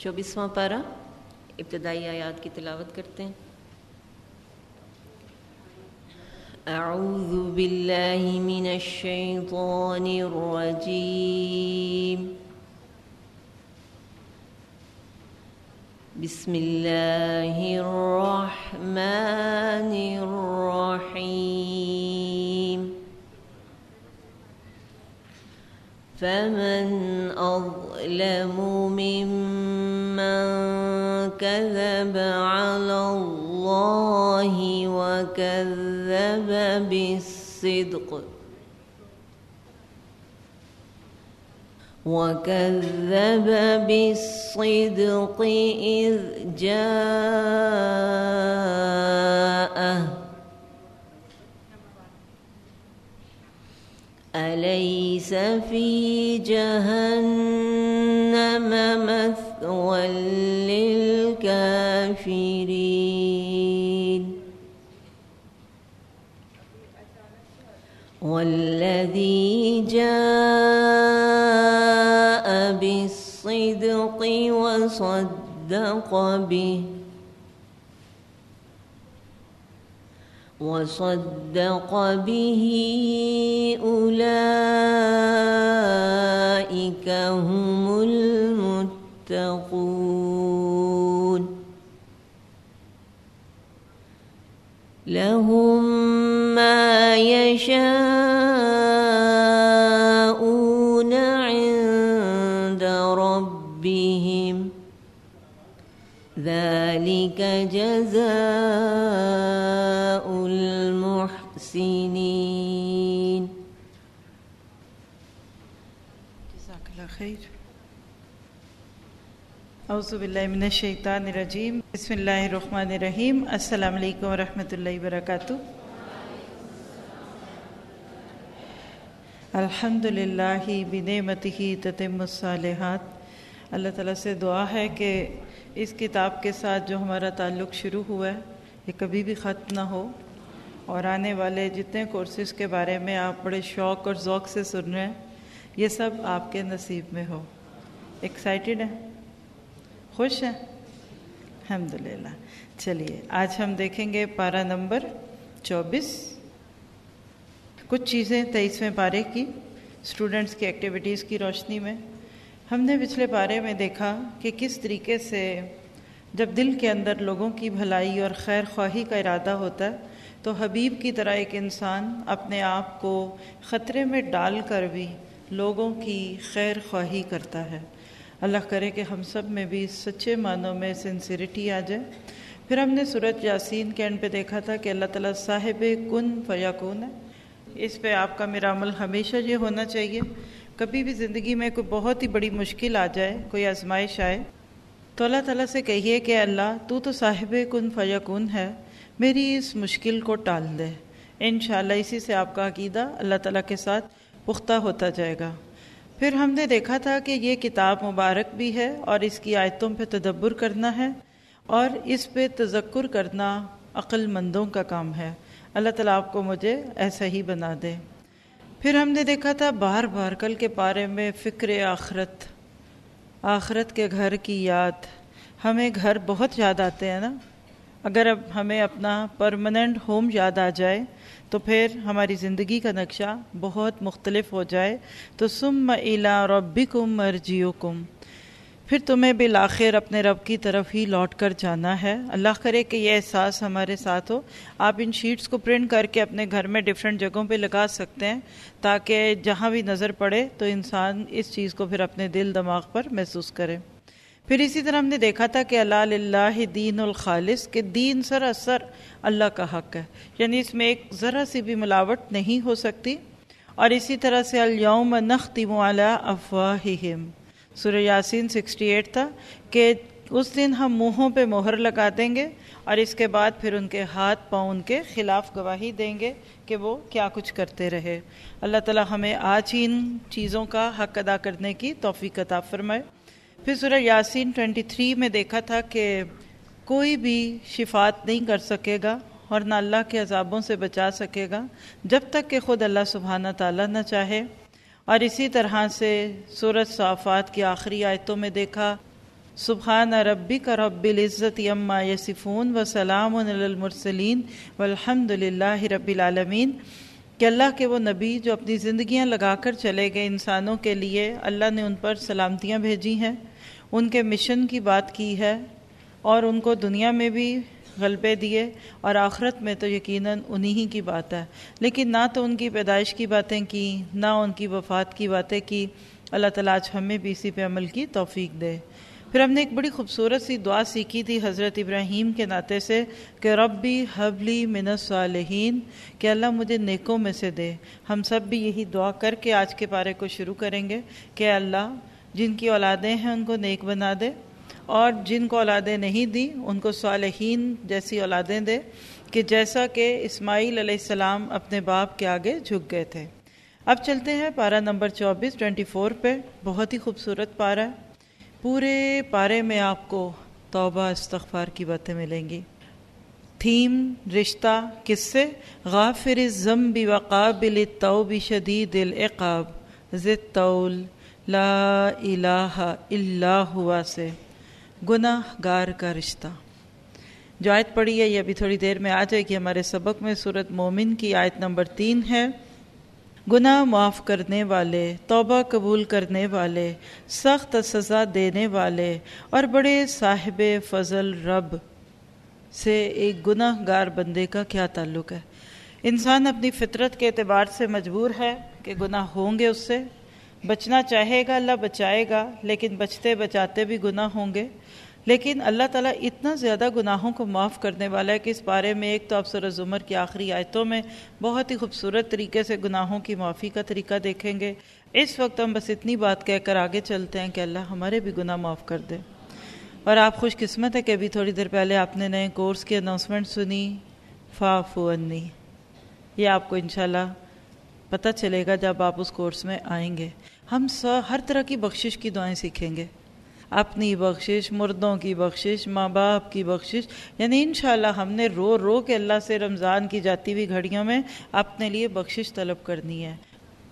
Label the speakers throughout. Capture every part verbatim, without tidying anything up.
Speaker 1: چوبیسواں پارہ ابتدائی آیات کی تلاوت کرتے ہیں۔ اعوذ باللہ من الشیطان الرجیم، بسم اللہ الرحمن الرحیم۔ فمن أظلم ممن كذب على الله وكذب بالصدق وكذب بالصدق إذ جاءه أليس في جهنم مثوى للكافرين والذي جاء بالصدق وصدق به وصدق به أولئك هم المتقون لهم ما يشاءون عند ربهم ذلك جزاء المحسنين۔
Speaker 2: جزاک اللہ خیر۔ اعوذ باللہ من الشیطان الرجیم، بسم اللہ الرحمن الرحیم۔ السلام علیکم ورحمۃ اللہ وبرکاتہ۔ الحمد للہ بنعمتہ تتم الصالحات۔ اللہ تعالیٰ سے دعا ہے کہ اس کتاب کے ساتھ جو ہمارا تعلق شروع ہوا ہے یہ کبھی بھی ختم نہ ہو، اور آنے والے جتنے کورسز کے بارے میں آپ بڑے شوق اور ذوق سے سن رہے ہیں یہ سب آپ کے نصیب میں ہو۔ ایکسائٹیڈ ہیں؟ خوش ہیں؟ الحمدللہ۔ چلیے آج ہم دیکھیں گے پارہ نمبر چوبیس، کچھ چیزیں تیئیسویں پارے کی اسٹوڈنٹس کی ایکٹیویٹیز کی روشنی میں۔ ہم نے پچھلے پارے میں دیکھا کہ کس طریقے سے جب دل کے اندر لوگوں کی بھلائی اور خیر خواہی کا ارادہ ہوتا ہے تو حبیب کی طرح ایک انسان اپنے آپ کو خطرے میں ڈال کر بھی لوگوں کی خیر خواہی کرتا ہے۔ اللہ کرے کہ ہم سب میں بھی سچے معنوں میں سنسیریٹی آ جائے۔ پھر ہم نے سورۃ یاسین کے اینڈ پہ دیکھا تھا کہ اللہ تعالیٰ صاحب کن فیکون ہے۔ اس پہ آپ کا میرا عمل ہمیشہ یہ ہونا چاہیے، کبھی بھی زندگی میں کوئی بہت ہی بڑی مشکل آ جائے، کوئی آزمائش آئے تو اللہ تعالیٰ سے کہیے کہ اللہ تو تو صاحب کن فیکون ہے، میری اس مشکل کو ٹال دے۔ انشاءاللہ اسی سے آپ کا عقیدہ اللہ تعالیٰ کے ساتھ پختہ ہوتا جائے گا۔ پھر ہم نے دیکھا تھا کہ یہ کتاب مبارک بھی ہے اور اس کی آیتوں پہ تدبر کرنا ہے اور اس پہ تذکر کرنا عقل مندوں کا کام ہے۔ اللہ تعالیٰ آپ کو مجھے ایسا ہی بنا دے۔ پھر ہم نے دیکھا تھا بار بار کل کے پارے میں فکر آخرت، آخرت کے گھر کی یاد۔ ہمیں گھر بہت یاد آتے ہیں نا، اگر اب ہمیں اپنا پرماننٹ ہوم یاد آ جائے تو پھر ہماری زندگی کا نقشہ بہت مختلف ہو جائے۔ تو ثم الی ربکم مرجعکم، پھر تمہیں بالآخر اپنے رب کی طرف ہی لوٹ کر جانا ہے۔ اللہ کرے کہ یہ احساس ہمارے ساتھ ہو۔ آپ ان شیٹس کو پرنٹ کر کے اپنے گھر میں ڈیفرنٹ جگہوں پہ لگا سکتے ہیں تاکہ جہاں بھی نظر پڑے تو انسان اس چیز کو پھر اپنے دل دماغ پر محسوس کرے۔ پھر اسی طرح ہم نے دیکھا تھا کہ الا للہ دین الخالص، کہ دین سراسر اللہ کا حق ہے، یعنی اس میں ایک ذرا سی بھی ملاوٹ نہیں ہو سکتی۔ اور اسی طرح سے الیوم نختم علی افواہہم، سورہ یاسین سکسٹی ایٹ تھا کہ اس دن ہم منہوں پہ مہر لگا دیں گے اور اس کے بعد پھر ان کے ہاتھ پاؤں ان کے خلاف گواہی دیں گے کہ وہ کیا کچھ کرتے رہے۔ اللہ تعالیٰ ہمیں آج ان چیزوں کا حق ادا کرنے کی توفیق عطا فرمائے۔ پھر سورہ یاسین تیئیس میں دیکھا تھا کہ کوئی بھی شفاعت نہیں کر سکے گا اور نہ اللہ کے عذابوں سے بچا سکے گا جب تک کہ خود اللہ سبحانہ تعالیٰ نہ چاہے۔ اور اسی طرح سے سورۃ صافات کی آخری آیتوں میں دیکھا سبحان ربک رب العزت عما یصفون وسلام علی المرسلین والحمد للہ رب العالمین، کہ اللہ کے وہ نبی جو اپنی زندگیاں لگا کر چلے گئے انسانوں کے لیے، اللہ نے ان پر سلامتیاں بھیجی ہیں، ان کے مشن کی بات کی ہے اور ان کو دنیا میں بھی غلبے دیے اور آخرت میں تو یقیناً انہی ہی کی بات ہے، لیکن نہ تو ان کی پیدائش کی باتیں کی، نہ ان کی وفات کی باتیں کی۔ اللہ تعالیٰ آج ہمیں بھی اسی پہ عمل کی توفیق دے۔ پھر ہم نے ایک بڑی خوبصورت سی دعا سیکھی تھی حضرت ابراہیم کے ناطے سے کہ ربی حبلی من الصالحین، کہ اللہ مجھے نیکوں میں سے دے۔ ہم سب بھی یہی دعا کر کے آج کے پارے کو شروع کریں گے کہ اللہ جن کی اولادیں ہیں ان کو نیک بنا دے، اور جن کو اولادیں نہیں دی ان کو صالحین جیسی اولادیں دے، کہ جیسا کہ اسماعیل علیہ السلام اپنے باپ کے آگے جھک گئے تھے۔ اب چلتے ہیں پارہ نمبر چوبیس ٹوینٹی فور پہ، بہت ہی خوبصورت پارہ ہے۔ پورے پارے میں آپ کو توبہ استغفار کی باتیں ملیں گی۔ تھیم رشتہ کس سے؟ غافر الذنب وقابل التوب شدید العقاب ذی الطول لا الہ الا ہوا سے، گناہ گار کا رشتہ۔ جو آیت پڑھی ہے یہ ابھی تھوڑی دیر میں آ جائے گی ہمارے سبق میں، سورۃ مومن کی آیت نمبر تین ہے۔ گناہ معاف کرنے والے، توبہ قبول کرنے والے، سخت سزا دینے والے اور بڑے صاحب فضل رب سے ایک گناہ گار بندے کا کیا تعلق ہے؟ انسان اپنی فطرت کے اعتبار سے مجبور ہے کہ گناہ ہوں گے، اس سے بچنا چاہے گا، اللہ بچائے گا، لیکن بچتے بچاتے بھی گناہ ہوں گے۔ لیکن اللہ تعالیٰ اتنا زیادہ گناہوں کو معاف کرنے والا ہے کہ اس بارے میں ایک تو آپ سورۃ زمر کی آخری آیتوں میں بہت ہی خوبصورت طریقے سے گناہوں کی معافی کا طریقہ دیکھیں گے۔ اس وقت ہم بس اتنی بات کہہ کر آگے چلتے ہیں کہ اللہ ہمارے بھی گناہ معاف کر دے۔ اور آپ خوش قسمت ہے کہ ابھی تھوڑی دیر پہلے آپ نے نئے کورس کی اناؤنسمنٹ سنی، فاعفو عنی۔ یہ آپ کو انشاءاللہ پتہ چلے گا جب آپ اس کورس میں آئیں گے۔ ہم سب ہر طرح کی بخشش کی دعائیں سیکھیں گے، اپنی بخشش، مردوں کی بخشش، ماں باپ کی بخشش، یعنی انشاءاللہ ہم نے رو رو کے اللہ سے رمضان کی جاتی ہوئی گھڑیوں میں اپنے لیے بخشش طلب کرنی ہے۔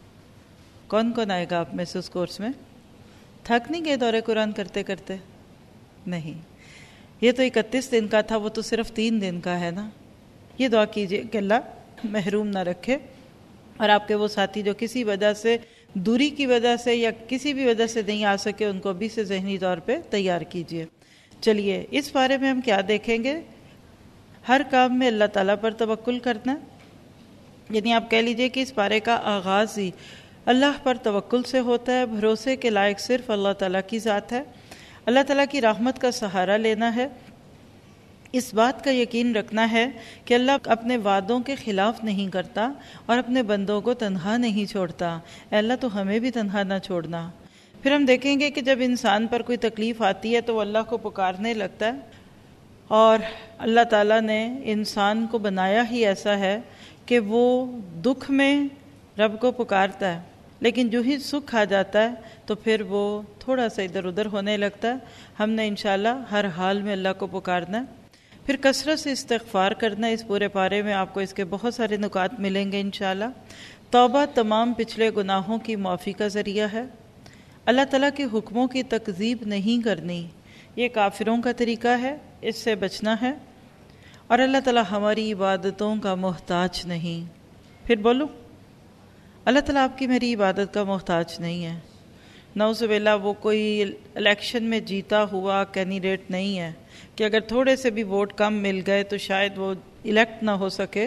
Speaker 2: کون کون آئے گا آپ میں سے اس کورس میں؟ تھک نہیں گئے دورہ قرآن کرتے کرتے؟ نہیں، یہ تو اکتیس دن کا تھا، وہ تو صرف تین دن کا ہے نا۔ یہ دعا کیجئے کہ اللہ محروم نہ رکھے، اور آپ کے وہ ساتھی جو کسی وجہ سے، دوری کی وجہ سے یا کسی بھی وجہ سے نہیں آ سکے، ان کو بھی سے ذہنی طور پہ تیار کیجئے۔ چلیے اس بارے میں ہم کیا دیکھیں گے؟ ہر کام میں اللہ تعالیٰ پر توکل کرنا، یعنی آپ کہہ لیجئے کہ اس بارے کا آغاز ہی اللہ پر توکل سے ہوتا ہے۔ بھروسے کے لائق صرف اللہ تعالیٰ کی ذات ہے، اللہ تعالیٰ کی رحمت کا سہارا لینا ہے، اس بات کا یقین رکھنا ہے کہ اللہ اپنے وعدوں کے خلاف نہیں کرتا اور اپنے بندوں کو تنہا نہیں چھوڑتا۔ اے اللہ تو ہمیں بھی تنہا نہ چھوڑنا۔ پھر ہم دیکھیں گے کہ جب انسان پر کوئی تکلیف آتی ہے تو وہ اللہ کو پکارنے لگتا ہے، اور اللہ تعالیٰ نے انسان کو بنایا ہی ایسا ہے کہ وہ دکھ میں رب کو پکارتا ہے، لیکن جو ہی سکھ آ جاتا ہے تو پھر وہ تھوڑا سا ادھر ادھر ہونے لگتا ہے۔ ہم نے انشاءاللہ ہر حال میں اللہ کو پکارنا ہے۔ پھر کثرت سے استغفار کرنا، اس پورے پارے میں آپ کو اس کے بہت سارے نکات ملیں گے انشاءاللہ۔ توبہ تمام پچھلے گناہوں کی معافی کا ذریعہ ہے۔ اللہ تعالیٰ کے حکموں کی تکذیب نہیں کرنی، یہ کافروں کا طریقہ ہے، اس سے بچنا ہے۔ اور اللہ تعالیٰ ہماری عبادتوں کا محتاج نہیں۔ پھر بولو، اللہ تعالیٰ آپ کی میری عبادت کا محتاج نہیں ہے۔ نعوذ باللہ وہ کوئی الیکشن میں جیتا ہوا کینڈیڈیٹ نہیں ہے کہ اگر تھوڑے سے بھی ووٹ کم مل گئے تو شاید وہ الیکٹ نہ ہو سکے۔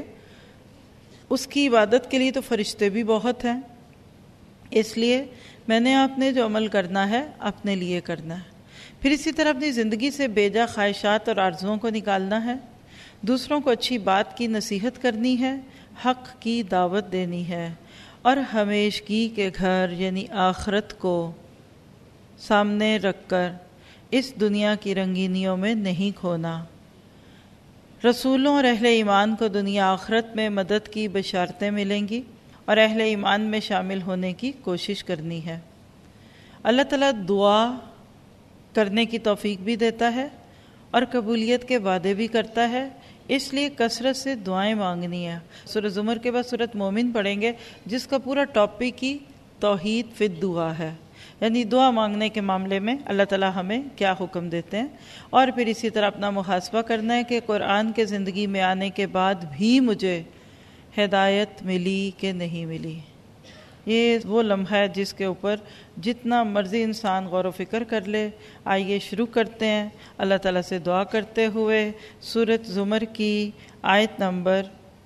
Speaker 2: اس کی عبادت کے لیے تو فرشتے بھی بہت ہیں۔ اس لیے میں نے آپ نے جو عمل کرنا ہے اپنے لیے کرنا ہے۔ پھر اسی طرح اپنی زندگی سے بیجا خواہشات اور آرزوؤں کو نکالنا ہے، دوسروں کو اچھی بات کی نصیحت کرنی ہے، حق کی دعوت دینی ہے، اور ہمیشگی کے گھر یعنی آخرت کو سامنے رکھ کر اس دنیا کی رنگینیوں میں نہیں کھونا۔ رسولوں اور اہل ایمان کو دنیا آخرت میں مدد کی بشارتیں ملیں گی، اور اہل ایمان میں شامل ہونے کی کوشش کرنی ہے۔ اللہ تعالیٰ دعا کرنے کی توفیق بھی دیتا ہے اور قبولیت کے وعدے بھی کرتا ہے، اس لیے کثرت سے دعائیں مانگنی ہے۔ سورۃ زمر کے بعد سورۃ مومن پڑھیں گے جس کا پورا ٹاپک ہی توحید فی الدعا ہے، یعنی دعا مانگنے کے معاملے میں اللہ تعالیٰ ہمیں کیا حکم دیتے ہیں، اور پھر اسی طرح اپنا محاسبہ کرنا ہے کہ قرآن کے زندگی میں آنے کے بعد بھی مجھے ہدایت ملی کہ نہیں ملی۔ یہ وہ لمحہ ہے جس کے اوپر جتنا مرضی انسان غور و فکر کر لے۔ آئیے شروع کرتے ہیں اللہ تعالیٰ سے دعا کرتے ہوئے سورۃ زمر کی آیت نمبر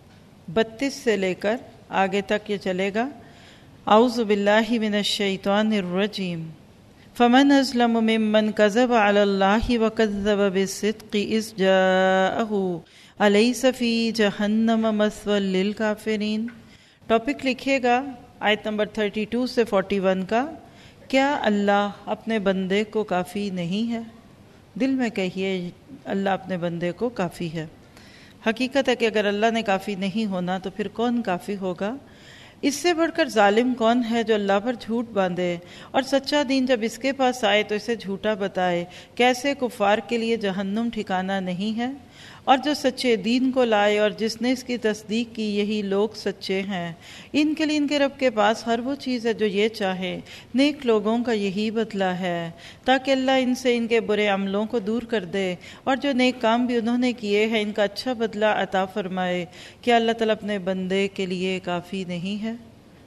Speaker 2: بتیس سے لے کر آگے تک یہ چلے گا۔ اعوذ باللہ من الشیطان الرجیم فمن ازلم ممن کذب علی اللہ وکذب بالصدق اذ جاءہ الیس فی جہنم مثوی للکافرین۔ ٹاپک لکھیے گا آیت نمبر بتیس سے اکتالیس کا، کیا اللہ اپنے بندے کو کافی نہیں ہے؟ دل میں کہیے اللہ اپنے بندے کو کافی ہے۔ حقیقت ہے کہ اگر اللہ نے کافی نہیں ہونا تو پھر کون کافی ہوگا؟ اس سے بڑھ کر ظالم کون ہے جو اللہ پر جھوٹ باندھے اور سچا دین جب اس کے پاس آئے تو اسے جھوٹا بتائے؟ کیسے کفار کے لیے جہنم ٹھکانہ نہیں ہے؟ اور جو سچے دین کو لائے اور جس نے اس کی تصدیق کی یہی لوگ سچے ہیں۔ ان کے لیے ان کے رب کے پاس ہر وہ چیز ہے جو یہ چاہے، نیک لوگوں کا یہی بدلہ ہے، تاکہ اللہ ان سے ان کے برے عملوں کو دور کر دے اور جو نیک کام بھی انہوں نے کیے ہیں ان کا اچھا بدلہ عطا فرمائے۔ کیا اللہ تعالیٰ اپنے بندے کے لیے کافی نہیں ہے؟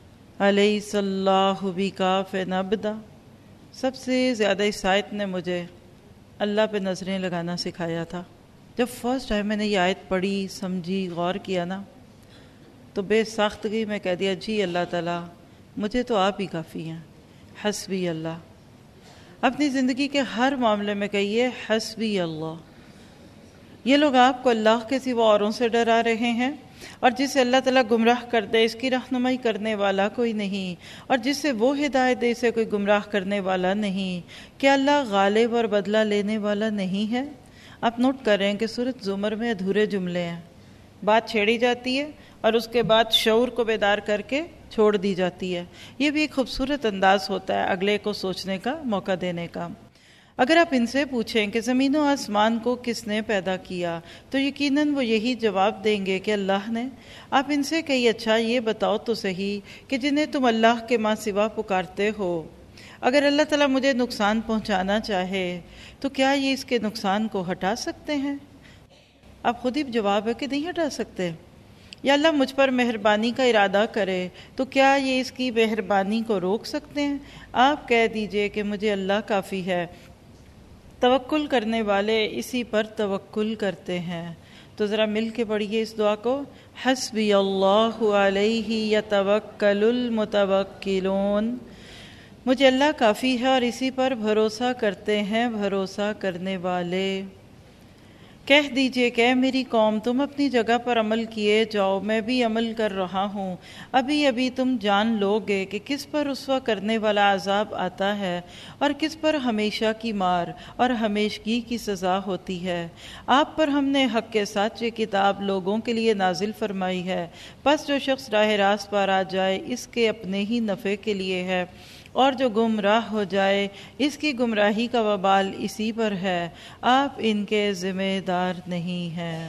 Speaker 2: الیس اللہ بکاف عبدہ۔ سب سے زیادہ اس آیت نے مجھے اللہ پہ نظریں لگانا سکھایا تھا۔ جب فرسٹ ٹائم میں نے یہ آیت پڑھی، سمجھی، غور کیا نا، تو بے ساختگی میں کہہ دیا جی اللہ تعالیٰ مجھے تو آپ ہی کافی ہیں، حسبی اللہ۔ اپنی زندگی کے ہر معاملے میں کہیے حسبی اللہ۔ یہ لوگ آپ کو اللہ کے سوا اوروں سے ڈرا رہے ہیں، اور جسے اللہ تعالیٰ گمراہ کر دے اس کی رہنمائی کرنے والا کوئی نہیں، اور جسے وہ ہدایت دے اسے کوئی گمراہ کرنے والا نہیں۔ کیا اللہ غالب اور بدلہ لینے والا نہیں ہے؟ آپ نوٹ کر رہے ہیں کہ سورۃ زمر میں ادھورے جملے ہیں، بات چھیڑی جاتی ہے اور اس کے بعد شعور کو بیدار کر کے چھوڑ دی جاتی ہے۔ یہ بھی ایک خوبصورت انداز ہوتا ہے اگلے کو سوچنے کا، موقع دینے کا۔ اگر آپ ان سے پوچھیں کہ زمین و آسمان کو کس نے پیدا کیا تو یقیناً وہ یہی جواب دیں گے کہ اللہ نے۔ آپ ان سے کہیے اچھا یہ بتاؤ تو صحیح کہ جنہیں تم اللہ کے ماں سوا پکارتے ہو، اگر اللہ تعالیٰ مجھے نقصان پہنچانا چاہے تو کیا یہ اس کے نقصان کو ہٹا سکتے ہیں؟ آپ خود ہی جواب ہے کہ نہیں ہٹا سکتے۔ یا اللہ مجھ پر مہربانی کا ارادہ کرے تو کیا یہ اس کی مہربانی کو روک سکتے ہیں؟ آپ کہہ دیجئے کہ مجھے اللہ کافی ہے، توکل کرنے والے اسی پر توکل کرتے ہیں۔ تو ذرا مل کے پڑھیے اس دعا کو، حسبی اللہ علیہ یتوکل المتوکلون۔ مجھے اللہ کافی ہے اور اسی پر بھروسہ کرتے ہیں بھروسہ کرنے والے۔ کہہ دیجئے کہ اے میری قوم تم اپنی جگہ پر عمل کیے جاؤ، میں بھی عمل کر رہا ہوں۔ ابھی ابھی تم جان لو گے کہ کس پر رسوا کرنے والا عذاب آتا ہے اور کس پر ہمیشہ کی مار اور ہمیشگی کی سزا ہوتی ہے۔ آپ پر ہم نے حق کے ساتھ یہ کتاب لوگوں کے لیے نازل فرمائی ہے، پس جو شخص راہ راست پر آ جائے اس کے اپنے ہی نفع کے لیے ہے، اور جو گمراہ ہو جائے اس کی گمراہی کا وبال اسی پر ہے، آپ ان کے ذمہ دار نہیں ہیں۔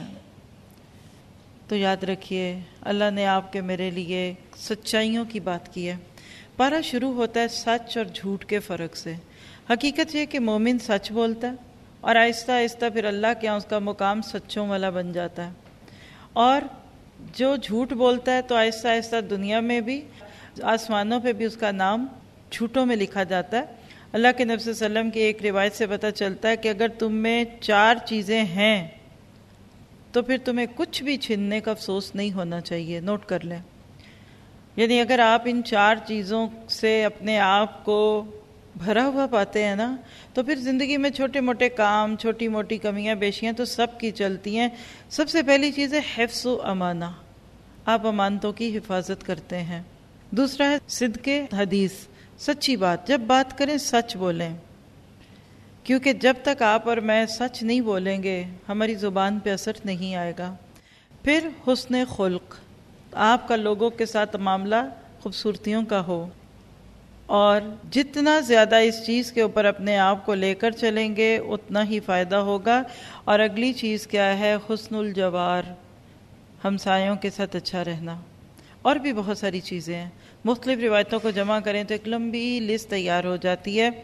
Speaker 2: تو یاد رکھیے اللہ نے آپ کے میرے لیے سچائیوں کی بات کی ہے۔ پارہ شروع ہوتا ہے سچ اور جھوٹ کے فرق سے۔ حقیقت یہ کہ مومن سچ بولتا ہے اور آہستہ آہستہ پھر اللہ کے یہاں اس کا مقام سچوں والا بن جاتا ہے، اور جو جھوٹ بولتا ہے تو آہستہ آہستہ دنیا میں بھی آسمانوں پہ بھی اس کا نام جھوٹوں میں لکھا جاتا ہے۔ اللہ کے نبی صلی اللہ علیہ وسلم کی ایک روایت سے پتہ چلتا ہے کہ اگر تم میں چار چیزیں ہیں تو پھر تمہیں کچھ بھی چھیننے کا افسوس نہیں ہونا چاہیے۔ نوٹ کر لیں، یعنی اگر آپ ان چار چیزوں سے اپنے آپ کو بھرا ہوا پاتے ہیں نا تو پھر زندگی میں چھوٹے موٹے کام، چھوٹی موٹی کمیاں بیشیاں تو سب کی چلتی ہیں۔ سب سے پہلی چیز ہے حفظ و امانہ، آپ امانتوں کی حفاظت کرتے ہیں۔ دوسرا ہے صدق حدیث، سچی بات، جب بات کریں سچ بولیں، کیونکہ جب تک آپ اور میں سچ نہیں بولیں گے ہماری زبان پہ اثر نہیں آئے گا۔ پھر حسن خلق، آپ کا لوگوں کے ساتھ معاملہ خوبصورتیوں کا ہو، اور جتنا زیادہ اس چیز کے اوپر اپنے آپ کو لے کر چلیں گے اتنا ہی فائدہ ہوگا۔ اور اگلی چیز کیا ہے؟ حسن الجوار، ہمسایوں کے ساتھ اچھا رہنا، اور بھی بہت ساری چیزیں ہیں۔ مختلف روایتوں کو جمع کریں تو ایک لمبی لسٹ تیار ہو جاتی ہے.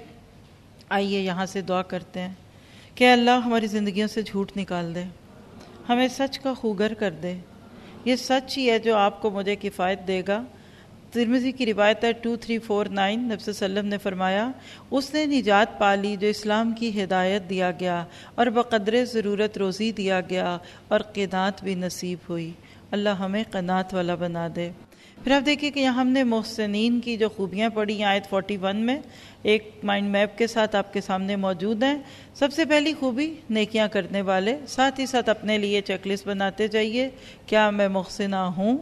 Speaker 2: آئیے یہاں سے دعا کرتے ہیں کہ اللہ ہماری زندگیوں سے جھوٹ نکال دے، ہمیں سچ کا خوگر کر دے. یہ سچ ہی ہے جو آپ کو مجھے کفایت دے گا. ترمذی کی روایت ہے ٹو تھری فور نائن، نبی صلی اللہ علیہ وسلم نے فرمایا اس نے نجات پالی جو اسلام کی ہدایت دیا گیا اور بقدر ضرورت روزی دیا گیا اور قناعت بھی نصیب ہوئی. اللہ ہمیں قناعت والا بنا دے. پھر آپ دیکھیے کہ یہاں ہم نے محسنین کی جو خوبیاں پڑھی ہیں آیت فورٹی ون میں، ایک مائنڈ میپ کے ساتھ آپ کے سامنے موجود ہیں. سب سے پہلی خوبی نیکیاں کرنے والے، ساتھ ہی ساتھ اپنے لیے چیک لسٹ بناتے جائیے، کیا میں محسنہ ہوں؟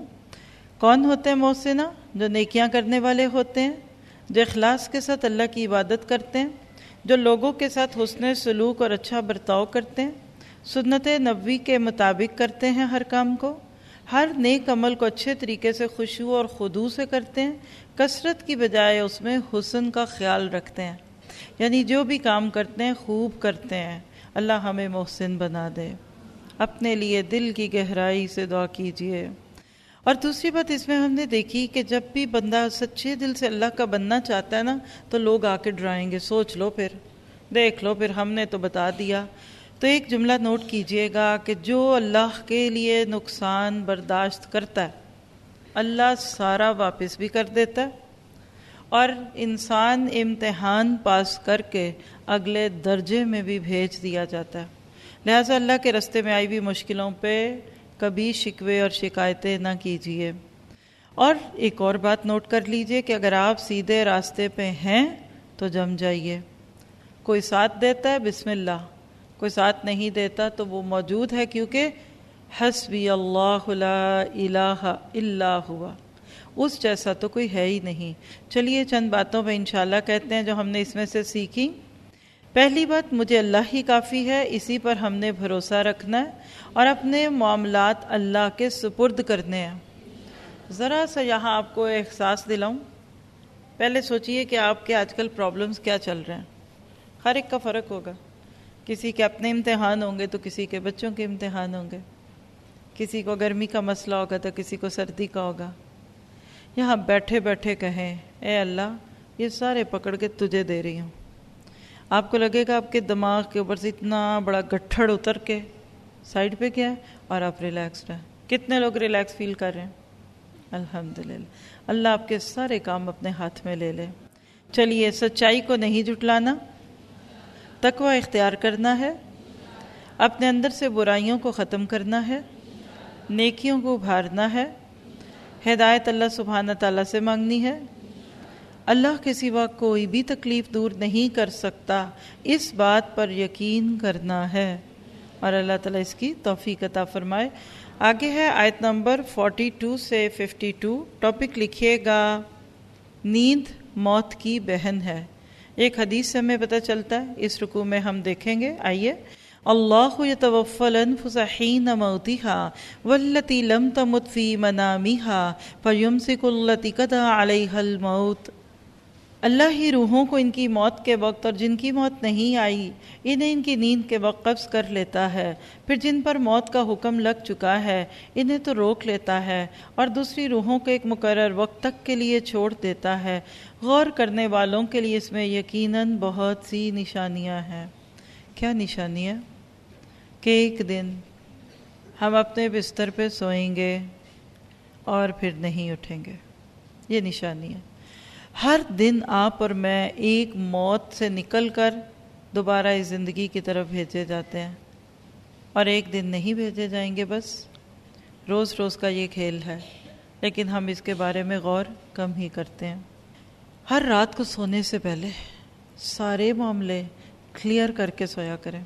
Speaker 2: کون ہوتے ہیں محسنہ؟ جو نیکیاں کرنے والے ہوتے ہیں، جو اخلاص کے ساتھ اللہ کی عبادت کرتے ہیں، جو لوگوں کے ساتھ حسن سلوک اور اچھا برتاؤ کرتے ہیں، سنت نبوی کے مطابق کرتے ہیں ہر کام کو، ہر نیک عمل کو اچھے طریقے سے خشوع اور خضوع سے کرتے ہیں، کثرت کی بجائے اس میں حسن کا خیال رکھتے ہیں، یعنی جو بھی کام کرتے ہیں خوب کرتے ہیں. اللہ ہمیں محسن بنا دے. اپنے لیے دل کی گہرائی سے دعا کیجیے. اور دوسری بات اس میں ہم نے دیکھی کہ جب بھی بندہ سچے دل سے اللہ کا بننا چاہتا ہے نا تو لوگ آ کے ڈرائیں گے، سوچ لو، پھر دیکھ لو، پھر ہم نے تو بتا دیا. تو ایک جملہ نوٹ کیجئے گا کہ جو اللہ کے لیے نقصان برداشت کرتا ہے اللہ سارا واپس بھی کر دیتا ہے، اور انسان امتحان پاس کر کے اگلے درجے میں بھی بھیج دیا جاتا ہے. لہٰذا اللہ کے راستے میں آئی ہوئی مشکلوں پہ کبھی شکوے اور شکایتیں نہ کیجیے. اور ایک اور بات نوٹ کر لیجئے کہ اگر آپ سیدھے راستے پہ ہیں تو جم جائیے. کوئی ساتھ دیتا ہے بسم اللہ، کوئی ساتھ نہیں دیتا تو وہ موجود ہے، کیونکہ حسبی اللہ لا الہ الا ہوا، اس جیسا تو کوئی ہے ہی نہیں. چلیے چند باتوں پہ انشاءاللہ کہتے ہیں جو ہم نے اس میں سے سیکھی. پہلی بات، مجھے اللہ ہی کافی ہے، اسی پر ہم نے بھروسہ رکھنا ہے اور اپنے معاملات اللہ کے سپرد کرنے ہیں. ذرا سا یہاں آپ کو احساس دلاؤں، پہلے سوچئے کہ آپ کے آج کل پرابلمز کیا چل رہے ہیں. ہر ایک کا فرق ہوگا، کسی کے اپنے امتحان ہوں گے تو کسی کے بچوں کے امتحان ہوں گے، کسی کو گرمی کا مسئلہ ہوگا تو کسی کو سردی کا ہوگا. یہاں بیٹھے بیٹھے کہیں اے اللہ یہ سارے پکڑ کے تجھے دے رہی ہوں. آپ کو لگے گا آپ کے دماغ کے اوپر سے اتنا بڑا گٹھڑ اتر کے سائڈ پہ کیا ہے اور آپ ریلیکسڈ ہیں. کتنے لوگ ریلیکس فیل کر رہے ہیں؟ الحمدللہ. اللہ آپ کے سارے کام اپنے ہاتھ میں لے لے. چلیے، سچائی کو نہیں جھٹلانا، تقوی اختیار کرنا ہے، اپنے اندر سے برائیوں کو ختم کرنا ہے، نیکیوں کو ابھارنا ہے، ہدایت اللہ سبحانہ تعالیٰ سے مانگنی ہے. اللہ کے سوا کوئی بھی تکلیف دور نہیں کر سکتا، اس بات پر یقین کرنا ہے، اور اللہ تعالیٰ اس کی توفیق عطا فرمائے. آگے ہے آیت نمبر فورٹی ٹو سے ففٹی ٹو. ٹاپک لکھیے گا نیند موت کی بہن ہے. ایک حدیث سے ہمیں پتہ چلتا ہے، اس رکوع میں ہم دیکھیں گے. آئیے. اللہ یتوفی الانفس حین موتها والتی لم تمت فی منامها فیمسک التی قضی علیہا الموت. اللہ ہی روحوں کو ان کی موت کے وقت اور جن کی موت نہیں آئی انہیں ان کی نیند کے وقت قبض کر لیتا ہے، پھر جن پر موت کا حکم لگ چکا ہے انہیں تو روک لیتا ہے اور دوسری روحوں کو ایک مقرر وقت تک کے لیے چھوڑ دیتا ہے. غور کرنے والوں کے لیے اس میں یقیناً بہت سی نشانیاں ہیں. کیا نشانیاں؟ کہ ایک دن ہم اپنے بستر پہ سوئیں گے اور پھر نہیں اٹھیں گے. یہ نشانی ہے. ہر دن آپ اور میں ایک موت سے نکل کر دوبارہ اس زندگی کی طرف بھیجے جاتے ہیں، اور ایک دن نہیں بھیجے جائیں گے. بس روز روز کا یہ کھیل ہے، لیکن ہم اس کے بارے میں غور کم ہی کرتے ہیں. ہر رات کو سونے سے پہلے سارے معاملے کلیئر کر کے سویا کریں.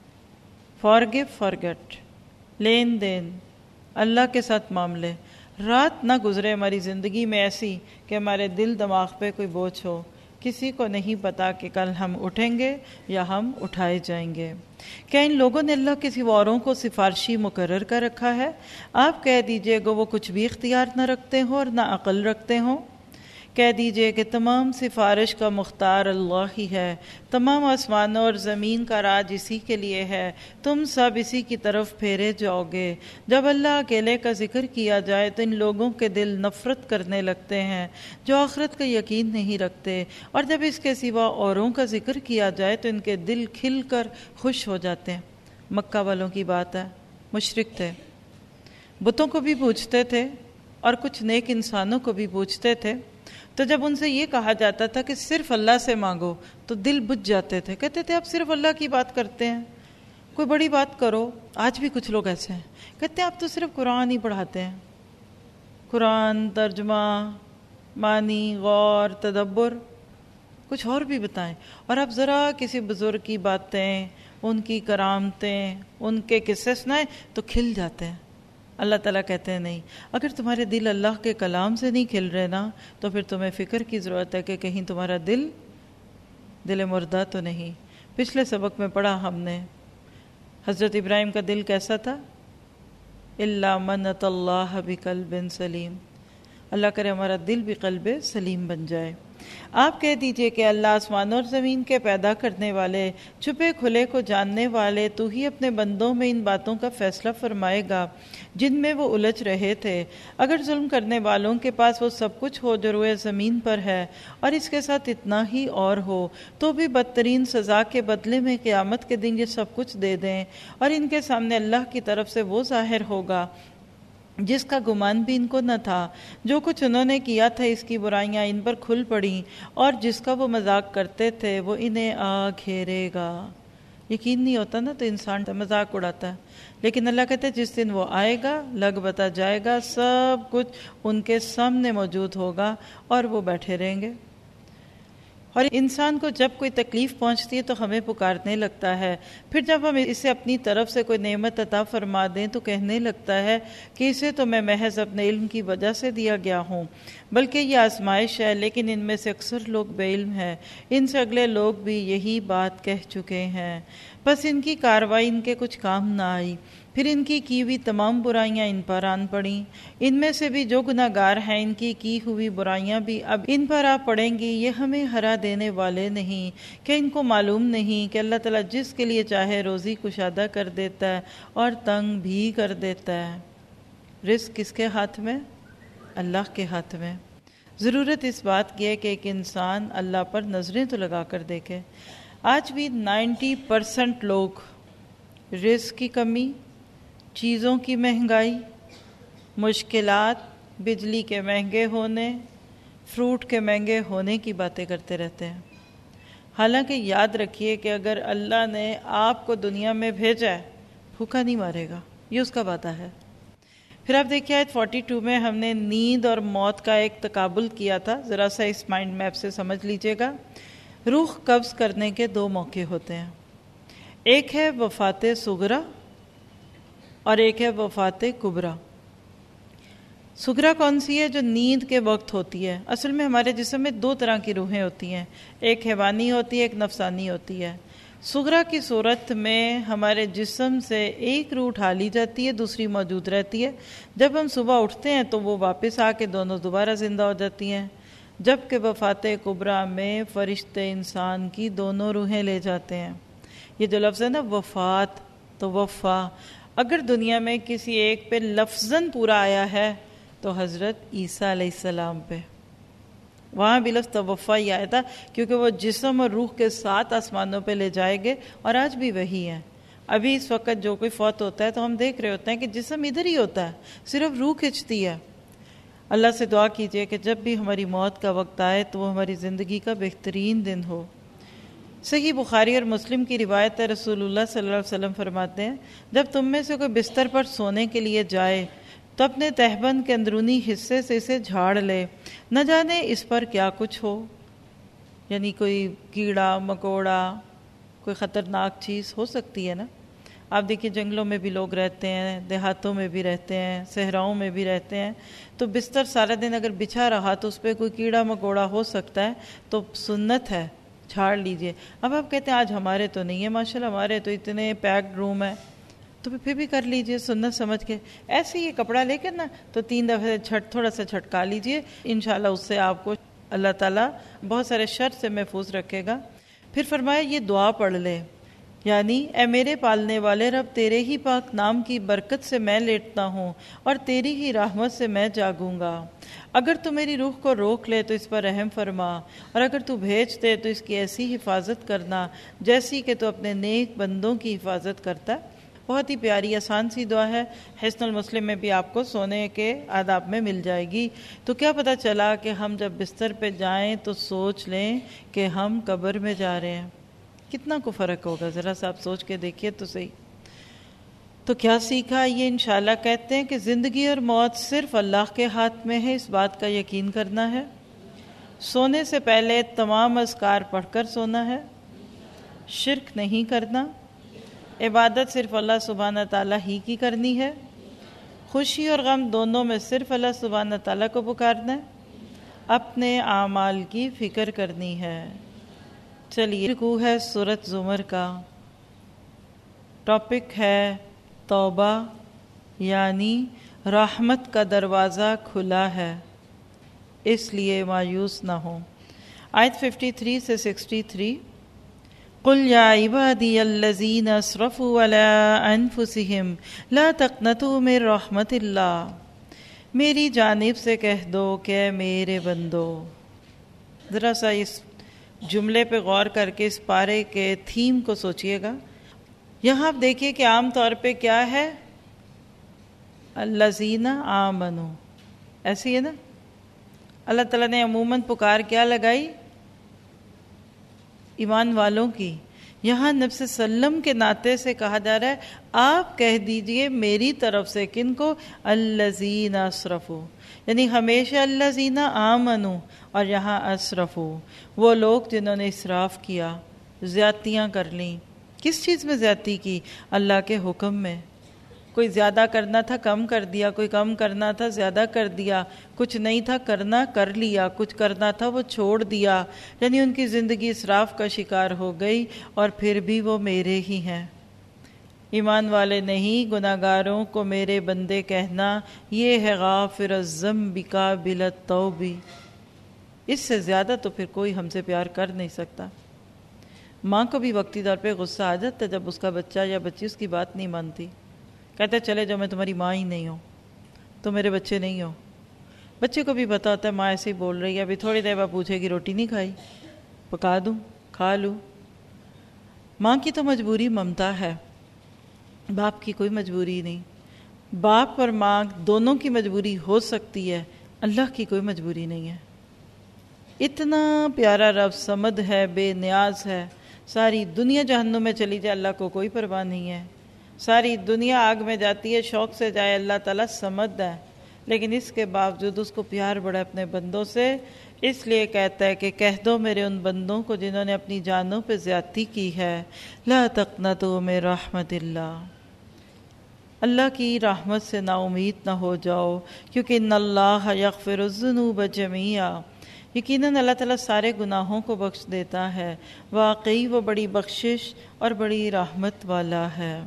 Speaker 2: فارگیو فارگیٹ، لین دین، اللہ کے ساتھ معاملے. رات نہ گزرے ہماری زندگی میں ایسی کہ ہمارے دل دماغ پہ کوئی بوجھ ہو. کسی کو نہیں پتا کہ کل ہم اٹھیں گے یا ہم اٹھائے جائیں گے. کیا ان لوگوں نے اللہ کے سوا اوروں کو سفارشی مقرر کر رکھا ہے؟ آپ کہہ دیجئے گا وہ کچھ بھی اختیار نہ رکھتے ہوں اور نہ عقل رکھتے ہوں. کہہ دیجئے کہ تمام سفارش کا مختار اللہ ہی ہے، تمام آسمانوں اور زمین کا راج اسی کے لیے ہے، تم سب اسی کی طرف پھیرے جاؤ گے۔ جب اللہ اکیلے کا ذکر کیا جائے تو ان لوگوں کے دل نفرت کرنے لگتے ہیں جو آخرت کا یقین نہیں رکھتے، اور جب اس کے سوا اوروں کا ذکر کیا جائے تو ان کے دل کھل کر خوش ہو جاتے ہیں۔ مکہ والوں کی بات ہے، مشرک تھے، بتوں کو بھی پوجتے تھے اور کچھ نیک انسانوں کو بھی پوجتے تھے، تو جب ان سے یہ کہا جاتا تھا کہ صرف اللہ سے مانگو تو دل بجھ جاتے تھے، کہتے تھے آپ صرف اللہ کی بات کرتے ہیں، کوئی بڑی بات کرو۔ آج بھی کچھ لوگ ایسے ہیں، کہتے ہیں آپ تو صرف قرآن ہی پڑھاتے ہیں، قرآن ترجمہ، معنی، غور، تدبر، کچھ اور بھی بتائیں۔ اور آپ ذرا کسی بزرگ کی باتیں، ان کی کرامتیں، ان کے قصے سنائیں تو کھل جاتے ہیں۔ اللہ تعالیٰ کہتے ہیں نہیں، اگر تمہارے دل اللہ کے کلام سے نہیں کھل رہے نا تو پھر تمہیں فکر کی ضرورت ہے کہ کہیں تمہارا دل دل مردہ تو نہیں۔ پچھلے سبق میں پڑھا ہم نے حضرت ابراہیم کا دل کیسا تھا؟ الا من اتى اللہ بقلب سلیم، اللہ کرے ہمارا دل بھی قلب سلیم بن جائے۔ آپ کہہ دیجئے کہ اللہ آسمان اور زمین کے پیدا کرنے والے، چھپے کھلے کو جاننے والے، تو ہی اپنے بندوں میں ان باتوں کا فیصلہ فرمائے گا جن میں وہ الجھ رہے تھے۔ اگر ظلم کرنے والوں کے پاس وہ سب کچھ ہو جو روئے زمین پر ہے اور اس کے ساتھ اتنا ہی اور ہو، تو بھی بدترین سزا کے بدلے میں قیامت کے دن یہ سب کچھ دے دیں، اور ان کے سامنے اللہ کی طرف سے وہ ظاہر ہوگا جس کا گمان بھی ان کو نہ تھا۔ جو کچھ انہوں نے کیا تھا اس کی برائیاں ان پر کھل پڑیں، اور جس کا وہ مذاق کرتے تھے وہ انہیں آ گھیرے گا۔ یقین نہیں ہوتا نا تو انسان مذاق اڑاتا ہے، لیکن اللہ کہتے ہیں جس دن وہ آئے گا لگ بتا جائے گا، سب کچھ ان کے سامنے موجود ہوگا اور وہ بیٹھے رہیں گے۔ اور انسان کو جب کوئی تکلیف پہنچتی ہے تو ہمیں پکارنے لگتا ہے، پھر جب ہم اسے اپنی طرف سے کوئی نعمت عطا فرما دیں تو کہنے لگتا ہے کہ اسے تو میں محض اپنے علم کی وجہ سے دیا گیا ہوں، بلکہ یہ آزمائش ہے۔ لیکن ان میں سے اکثر لوگ بے علم ہیں، ان سے اگلے لوگ بھی یہی بات کہہ چکے ہیں، بس ان کی کارروائی ان کے کچھ کام نہ آئی، پھر ان کی کی ہوئی تمام برائیاں ان پر آن پڑیں۔ ان میں سے بھی جو گناہ گار ہیں ان کی کی ہوئی برائیاں بھی اب ان پر آ پڑیں گی، یہ ہمیں ہرا دینے والے نہیں۔ کہ ان کو معلوم نہیں کہ اللہ تعالیٰ جس کے لیے چاہے روزی کشادہ کر دیتا ہے اور تنگ بھی کر دیتا ہے۔ رزق کس کے ہاتھ میں؟ اللہ کے ہاتھ میں۔ ضرورت اس بات کی ہے کہ ایک انسان اللہ پر نظریں تو لگا کر دیکھے۔ آج بھی نائنٹی پرسنٹ لوگ رزق کی کمی، چیزوں کی مہنگائی، مشکلات، بجلی کے مہنگے ہونے، فروٹ کے مہنگے ہونے کی باتیں کرتے رہتے ہیں۔ حالانکہ یاد رکھیے کہ اگر اللہ نے آپ کو دنیا میں بھیجا ہے بھوکا نہیں مارے گا، یہ اس کا وعدہ ہے۔ پھر آپ دیکھیے آیت فورٹی ٹو میں ہم نے نیند اور موت کا ایک تقابل کیا تھا، ذرا سا اس مائنڈ میپ سے سمجھ لیجئے گا۔ روح قبض کرنے کے دو موقع ہوتے ہیں، ایک ہے وفات صغرا اور ایک ہے وفات کبریٰ۔ صغرا کون سی ہے؟ جو نیند کے وقت ہوتی ہے۔ اصل میں ہمارے جسم میں دو طرح کی روحیں ہوتی ہیں، ایک حیوانی ہوتی ہے، ایک نفسانی ہوتی ہے۔ صغرا کی صورت میں ہمارے جسم سے ایک روح اٹھا لی جاتی ہے، دوسری موجود رہتی ہے۔ جب ہم صبح اٹھتے ہیں تو وہ واپس آ کے دونوں دوبارہ زندہ ہو جاتی ہیں، جبکہ وفات کبریٰ میں فرشتے انسان کی دونوں روحیں لے جاتے ہیں۔ یہ جو لفظ ہے نا وفات، تو وفا اگر دنیا میں کسی ایک پہ لفظاً پورا آیا ہے تو حضرت عیسیٰ علیہ السلام پہ، وہاں بھی لفظ توفا ہی آیا تھا، کیونکہ وہ جسم اور روح کے ساتھ آسمانوں پہ لے جائے گے، اور آج بھی وہی ہے۔ ابھی اس وقت جو کوئی فوت ہوتا ہے تو ہم دیکھ رہے ہوتے ہیں کہ جسم ادھر ہی ہوتا ہے، صرف روح کھنچتی ہے۔ اللہ سے دعا کیجئے کہ جب بھی ہماری موت کا وقت آئے تو وہ ہماری زندگی کا بہترین دن ہو۔ صحیح بخاری اور مسلم کی روایت ہے، رسول اللہ صلی اللہ علیہ وسلم فرماتے ہیں جب تم میں سے کوئی بستر پر سونے کے لیے جائے تو اپنے تہبند کے اندرونی حصے سے اسے جھاڑ لے، نہ جانے اس پر کیا کچھ ہو، یعنی کوئی کیڑا مکوڑا، کوئی خطرناک چیز ہو سکتی ہے نا۔ آپ دیکھیے جنگلوں میں بھی لوگ رہتے ہیں، دیہاتوں میں بھی رہتے ہیں، صحراؤں میں بھی رہتے ہیں، تو بستر سارا دن اگر بچھا رہا تو اس پہ کوئی کیڑا مکوڑا ہو سکتا ہے، تو سنت ہے جھاڑ لیجئے۔ اب آپ کہتے ہیں آج ہمارے تو نہیں ہے ماشاءاللہ، ہمارے تو اتنے پیکڈ روم ہے، تو پھر بھی کر لیجئے سنت سمجھ کے۔ ایسے یہ کپڑا لے کر نا تو تین دفعہ چھٹ تھوڑا سا چھٹکا لیجئے، انشاءاللہ اس سے آپ کو اللہ تعالیٰ بہت سارے شر سے محفوظ رکھے گا۔ پھر فرمایا یہ دعا پڑھ لے، یعنی اے میرے پالنے والے رب، تیرے ہی پاک نام کی برکت سے میں لیٹتا ہوں اور تیری ہی رحمت سے میں جاگوں گا۔ اگر تو میری روح کو روک لے تو اس پر رحم فرما، اور اگر تو بھیج دے تو اس کی ایسی حفاظت کرنا جیسی کہ تو اپنے نیک بندوں کی حفاظت کرتا ہے۔ بہت ہی پیاری آسان سی دعا ہے، حصن المسلم میں بھی آپ کو سونے کے آداب میں مل جائے گی۔ تو کیا پتہ چلا کہ ہم جب بستر پہ جائیں تو سوچ لیں کہ ہم قبر میں جا رہے ہیں، کتنا کو فرق ہوگا، ذرا سا آپ سوچ کے دیکھیے تو صحیح۔ تو کیا سیکھا؟ یہ انشاءاللہ کہتے ہیں کہ زندگی اور موت صرف اللہ کے ہاتھ میں ہے، اس بات کا یقین کرنا ہے۔ سونے سے پہلے تمام اذکار پڑھ کر سونا ہے، شرک نہیں کرنا، عبادت صرف اللہ سبحانہ تعالیٰ ہی کی کرنی ہے، خوشی اور غم دونوں میں صرف اللہ سبحانہ تعالیٰ کو پکارنا ہے، اپنے اعمال کی فکر کرنی ہے۔ چلیے، رکوع ہے سورۃ زمر کا، ٹاپک ہے توبہ، یعنی رحمت کا دروازہ کھلا ہے، اس لیے مایوس نہ ہو۔ آیت تریاون سے اکسٹھ، قل یا عبادی الذین اسرفوا علی انفسہم لا تقنطوا من رحمت اللہ، میری جانب سے کہہ دو کہ میرے بندو۔ ذرا سا اس جملے پہ غور کر کے اس پارے کے تھیم کو سوچئے گا۔ یہاں آپ دیکھیے کہ عام طور پہ کیا ہے، الذین آمنوا، ایسی ہے نا، اللہ تعالیٰ نے عموماً پکار کیا لگائی، ایمان والوں کی۔ یہاں نبی صلی اللہ علیہ وسلم کے ناطے سے کہا جا رہا ہے آپ کہہ دیجئے میری طرف سے، کن کو؟ الذین اسرفوا، یعنی ہمیشہ الذین آمنوا، اور یہاں اسرفوا، وہ لوگ جنہوں نے اسراف کیا، زیادتیاں کر لیں۔ کس چیز میں زیادتی کی؟ اللہ کے حکم میں۔ کوئی زیادہ کرنا تھا کم کر دیا، کوئی کم کرنا تھا زیادہ کر دیا، کچھ نہیں تھا کرنا کر لیا، کچھ کرنا تھا وہ چھوڑ دیا، یعنی ان کی زندگی اسراف کا شکار ہو گئی، اور پھر بھی وہ میرے ہی ہیں۔ ایمان والے نہیں، گناہگاروں کو میرے بندے کہنا، یہ ہے غافر الذنب قابل التوب۔ اس سے زیادہ تو پھر کوئی ہم سے پیار کر نہیں سکتا۔ ماں کو بھی وقتی طور پہ غصہ آ جاتا ہے جب اس کا بچہ یا بچی اس کی بات نہیں مانتی، کہتے چلے جو میں تمہاری ماں ہی نہیں ہوں، تو میرے بچے نہیں ہو۔ بچے کو بھی پتا ہوتا ہے ماں ایسے ہی بول رہی ہے، ابھی تھوڑی دیر بعد پوچھے گی روٹی نہیں کھائی، پکا دوں کھا لوں۔ ماں کی تو مجبوری ممتا ہے، باپ کی کوئی مجبوری نہیں۔ باپ اور ماں دونوں کی مجبوری ہو سکتی ہے، اللہ کی کوئی مجبوری نہیں ہے۔ اتنا پیارا رب صمد ہے، بے نیاز ہے، ساری دنیا جہنم میں چلی جائے اللہ کو کوئی پرواہ نہیں ہے، ساری دنیا آگ میں جاتی ہے شوق سے جائے، اللہ تعالیٰ صمد ہے، لیکن اس کے باوجود اس کو پیار بڑا اپنے بندوں سے، اس لیے کہتا ہے کہ کہہ دو میرے ان بندوں کو جنہوں نے اپنی جانوں پہ زیادتی کی ہے، لا تقنطوا من رحمت اللہ، اللہ کی رحمت سے نا امید نہ ہو جاؤ، کیونکہ ان اللہ یغفر الذنوب جميعا، یقیناً اللہ تعالیٰ سارے گناہوں کو بخش دیتا ہے، واقعی وہ بڑی بخشش اور بڑی رحمت والا ہے۔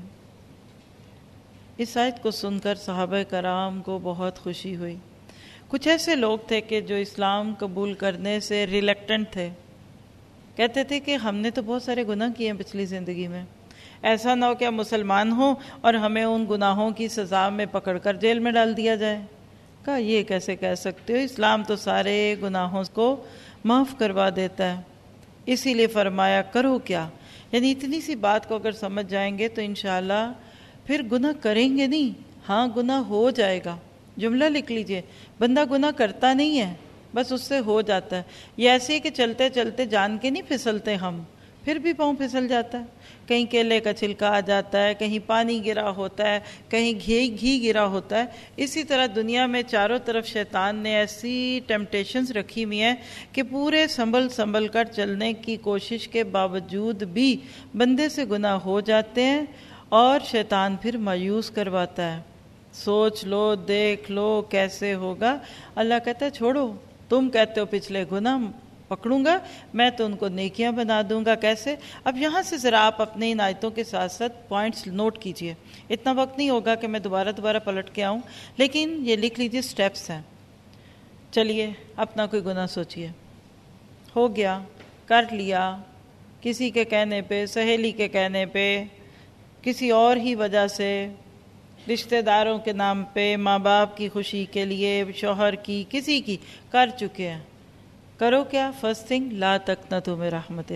Speaker 2: اس آیت کو سن کر صحابہ کرام کو بہت خوشی ہوئی۔ کچھ ایسے لوگ تھے کہ جو اسلام قبول کرنے سے ریلیکٹنٹ تھے، کہتے تھے کہ ہم نے تو بہت سارے گناہ کیے ہیں پچھلی زندگی میں، ایسا نہ ہو کہ ہم مسلمان ہوں اور ہمیں ان گناہوں کی سزا میں پکڑ کر جیل میں ڈال دیا جائے۔ کہا یہ کیسے کہہ سکتے ہو، اسلام تو سارے گناہوں کو معاف کروا دیتا ہے۔ اسی لیے فرمایا کرو کیا، یعنی اتنی سی بات کو اگر سمجھ جائیں گے تو انشاءاللہ پھر گناہ کریں گے نہیں، ہاں گناہ ہو جائے گا۔ جملہ لکھ لیجئے، بندہ گناہ کرتا نہیں ہے، بس اس سے ہو جاتا ہے۔ یہ ایسے کہ چلتے چلتے جان کے نہیں پھسلتے ہم، پھر بھی پاؤں پھسل جاتا ہے، کہیں کیلے کا چھلکا آ جاتا ہے، کہیں پانی گرا ہوتا ہے، کہیں گھی گھی گرا ہوتا ہے۔ اسی طرح دنیا میں چاروں طرف شیطان نے ایسی ٹیمپٹیشنز رکھی ہوئی ہیں کہ پورے سنبھل سنبھل کر چلنے کی کوشش کے باوجود بھی بندے سے گناہ ہو جاتے ہیں، اور شیطان پھر مایوس کرواتا ہے، سوچ لو دیکھ لو کیسے ہوگا۔ اللہ کہتا ہے چھوڑو، تم کہتے ہو پچھلے گناہ پکڑوں گا، میں تو ان کو نیکیاں بنا دوں گا۔ کیسے؟ اب یہاں سے ذرا آپ اپنے ان آیتوں کے ساتھ ساتھ پوائنٹس نوٹ کیجئے، اتنا وقت نہیں ہوگا کہ میں دوبارہ دوبارہ پلٹ کے آؤں، لیکن یہ لکھ لیجئے، سٹیپس ہیں۔ چلیے اپنا کوئی گناہ سوچئے، ہو گیا، کر لیا، کسی کے کہنے پہ، سہیلی کے کہنے پہ، کسی اور ہی وجہ سے، رشتہ داروں کے نام پہ، ماں باپ کی خوشی کے لیے، شوہر کی، کسی کی کر چکے ہیں، کرو کیا؟ فرسٹ تھنگ لا تقنطوا من رحمت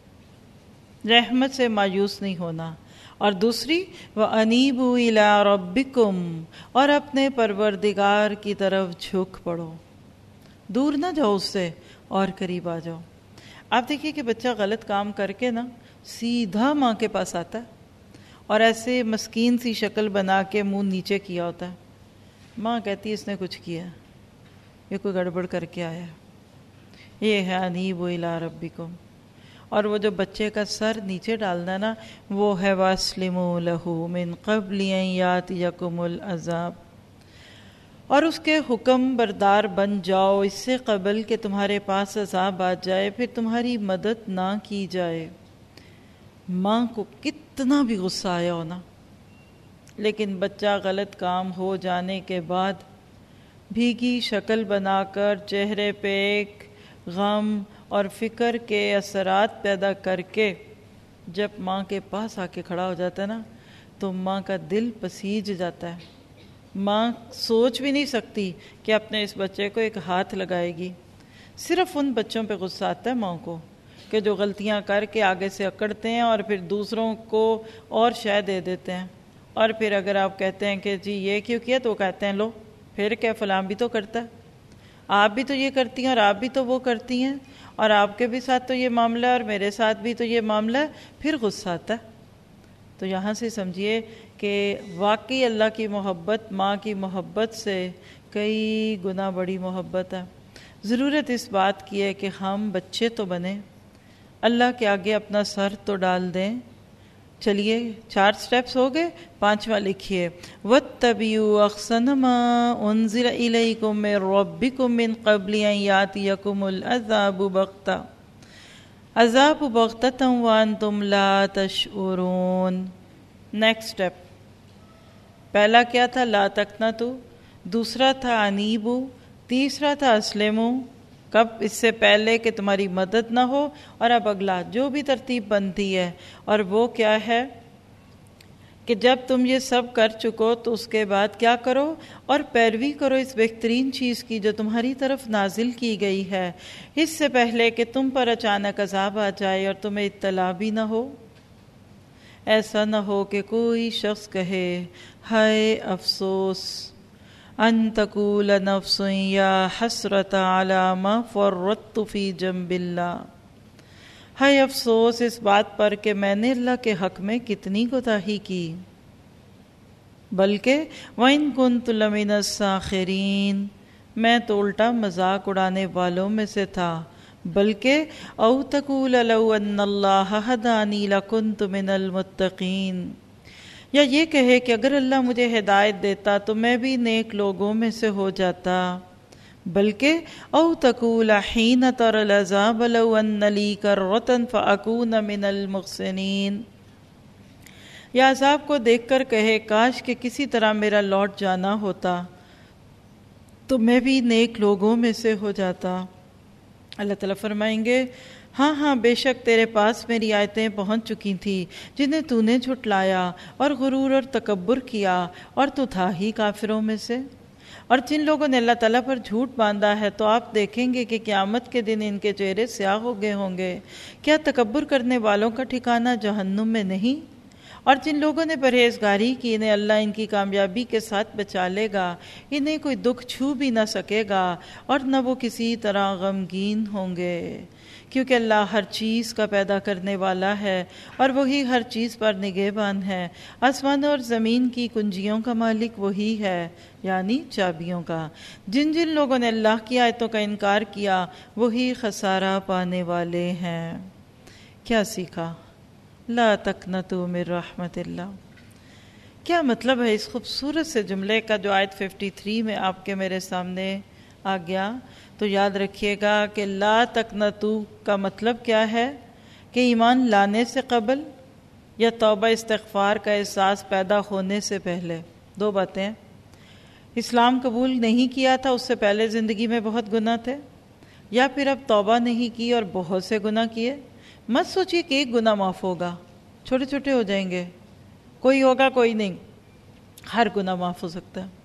Speaker 2: اللہ، رحمت سے مایوس نہیں ہونا، اور دوسری وَأَنِيبُوا إِلَىٰ رَبِّكُمْ، اور اپنے پروردگار کی طرف جھک پڑو، دور نہ جاؤ اس سے اور قریب آ جاؤ۔ آپ دیکھیے کہ بچہ غلط کام کر کے نا سیدھا ماں کے پاس آتا ہے اور ایسے مسکین سی شکل بنا کے منہ نیچے کیا ہوتا ہے، ماں کہتی ہے اس نے کچھ کیا، یہ کوئی گڑبڑ کر کے آیا ہے۔ یہ ہے انیبوا الی ربکم، اور وہ جو بچے کا سر نیچے ڈالنا ہے نا، وہ ہے واسلموا لہ من قبل ان یاتیکم العذاب، اور اس کے حکم بردار بن جاؤ اس سے قبل کہ تمہارے پاس عذاب آ جائے، پھر تمہاری مدد نہ کی جائے۔ ماں کو کتنا بھی غصہ آیا ہونا، لیکن بچہ غلط کام ہو جانے کے بعد بھیگی شکل بنا کر چہرے پہ ایک غم اور فکر کے اثرات پیدا کر کے جب ماں کے پاس آ کے کھڑا ہو جاتا ہے نا، تو ماں کا دل پسیج جاتا ہے۔ ماں سوچ بھی نہیں سکتی کہ اپنے اس بچے کو ایک ہاتھ لگائے گی۔ صرف ان بچوں پہ غصہ آتا ہے ماں کو کہ جو غلطیاں کر کے آگے سے اکڑتے ہیں اور پھر دوسروں کو اور شے دے دیتے ہیں، اور پھر اگر آپ کہتے ہیں کہ جی یہ کیوں کیا، تو وہ کہتے ہیں لو پھر کیا، فلاں بھی تو کرتا ہے، آپ بھی تو یہ کرتی ہیں اور آپ بھی تو وہ کرتی ہیں، اور آپ کے بھی ساتھ تو یہ معاملہ ہے اور میرے ساتھ بھی تو یہ معاملہ ہے، پھر غصہ آتا ہے۔ تو یہاں سے سمجھیے کہ واقعی اللہ کی محبت ماں کی محبت سے کئی گنا بڑی محبت ہے۔ ضرورت اس بات کی ہے کہ ہم بچے تو بنیں، اللہ کے آگے اپنا سر تو ڈال دیں۔ چلیے چار سٹیپس ہو گئے، پانچواں لکھیے وَاتَّبِعُوا أَحْسَنَ مَا أُنزِلَ إِلَيْكُم مِّن رَّبِّكُم مِّن قَبْلِ أَن يَأْتِيَكُمُ الْعَذَابُ بَغْتَةً عذاب بغتۃ وانتم لا تشعرون۔ نیکسٹ اسٹیپ، پہلا کیا تھا؟ لا تقنطوا، دوسرا تھا انیبو، تیسرا تھا اسلموا، کب؟ اس سے پہلے کہ تمہاری مدد نہ ہو، اور اب اگلا جو بھی ترتیب بنتی ہے، اور وہ کیا ہے کہ جب تم یہ سب کر چکو تو اس کے بعد کیا کرو؟ اور پیروی کرو اس بہترین چیز کی جو تمہاری طرف نازل کی گئی ہے، اس سے پہلے کہ تم پر اچانک عذاب آ جائے اور تمہیں اطلاع بھی نہ ہو۔ ایسا نہ ہو کہ کوئی شخص کہے ہائے افسوس، ان تقول نفس یا حسرت علی ما فرطت فی جنب اللہ، ہائے افسوس اس بات پر کہ میں نے اللہ کے حق میں کتنی کوتاہی کی، بلکہ وَإِن كُنتُ لَمِنَ السَّاخِرِينَ، میں تو الٹا مذاق اڑانے والوں میں سے تھا، بلکہ او تقول لو ان اللہ ہدانی لکنت من المتقین، یا یہ کہے کہ اگر اللہ مجھے ہدایت دیتا تو میں بھی نیک لوگوں میں سے ہو جاتا، بلکہ او تقول حین تر العذاب لو ان لی کرۃ فاکون من المحسنین، یا عذاب کو دیکھ کر کہے کاش کہ کسی طرح میرا لوٹ جانا ہوتا تو میں بھی نیک لوگوں میں سے ہو جاتا۔ اللہ تعالیٰ فرمائیں گے ہاں ہاں بے شک تیرے پاس میری آیتیں پہنچ چکی تھیں جنہیں تو نے جھٹلایا اور غرور اور تکبر کیا، اور تو تھا ہی کافروں میں سے۔ اور جن لوگوں نے اللہ تعالیٰ پر جھوٹ باندھا ہے تو آپ دیکھیں گے کہ قیامت کے دن ان کے چہرے سیاہ ہو گئے ہوں گے۔ کیا تکبر کرنے والوں کا ٹھکانہ جہنم میں نہیں؟ اور جن لوگوں نے پرہیزگاری کی انہیں اللہ ان کی کامیابی کے ساتھ بچا لے گا، انہیں کوئی دکھ چھو بھی نہ سکے گا اور نہ وہ کسی طرح غمگین ہوں گے، کیونکہ اللہ ہر چیز کا پیدا کرنے والا ہے اور وہی ہر چیز پر نگہبان ہے۔ آسمانوں اور زمین کی کنجیوں کا مالک وہی ہے، یعنی چابیوں کا۔ جن جن لوگوں نے اللہ کی آیتوں کا انکار کیا وہی خسارہ پانے والے ہیں۔ کیا سیکھا؟ لا تقنطوا من رحمت اللہ۔ کیا مطلب ہے اس خوبصورت سے جملے کا جو آیت تریپن میں آپ کے میرے سامنے آ گیا؟ تو یاد رکھیے گا کہ لا تقنطوا کا مطلب کیا ہے کہ ایمان لانے سے قبل یا توبہ استغفار کا احساس پیدا ہونے سے پہلے، دو باتیں ہیں۔ اسلام قبول نہیں کیا تھا، اس سے پہلے زندگی میں بہت گناہ تھے، یا پھر اب توبہ نہیں کی اور بہت سے گناہ کیے، مت سوچیے کہ ایک گناہ معاف ہوگا، چھوٹے چھوٹے ہو جائیں گے، کوئی ہوگا کوئی نہیں، ہر گناہ معاف ہو سکتا ہے۔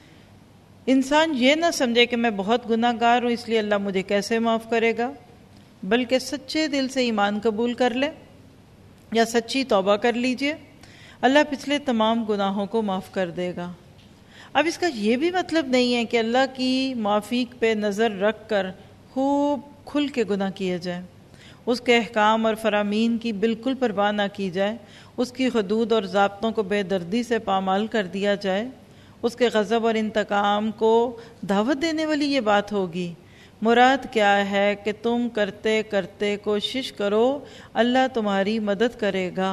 Speaker 2: انسان یہ نہ سمجھے کہ میں بہت گناہ گار ہوں اس لیے اللہ مجھے کیسے معاف کرے گا، بلکہ سچے دل سے ایمان قبول کر لے یا سچی توبہ کر لیجئے، اللہ پچھلے تمام گناہوں کو معاف کر دے گا۔ اب اس کا یہ بھی مطلب نہیں ہے کہ اللہ کی معافی پہ نظر رکھ کر خوب کھل کے گناہ کیے جائیں، اس کے احکام اور فرامین کی بالکل پرواہ نہ کی جائے، اس کی حدود اور ضابطوں کو بے دردی سے پامال کر دیا جائے، اس کے غضب اور انتقام کو دعوت دینے والی یہ بات ہوگی۔ مراد کیا ہے کہ تم کرتے کرتے کوشش کرو، اللہ تمہاری مدد کرے گا۔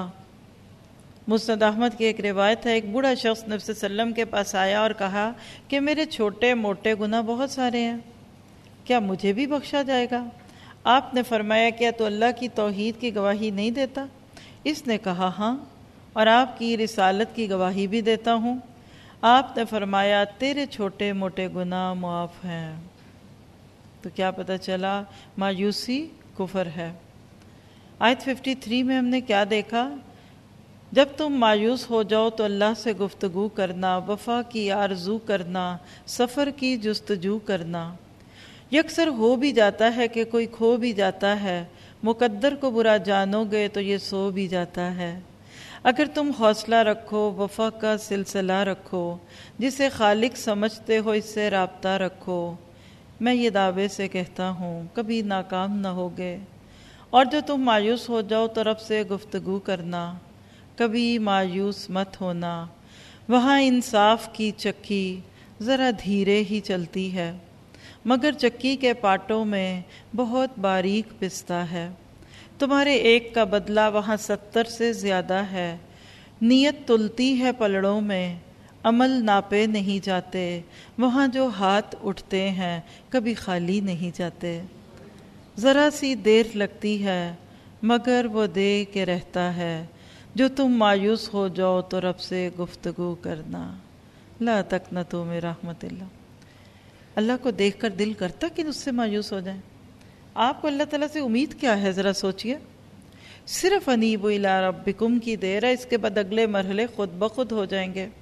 Speaker 2: مسند احمد کی ایک روایت ہے، ایک بوڑھا شخص نبی صلی اللہ علیہ وسلم کے پاس آیا اور کہا کہ میرے چھوٹے موٹے گناہ بہت سارے ہیں، کیا مجھے بھی بخشا جائے گا؟ آپ نے فرمایا کیا تو اللہ کی توحید کی گواہی نہیں دیتا؟ اس نے کہا ہاں، اور آپ کی رسالت کی گواہی بھی دیتا ہوں۔ آپ نے فرمایا تیرے چھوٹے موٹے گناہ معاف ہیں۔ تو کیا پتہ چلا؟ مایوسی کفر ہے۔ آیت تریپن میں ہم نے کیا دیکھا؟ جب تم مایوس ہو جاؤ تو اللہ سے گفتگو کرنا، وفا کی آرزو کرنا، سفر کی جستجو کرنا۔ یکسر ہو بھی جاتا ہے کہ کوئی کھو بھی جاتا ہے، مقدر کو برا جانو گے تو یہ سو بھی جاتا ہے۔ اگر تم حوصلہ رکھو، وفا کا سلسلہ رکھو، جسے خالق سمجھتے ہو اس سے رابطہ رکھو، میں یہ دعوے سے کہتا ہوں کبھی ناکام نہ ہوگے۔ اور جو تم مایوس ہو جاؤ تو رب سے گفتگو کرنا، کبھی مایوس مت ہونا۔ وہاں انصاف کی چکی ذرا دھیرے ہی چلتی ہے، مگر چکی کے پاٹوں میں بہت باریک پستا ہے۔ تمہارے ایک کا بدلہ وہاں ستر سے زیادہ ہے۔ نیت تلتی ہے پلڑوں میں، عمل ناپے نہیں جاتے۔ وہاں جو ہاتھ اٹھتے ہیں کبھی خالی نہیں جاتے۔ ذرا سی دیر لگتی ہے مگر وہ دے کے رہتا ہے۔ جو تم مایوس ہو جاؤ تو رب سے گفتگو کرنا، لا تقنطوا من رحمت اللہ۔ اللہ کو دیکھ کر دل کرتا کہ اس سے مایوس ہو جائیں؟ آپ کو اللہ تعالیٰ سے امید کیا ہے؟ ذرا سوچئے۔ صرف انیبوا الی ربکم کی دیر ہے، اس کے بعد اگلے مرحلے خود بخود ہو جائیں گے۔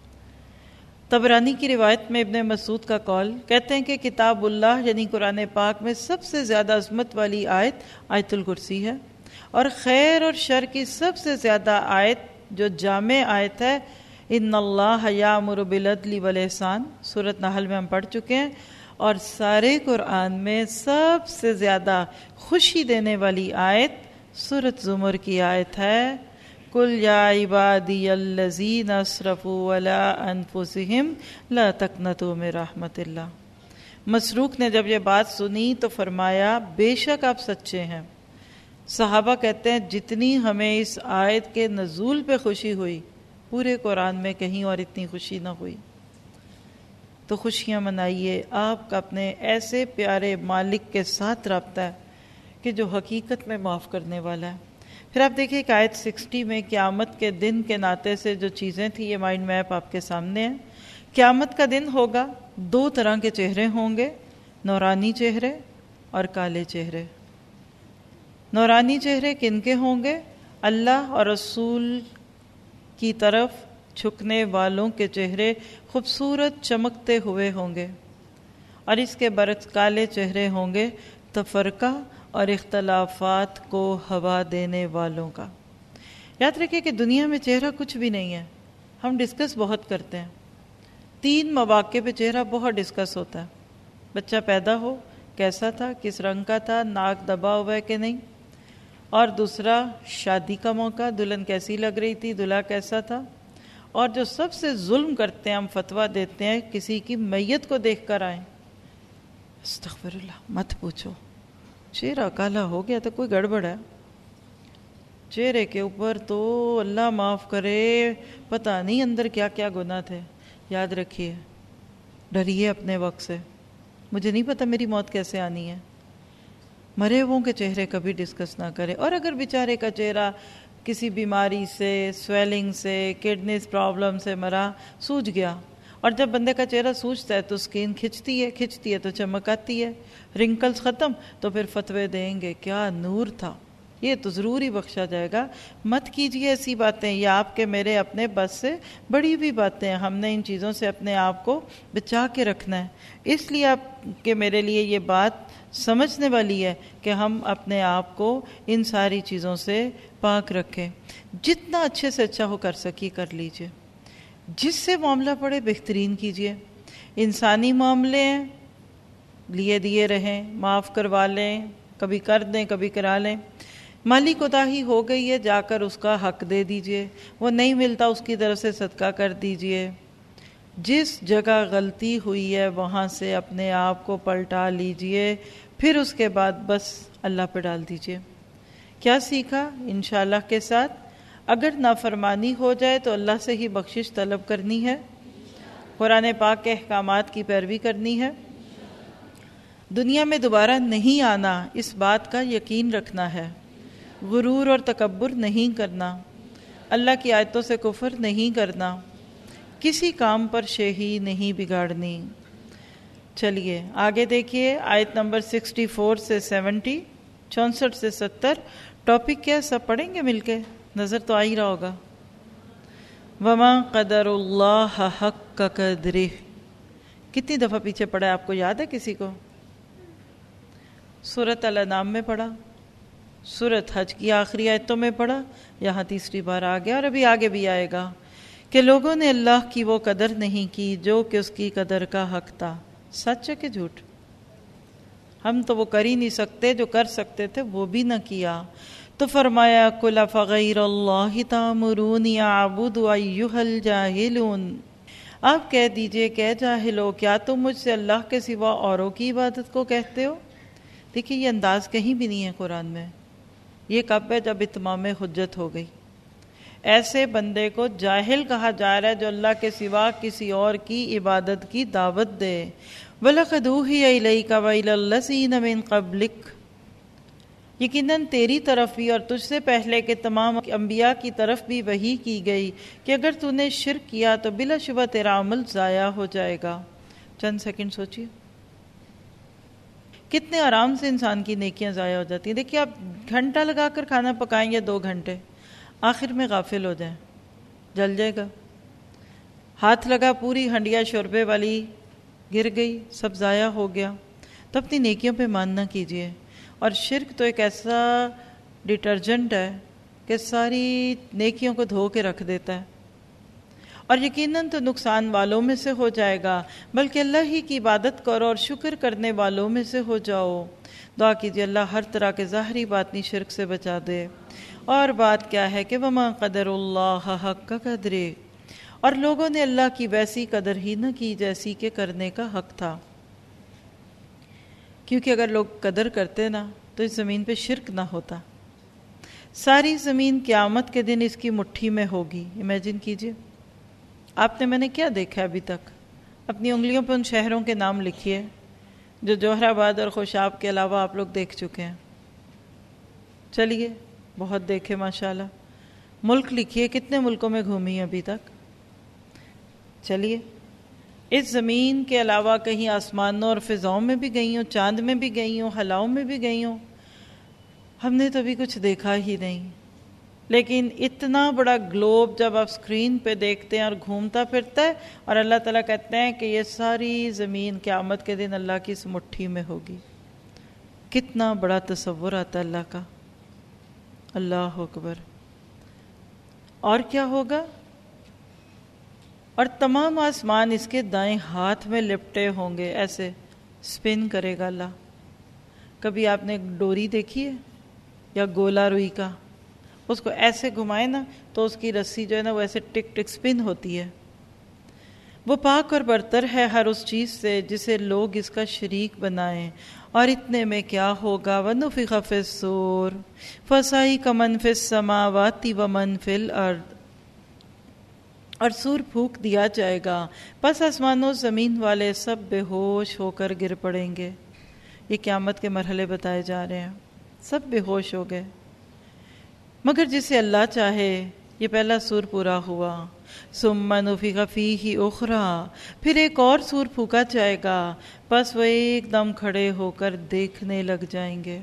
Speaker 2: طبرانی کی روایت میں ابن مسعود کا قول، کہتے ہیں کہ کتاب اللہ یعنی قرآن پاک میں سب سے زیادہ عظمت والی آیت آیت الکرسی ہے، اور خیر اور شر کی سب سے زیادہ آیت جو جامع آیت ہے ان اللہ یامر بالعدل والاحسان، سورۃ نحل میں ہم پڑھ چکے ہیں، اور سارے قرآن میں سب سے زیادہ خوشی دینے والی آیت سورۃ زمر کی آیت ہے، قل یا عبادی الذین اسرفوا علی انفسہم لا تقنطوا من رحمت اللہ۔ مسروق نے جب یہ بات سنی تو فرمایا بے شک آپ سچے ہیں۔ صحابہ کہتے ہیں جتنی ہمیں اس آیت کے نزول پہ خوشی ہوئی پورے قرآن میں کہیں اور اتنی خوشی نہ ہوئی۔ تو خوشیاں منائیے، آپ کا اپنے ایسے پیارے مالک کے ساتھ رابطہ ہے کہ جو حقیقت میں معاف کرنے والا ہے۔ پھر آپ دیکھیں کہ آیت سکسٹی میں قیامت کے دن کے ناطے سے جو چیزیں تھیں، یہ مائنڈ میپ آپ کے سامنے ہے۔ قیامت کا دن ہوگا، دو طرح کے چہرے ہوں گے، نورانی چہرے اور کالے چہرے۔ نورانی چہرے کن کے ہوں گے؟ اللہ اور رسول کی طرف جھکنے والوں کے چہرے خوبصورت چمکتے ہوئے ہوں گے، اور اس کے برعکس کالے چہرے ہوں گے تفرقہ اور اختلافات کو ہوا دینے والوں کا۔ یاد رکھیں کہ دنیا میں چہرہ کچھ بھی نہیں ہے، ہم ڈسکس بہت کرتے ہیں۔ تین مواقع پہ چہرہ بہت ڈسکس ہوتا ہے۔ بچہ پیدا ہو کیسا تھا، کس رنگ کا تھا، ناک دبا ہوا ہے کہ نہیں، اور دوسرا شادی کا موقع، دلہن کیسی لگ رہی تھی، دلہا کیسا تھا، اور جو سب سے ظلم کرتے ہیں ہم فتویٰ دیتے ہیں کسی کی میت کو دیکھ کر آئیں، استغفر اللہ مت پوچھو، چہرہ کالا ہو گیا تو کوئی گڑبڑ ہے۔ چہرے کے اوپر تو اللہ معاف کرے پتہ نہیں اندر کیا کیا گناہ تھے۔ یاد رکھیے، ڈریے اپنے وقت سے، مجھے نہیں پتہ میری موت کیسے آنی ہے۔ مرے ہوں کے چہرے کبھی ڈسکس نہ کرے، اور اگر بیچارے کا چہرہ کسی بیماری سے، سویلنگ سے، کڈنیز پرابلم سے مرا، سوج گیا، اور جب بندے کا چہرہ سوجتا ہے تو اسکن کھچتی ہے، کھچتی ہے تو چمک آتی ہے، رنکلز ختم تو پھر فتوے دیں گے کیا نور تھا، یہ تو ضرور ہی بخشا جائے گا۔ مت کیجئے ایسی باتیں، یہ آپ کے میرے اپنے بس سے بڑی بھی باتیں ہیں، ہم نے ان چیزوں سے اپنے آپ کو بچا کے رکھنا ہے۔ اس لیے آپ کے میرے لیے یہ بات سمجھنے والی ہے کہ ہم اپنے آپ کو ان ساری چیزوں سے پاک رکھیں، جتنا اچھے سے اچھا ہو کر سکی کر لیجئے، جس سے معاملہ پڑے بہترین کیجئے۔ انسانی معاملے ہیں، لیے دیے رہیں، معاف کروا لیں، کبھی کر دیں کبھی کرا لیں۔ مالی کوتاہی ہو گئی ہے، جا کر اس کا حق دے دیجئے، وہ نہیں ملتا اس کی طرف سے صدقہ کر دیجئے۔ جس جگہ غلطی ہوئی ہے وہاں سے اپنے آپ کو پلٹا لیجئے، پھر اس کے بعد بس اللہ پہ ڈال دیجئے۔ کیا سیکھا؟ انشاءاللہ کے ساتھ اگر نافرمانی ہو جائے تو اللہ سے ہی بخشش طلب کرنی ہے، قرآن پاک کے احکامات کی پیروی کرنی ہے، دنیا میں دوبارہ نہیں آنا اس بات کا یقین رکھنا ہے، غرور اور تکبر نہیں کرنا، اللہ کی آیتوں سے کفر نہیں کرنا، کسی کام پر شیخی نہیں بگاڑنی۔ چلیے آگے دیکھیے آیت نمبر سکسٹی فور سے سیونٹی، چونسٹھ سے ستر۔ ٹاپک کیا سب پڑھیں گے مل کے؟ نظر تو آ ہی رہا ہوگا۔ وما قدر اللہ حق قدرہ، کتنی دفعہ پیچھے پڑھا ہے آپ کو یاد ہے کسی کو؟ سورۃ الانعام میں پڑھا، سورۃ حج کی آخری آیتوں میں پڑھا، یہاں تیسری بار آ گیا اور ابھی آگے بھی آئے گا کہ لوگوں نے اللہ کی وہ قدر نہیں کی جو کہ اس کی قدر کا حق تھا۔ سچ ہے کہ جھوٹ؟ ہم تو وہ کر ہی نہیں سکتے، جو کر سکتے تھے وہ بھی نہ کیا۔ تو فرمایا قل افغیر اللہ تأمرونی اعبد ایھا الجاہلون، آپ کہہ دیجئے کہ جاہلو کیا تم مجھ سے اللہ کے سوا اوروں کی عبادت کو کہتے ہو؟ دیکھیے یہ انداز کہیں بھی نہیں ہے قرآن میں، یہ کب ہے؟ جب اتمام حجت ہو گئی۔ ایسے بندے کو جاہل کہا جا رہا ہے جو اللہ کے سوا کسی اور کی عبادت کی دعوت دے۔ وَلَقَدْ أُوحِيَ إِلَيْكَ وَإِلَى الَّذِينَ مِن قَبْلِكَ، یقیناً تیری طرف بھی اور تجھ سے پہلے کے تمام انبیاء کی طرف بھی وحی کی گئی کہ اگر تو نے شرک کیا تو بلا شبہ تیرا عمل ضائع ہو جائے گا۔ چند سیکنڈ سوچیے، کتنے آرام سے انسان کی نیکیاں ضائع ہو جاتی ہیں۔ دیکھیے آپ گھنٹہ لگا کر کھانا پکائیں یا دو گھنٹے، آخر میں غافل ہو جائیں، جل جائے گا۔ ہاتھ لگا پوری ہنڈیا شوربے والی گر گئی، سب ضائع ہو گیا۔ تو اپنی نیکیوں پہ مان نہ کیجیے۔ اور شرک تو ایک ایسا ڈٹرجنٹ ہے کہ ساری نیکیوں کو دھو کے رکھ دیتا ہے، اور یقیناً تو نقصان والوں میں سے ہو جائے گا، بلکہ اللہ ہی کی عبادت کرو اور شکر کرنے والوں میں سے ہو جاؤ۔ دعا کیجیے اللہ ہر طرح کے ظاہری باطنی شرک سے بچا دے۔ اور بات کیا ہے کہ وما قدر اللہ حق قدرہ، اور لوگوں نے اللہ کی ویسی قدر ہی نہ کی جیسی کہ کرنے کا حق تھا، کیونکہ اگر لوگ قدر کرتے نا تو اس زمین پہ شرک نہ ہوتا۔ ساری زمین قیامت کے دن اس کی مٹھی میں ہوگی۔ امیجن کیجئے، آپ نے میں نے کیا دیکھا ابھی تک؟ اپنی انگلیوں پہ ان شہروں کے نام لکھیے جو جوہر آباد اور خوشاب کے علاوہ آپ لوگ دیکھ چکے ہیں۔ چلیے بہت دیکھے ماشاءاللہ۔ ملک لکھیے، کتنے ملکوں میں گھومی ہیں ابھی تک؟ چلیے اس زمین کے علاوہ کہیں آسمانوں اور فضاؤں میں بھی گئی ہوں، چاند میں بھی گئی ہوں، خلاؤں میں بھی گئی ہوں، ہم نے تو ابھی کچھ دیکھا ہی نہیں۔ لیکن اتنا بڑا گلوب جب آپ اسکرین پہ دیکھتے ہیں اور گھومتا پھرتا ہے، اور اللہ تعالیٰ کہتے ہیں کہ یہ ساری زمین قیامت کے دن اللہ کی اس مٹھی میں ہوگی، کتنا بڑا تصور آتا ہے اللہ کا۔ اللہ اکبر۔ اور کیا ہوگا؟ اور تمام آسمان اس کے دائیں ہاتھ میں لپٹے ہوں گے، ایسے سپن کرے گا اللہ۔ کبھی آپ نے ڈوری دیکھی ہے یا گولا روئی کا؟ اس کو ایسے گھمائے نا تو اس کی رسی جو ہے نا وہ ایسے ٹک ٹک سپن ہوتی ہے۔ وہ پاک اور برتر ہے ہر اس چیز سے جسے لوگ اس کا شریک بنائیں، اور اتنے میں کیا ہوگا؟ وَنُفِخَ فِي الصُّورِ فَصَعِقَ مَن فِي السَّمَاوَاتِ وَمَن فِي الْأَرْضِ، اور سور پھونک دیا جائے گا، پس آسمانوں زمین والے سب بے ہوش ہو کر گر پڑیں گے۔ یہ قیامت کے مرحلے بتائے جا رہے ہیں، سب بے ہوش ہو گئے، مگر جسے اللہ چاہے یہ پہلا سور پورا ہوا. ثم نفخ فیہ اخری، پھر ایک اور سور پھونکا جائے گا، پس وہ ایک دم کھڑے ہو کر دیکھنے لگ جائیں گے.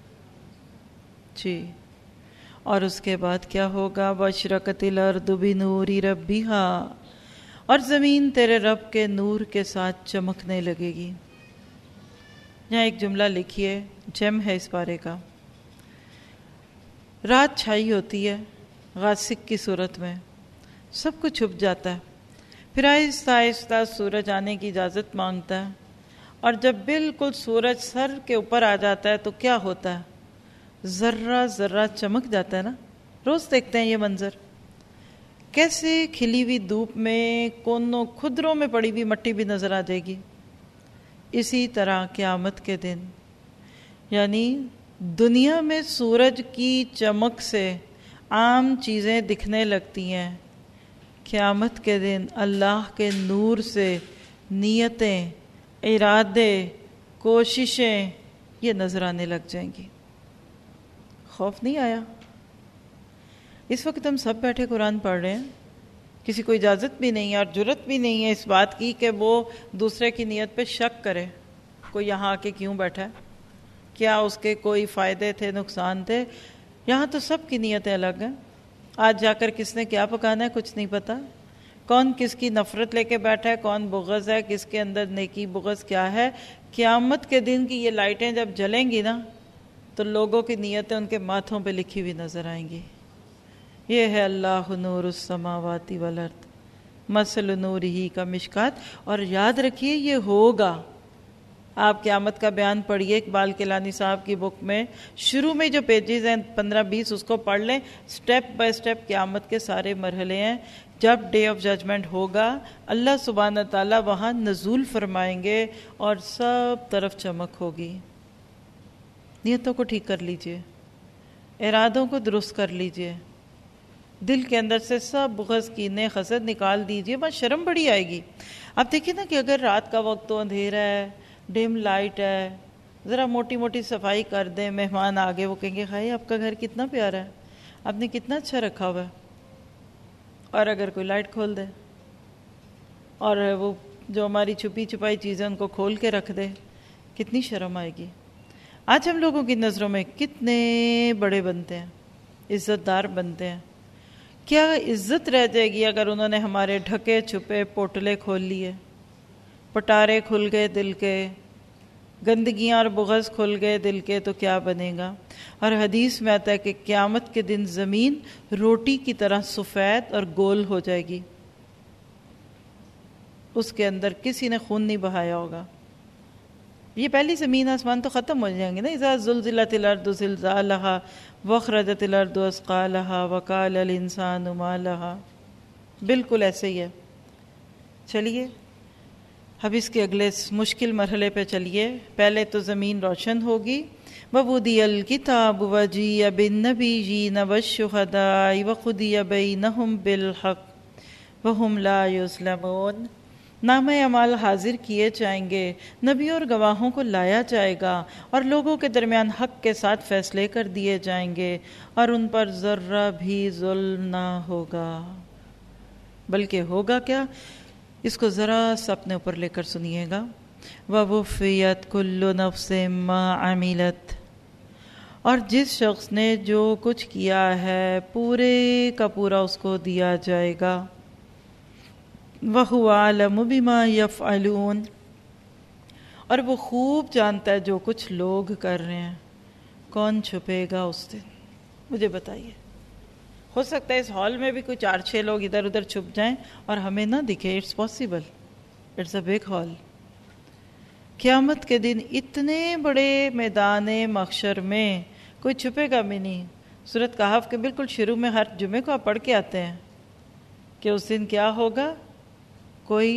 Speaker 2: جی اور اس کے بعد کیا ہوگا؟ واشرقت الارض بنور ربہا، اور زمین تیرے رب کے نور کے ساتھ چمکنے لگے گی. یہاں ایک جملہ لکھیے، جم ہے اس پارے کا. رات چھائی ہوتی ہے غاسق کی صورت میں، سب کچھ چھپ جاتا ہے، پھر آہستہ آہستہ سورج آنے کی اجازت مانگتا ہے، اور جب بالکل سورج سر کے اوپر آ جاتا ہے تو کیا ہوتا ہے؟ ذرہ ذرہ چمک جاتا ہے نا. روز دیکھتے ہیں یہ منظر، کیسے کھلی ہوئی دھوپ میں کونوں کھدروں میں پڑی ہوئی مٹی بھی نظر آ جائے گی. اسی طرح قیامت کے دن، یعنی دنیا میں سورج کی چمک سے عام چیزیں دکھنے لگتی ہیں، قیامت کے دن اللہ کے نور سے نیتیں، ارادے، کوششیں یہ نظر آنے لگ جائیں گی. خوف نہیں آیا؟ اس وقت ہم سب بیٹھے قرآن پڑھ رہے ہیں، کسی کو اجازت بھی نہیں ہے اور جرت بھی نہیں ہے اس بات کی کہ وہ دوسرے کی نیت پہ شک کرے. کوئی یہاں آ کے کیوں بیٹھا ہے، کیا اس کے کوئی فائدے تھے، نقصان تھے؟ یہاں تو سب کی نیتیں الگ ہیں. آج جا کر کس نے کیا پکانا ہے کچھ نہیں پتا، کون کس کی نفرت لے کے بیٹھا ہے، کون بغض ہے، کس کے اندر نیکی بغض کیا ہے. قیامت کے دن کی یہ لائٹیں جب جلیں گی نا تو لوگوں کی نیتیں ان کے ماتھوں پہ لکھی ہوئی نظر آئیں گی. یہ ہے اللہ نور السماوات والارض مثل نورہ کمشکات. اور یاد رکھیے یہ ہوگا. آپ قیامت کا بیان پڑھیے اقبال کیلانی صاحب کی بک میں، شروع میں جو پیجز ہیں پندرہ بیس اس کو پڑھ لیں، سٹیپ بائی سٹیپ قیامت کے سارے مرحلے ہیں. جب ڈے آف ججمنٹ ہوگا اللہ سبحانہ تعالیٰ وہاں نزول فرمائیں گے اور سب طرف چمک ہوگی. نیتوں کو ٹھیک کر لیجئے، ارادوں کو درست کر لیجئے، دل کے اندر سے سب بغض کینے حسد نکال دیجئے. وہاں شرم بڑی آئے گی. اب دیکھیں نا کہ اگر رات کا وقت تو اندھیرا ہے، ڈیم لائٹ ہے، ذرا موٹی موٹی صفائی کر دیں، مہمان آگے وہ کہیں گے ہائے آپ کا گھر کتنا پیارا ہے، آپ نے کتنا اچھا رکھا ہوا ہے. اور اگر کوئی لائٹ کھول دے اور وہ جو ہماری چھپی چھپائی چیزیں ان کو کھول کے رکھ دے، کتنی شرم آئے گی. آج ہم لوگوں کی نظروں میں کتنے بڑے بنتے ہیں، عزت دار بنتے ہیں. کیا عزت رہ جائے گی اگر انہوں نے ہمارے ڈھکے چھپے پوٹلے کھول لیے، پٹارے کھل گئے دل کے، گندگیاں اور بغض کھل گئے دل کے، تو کیا بنے گا؟ اور حدیث میں آتا ہے کہ قیامت کے دن زمین روٹی کی طرح سفید اور گول ہو جائے گی، اس کے اندر کسی نے خون نہیں بہایا ہوگا. یہ پہلی زمین آسمان تو ختم ہو جائیں گے نا. اذا زلزلت الارض زلزالہا واخرجت الارض اثقالہا وقال الانسان ما لہا. بالکل ایسے ہی ہے. چلیے اب اس کے اگلے مشکل مرحلے پہ چلیے. پہلے تو زمین روشن ہوگی. وَوُضِعَ الْكِتَابُ وَجِيءَ بِالنَّبِيِّينَ وَالشُّهَدَاءِ وَقُضِيَ بَيْنَهُم بِالْحَقِّ وَهُمْ لَا يُظْلَمُونَ. نامہ اعمال حاضر کیے جائیں گے، نبی اور گواہوں کو لایا جائے گا، اور لوگوں کے درمیان حق کے ساتھ فیصلے کر دیے جائیں گے، اور ان پر ذرہ بھی ظلم نہ ہوگا. بلکہ ہوگا کیا؟ اس کو ذرا سا اپنے اوپر لے کر سنیے گا. وَوُفِّيَتْ كُلُّ نَفْسٍ مَّا عَمِلَتْ. اور جس شخص نے جو کچھ کیا ہے پورے کا پورا اس کو دیا جائے گا. وَهُوَ أَعْلَمُ بِمَا يَفْعَلُونَ. اور وہ خوب جانتا ہے جو کچھ لوگ کر رہے ہیں. کون چھپے گا اس دن؟ مجھے بتائیے. ہو سکتا ہے اس ہال میں بھی کوئی چار چھ لوگ ادھر ادھر چھپ جائیں اور ہمیں نہ دکھے. It's possible. It's a big hall. قیامت کے دن اتنے بڑے میدان محشر میں کوئی چھپے گا بھی نہیں. سورۃ کہف کے بالکل شروع میں ہر جمعے کو آپ پڑھ کے آتے ہیں کہ اس دن کیا ہوگا. کوئی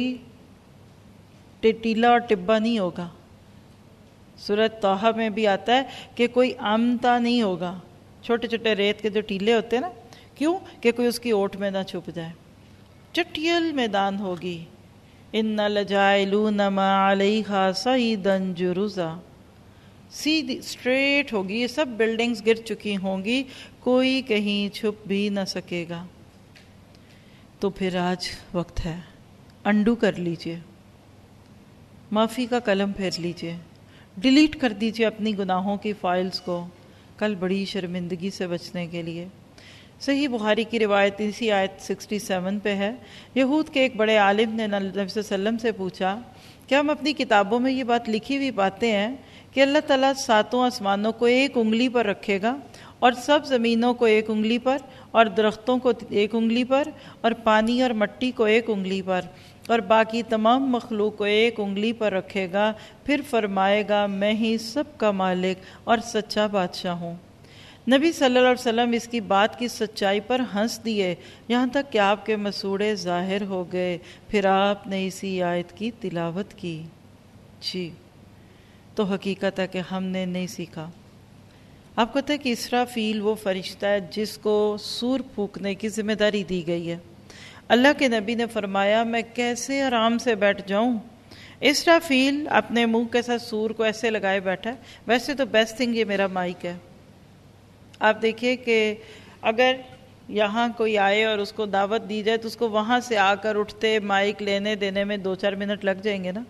Speaker 2: ٹیلا اور ٹبا نہیں ہوگا. سورۃ طٰہٰ میں بھی آتا ہے کہ کوئی آمتا نہیں ہوگا. چھوٹے چھوٹے ریت کے جو ٹیلے ہوتے ہیں نا، کیوں کہ کوئی اس کی اوٹ میں نہ چھپ جائے. چٹیل میدان ہوگی. اِنَّ لَجَاعِلُونَ مَا عَلَيْهَا صَعِيدًا جُرُزًا. سیدھی اسٹریٹ ہوگی. یہ سب بلڈنگز گر چکی ہوں گی، کوئی کہیں چھپ بھی نہ سکے گا. تو پھر آج وقت ہے، انڈو کر لیجئے، معافی کا قلم پھیر لیجئے، ڈیلیٹ کر دیجئے اپنی گناہوں کی فائلز کو کل بڑی شرمندگی سے بچنے کے لیے۔ صحیح بخاری کی روایت اسی آیت سکسٹی سیون پہ ہے، یہود کے ایک بڑے عالم نے نبی صلی اللہ علیہ وسلم سے پوچھا کہ ہم اپنی کتابوں میں یہ بات لکھی ہوئی پاتے ہیں کہ اللہ تعالیٰ ساتوں آسمانوں کو ایک انگلی پر رکھے گا اور سب زمینوں کو ایک انگلی پر اور درختوں کو ایک انگلی پر اور پانی اور مٹی کو ایک انگلی پر اور باقی تمام مخلوق کو ایک انگلی پر رکھے گا، پھر فرمائے گا میں ہی سب کا مالک اور سچا بادشاہ ہوں۔ نبی صلی اللہ علیہ وسلم اس کی بات کی سچائی پر ہنس دیے، یہاں تک کہ آپ کے مسوڑے ظاہر ہو گئے، پھر آپ نے اسی آیت کی تلاوت کی۔ جی تو حقیقت ہے کہ ہم نے نہیں سیکھا۔ آپ کو پتہ ہے کہ اسرافیل وہ فرشتہ ہے جس کو سور پھونکنے کی ذمہ داری دی گئی ہے۔ اللہ کے نبی نے فرمایا میں کیسے آرام سے بیٹھ جاؤں؟ اسرافیل اپنے منہ کے ساتھ سور کو ایسے لگائے بیٹھا ہے۔ ویسے تو بیسٹ تھنگ یہ میرا مائک ہے۔ آپ دیکھیے کہ اگر یہاں کوئی آئے اور اس کو دعوت دی جائے تو اس کو وہاں سے آ کر اٹھتے مائک لینے دینے میں دو چار منٹ لگ جائیں گے نا،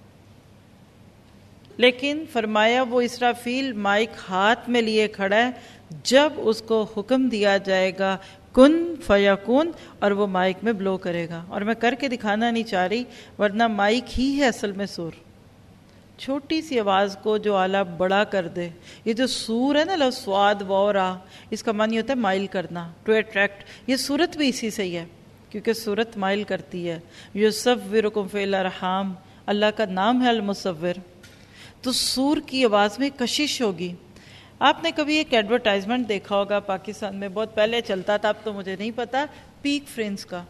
Speaker 2: لیکن فرمایا وہ اسرافیل مائک ہاتھ میں لیے کھڑا ہے، جب اس کو حکم دیا جائے گا کن فیکون اور وہ مائک میں بلو کرے گا۔ اور میں کر کے دکھانا نہیں چاہ رہی ورنہ مائک ہی ہے اصل میں سور، چھوٹی سی آواز کو جو اعلیٰ بڑا کر دے۔ یہ جو سور ہے نا لو سواد وورا، اس کا معنی ہوتا ہے مائل کرنا، ٹو اٹریکٹ۔ یہ صورت بھی اسی سے ہی ہے کیونکہ صورت مائل کرتی ہے۔ یصورکم فی الارحام، اللہ کا نام ہے المصور۔ تو سور کی آواز میں کشش ہوگی۔ آپ نے کبھی ایک ایڈورٹائزمنٹ دیکھا ہوگا پاکستان میں، بہت پہلے چلتا تھا، اب تو مجھے نہیں پتا، پیک فرینڈز کا۔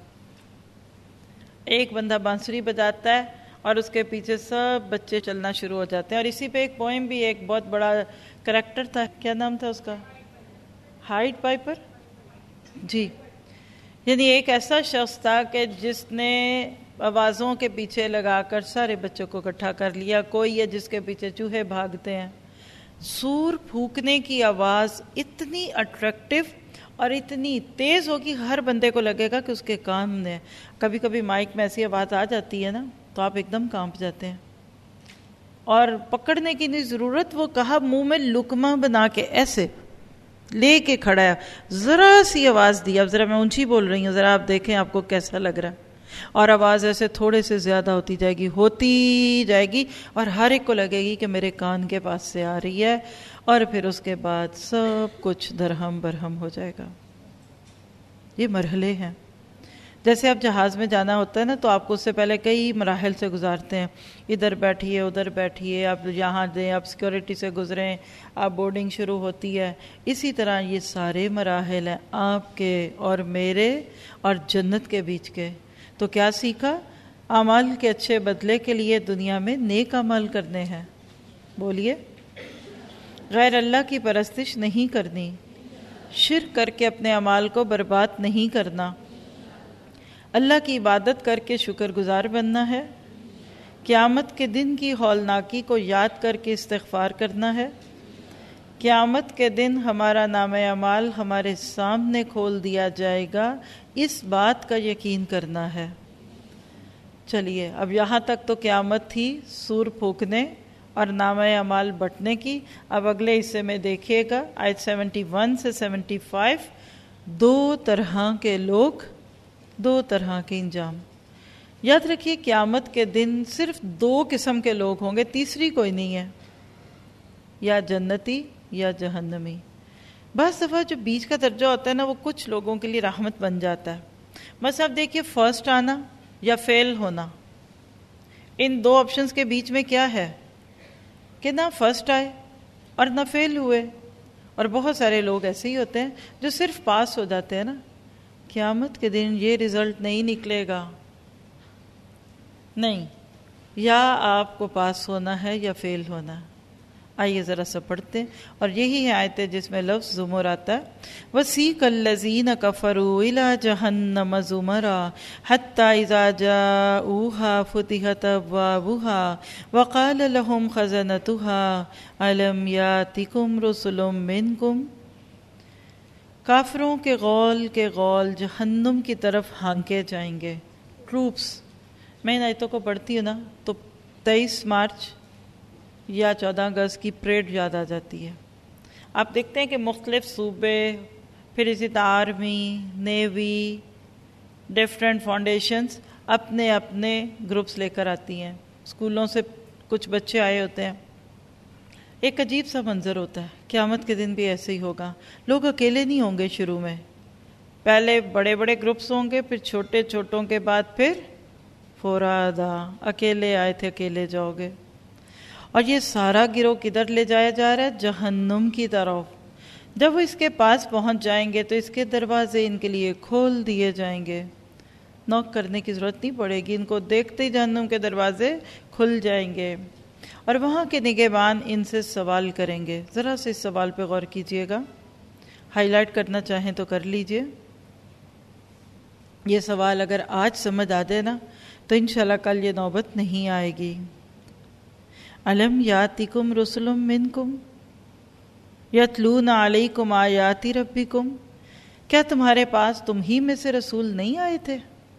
Speaker 2: ایک بندہ بانسری بجاتا ہے اور اس کے پیچھے سب بچے چلنا شروع ہو جاتے ہیں، اور اسی پہ ایک پوئم بھی، ایک بہت بڑا کریکٹر تھا، کیا نام تھا اس کا؟ Hyde Piper. جی، یعنی ایک ایسا شخص تھا کہ جس نے آوازوں کے پیچھے لگا کر سارے بچوں کو اکٹھا کر لیا۔ کوئی ہے جس کے پیچھے چوہے بھاگتے ہیں۔ سور پھونکنے کی آواز اتنی اٹریکٹیو اور اتنی تیز ہوگی، ہر بندے کو لگے گا کہ اس کے کان میں۔ کبھی کبھی مائک میں ایسی آواز آ جاتی ہے نا تو آپ ایک دم کانپ جاتے ہیں، اور پکڑنے کی نہیں ضرورت، وہ کہا منہ میں لقمہ بنا کے ایسے لے کے کھڑا ہے، ذرا سی آواز دی۔ اب ذرا میں اونچی بول رہی ہوں، ذرا آپ دیکھیں آپ کو کیسا لگ رہا ہے، اور آواز ایسے تھوڑے سے زیادہ ہوتی جائے گی ہوتی جائے گی اور ہر ایک کو لگے گی کہ میرے کان کے پاس سے آ رہی ہے، اور پھر اس کے بعد سب کچھ درہم برہم ہو جائے گا۔ یہ مرحلے ہیں۔ جیسے آپ جہاز میں جانا ہوتا ہے نا تو آپ کو اس سے پہلے کئی مراحل سے گزارتے ہیں، ادھر بیٹھیے ادھر بیٹھیے، آپ یہاں دیں، آپ سیکورٹی سے گزریں، آپ بورڈنگ شروع ہوتی ہے۔ اسی طرح یہ سارے مراحل ہیں آپ کے اور میرے اور جنت کے بیچ کے۔ تو کیا سیکھا؟ اعمال کے اچھے بدلے کے لیے دنیا میں نیک اعمال کرنے ہیں۔ بولیے، غیر اللہ کی پرستش نہیں کرنی، شرک کر کے اپنے اعمال کو برباد نہیں کرنا، اللہ کی عبادت کر کے شکر گزار بننا ہے، قیامت کے دن کی ہولناکی کو یاد کر کے استغفار کرنا ہے، قیامت کے دن ہمارا نام اعمال ہمارے سامنے کھول دیا جائے گا، اس بات کا یقین کرنا ہے۔ چلیے اب یہاں تک تو قیامت تھی سور پھونکنے اور نام اعمال بٹنے کی۔ اب اگلے حصے میں دیکھیے گا آیت سیونٹی ون سے سیونٹی فائیو، دو طرح کے لوگ، دو طرح کے انجام۔ یاد رکھیے قیامت کے دن صرف دو قسم کے لوگ ہوں گے، تیسری کوئی نہیں ہے، یا جنتی یا جہنمی۔ بعض دفعہ جو بیچ کا درجہ ہوتا ہے نا وہ کچھ لوگوں کے لیے رحمت بن جاتا ہے۔ بس اب دیکھیے فرسٹ آنا یا فیل ہونا، ان دو آپشنز کے بیچ میں کیا ہے کہ نہ فرسٹ آئے اور نہ فیل ہوئے۔ اور بہت سارے لوگ ایسے ہی ہوتے ہیں جو صرف پاس ہو جاتے ہیں نا، قیامت کے دن یہ رزلٹ نہیں نکلے گا، نہیں، یا آپ کو پاس ہونا ہے یا فیل ہونا ہے۔ آئیے ذرا سا پڑھتے ہیں، اور یہی ہے آیت جس میں لفظ زمر آتا ہے، وَسِيقَ الَّذِينَ كَفَرُوا إِلَىٰ جَهَنَّمَ زُمَرًا حَتَّىٰ إِذَا جَاءُوهَا فُتِحَتْ أَبْوَابُهَا وَقَالَ لَهُمْ خَزَنَتُهَا أَلَمْ يَأْتِكُمْ رُسُلٌ مِّنكُمْ۔ کافروں کے غول کے غول جہنم کی طرف ہانکے جائیں گے. ٹروپس، میں ان آیتوں کو پڑھتی ہوں نا تو تیئیس مارچ یا چودہ اگست کی پریڈ یاد آ جاتی ہے. آپ دیکھتے ہیں کہ مختلف صوبے، پھر اسی طرح آرمی، نیوی، ڈفرینٹ فاؤنڈیشنز اپنے اپنے گروپس لے کر آتی ہیں. اسکولوں سے کچھ بچے آئے ہوتے ہیں. ایک عجیب سا منظر ہوتا ہے. قیامت کے دن بھی ایسے ہی ہوگا. لوگ اکیلے نہیں ہوں گے. شروع میں پہلے بڑے بڑے گروپس ہوں گے، پھر چھوٹے چھوٹوں کے بعد پھر فرادا، اکیلے آئے تھے اکیلے جاؤ گے. اور یہ سارا گروہ کدھر لے جایا جا رہا ہے؟ جہنم کی طرف. جب وہ اس کے پاس پہنچ جائیں گے تو اس کے دروازے ان کے لیے کھول دیے جائیں گے. نوک کرنے کی ضرورت نہیں پڑے گی. ان کو دیکھتے ہی جہنم کے دروازے کھل جائیں گے اور وہاں کے نگہبان ان سے سوال کریں گے. ذرا سے اس سوال پہ غور کیجئے گا. ہائی لائٹ کرنا چاہیں تو کر لیجئے. یہ سوال اگر آج سمجھ آ جائے نا تو انشاءاللہ کل یہ نوبت نہیں آئے گی. الم یاتکم رسل منکم یتلون علیکم آیات ربکم، کیا تمہارے پاس تم ہی میں سے رسول نہیں آئے تھے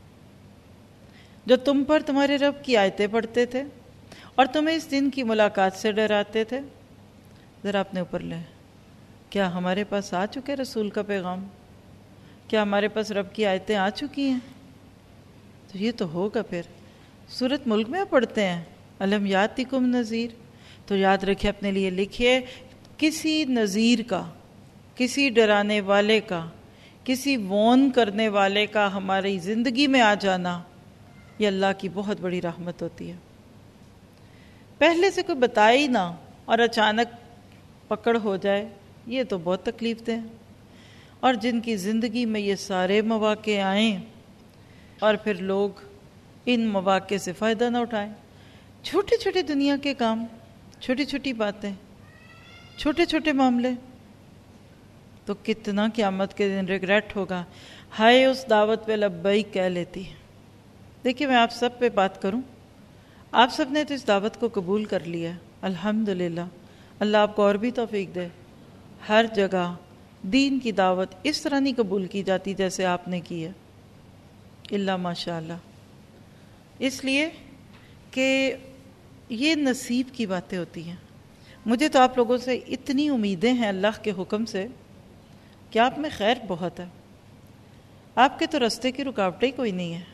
Speaker 2: جو تم پر تمہارے رب کی آیتیں پڑھتے تھے اور تمہیں اس دن کی ملاقات سے ڈراتے تھے؟ ذرا اپنے اوپر لیں. کیا ہمارے پاس آ چکے رسول کا پیغام؟ کیا ہمارے پاس رب کی آیتیں آ چکی ہیں؟ تو یہ تو ہوگا. پھر سورۃ ملک میں پڑھتے ہیں الم یاتکم نذیر، تو یاد رکھے اپنے لیے لکھیے کسی نذیر کا، کسی ڈرانے والے کا، کسی وارن کرنے والے کا ہماری زندگی میں آ جانا یہ اللہ کی بہت بڑی رحمت ہوتی ہے. پہلے سے کوئی بتائے ہی نہ اور اچانک پکڑ ہو جائے، یہ تو بہت تکلیف دہ. اور جن کی زندگی میں یہ سارے مواقع آئیں اور پھر لوگ ان مواقع سے فائدہ نہ اٹھائیں. چھوٹے چھوٹے دنیا کے کام، چھوٹی چھوٹی باتیں، چھوٹے چھوٹے معاملے، تو کتنا قیامت کے دن ریگریٹ ہوگا. ہائے اس دعوت پہ لبیک کہہ لیتی. دیکھیے میں آپ سب پہ بات کروں، آپ سب نے تو اس دعوت کو قبول کر لیا ہے الحمدللہ. اللہ آپ کو اور بھی توفیق دے. ہر جگہ دین کی دعوت اس طرح نہیں قبول کی جاتی جیسے آپ نے کی ہے، اللہ ماشاء اللہ. اس لیے کہ یہ نصیب کی باتیں ہوتی ہیں. مجھے تو آپ لوگوں سے اتنی امیدیں ہیں اللہ کے حکم سے کہ آپ میں خیر بہت ہے. آپ کے تو راستے کی رکاوٹیں کوئی نہیں ہے.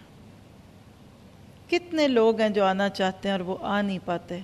Speaker 2: کتنے لوگ ہیں جو آنا چاہتے ہیں اور وہ آ نہیں پاتے.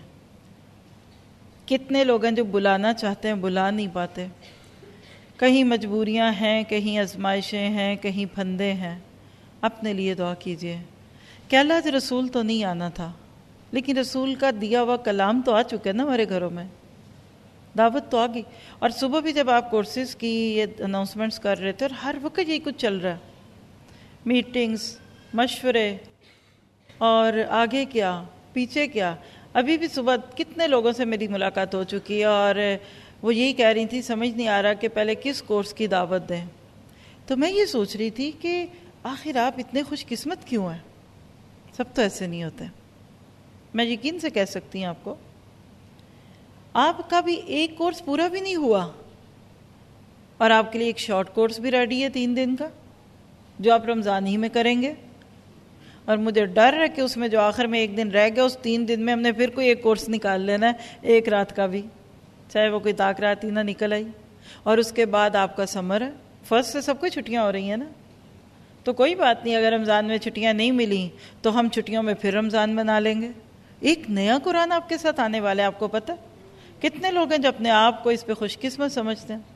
Speaker 2: کتنے لوگ ہیں جو بلانا چاہتے ہیں بلا نہیں پاتے. کہیں مجبوریاں ہیں، کہیں آزمائشیں ہیں، کہیں پھندے ہیں. اپنے لیے دعا کیجیے کہ اللہ کے رسول تو نہیں آنا تھا لیکن رسول کا دیا ہوا کلام تو آ چکا ہے نا ہمارے گھروں میں، دعوت تو آ گئی. اور صبح بھی جب آپ کورسز کی یہ اناؤنسمنٹس کر رہے تھے اور ہر وقت یہی کچھ چل رہا ہے، میٹنگز، مشورے، اور آگے کیا پیچھے کیا. ابھی بھی صبح کتنے لوگوں سے میری ملاقات ہو چکی ہے اور وہ یہی کہہ رہی تھی سمجھ نہیں آ رہا کہ پہلے کس کورس کی دعوت دیں. تو میں یہ سوچ رہی تھی کہ آخر آپ اتنے خوش قسمت کیوں ہیں؟ سب تو ایسے نہیں ہوتے. میں یقین سے کہہ سکتی ہوں آپ کو، آپ کا بھی ایک کورس پورا بھی نہیں ہوا اور آپ کے لیے ایک شارٹ کورس بھی ریڈی ہے تین دن کا جو آپ رمضان ہی میں کریں گے. اور مجھے ڈر ہے کہ اس میں جو آخر میں ایک دن رہ گیا اس تین دن میں ہم نے پھر کوئی ایک کورس نکال لینا ہے ایک رات کا بھی، چاہے وہ کوئی تاک رات ہی نہ نکل آئی. اور اس کے بعد آپ کا سمر ہے. فرسٹ سے سب کو چھٹیاں ہو رہی ہیں نا، تو کوئی بات نہیں. اگر رمضان میں چھٹیاں نہیں ملیں تو ہم چھٹیوں میں پھر رمضان بنا لیں گے. ایک نیا قرآن آپ کے ساتھ آنے والا ہے. آپ کو پتہ کتنے لوگ ہیں جو اپنے آپ کو اس پہ خوش قسمت سمجھتے ہیں؟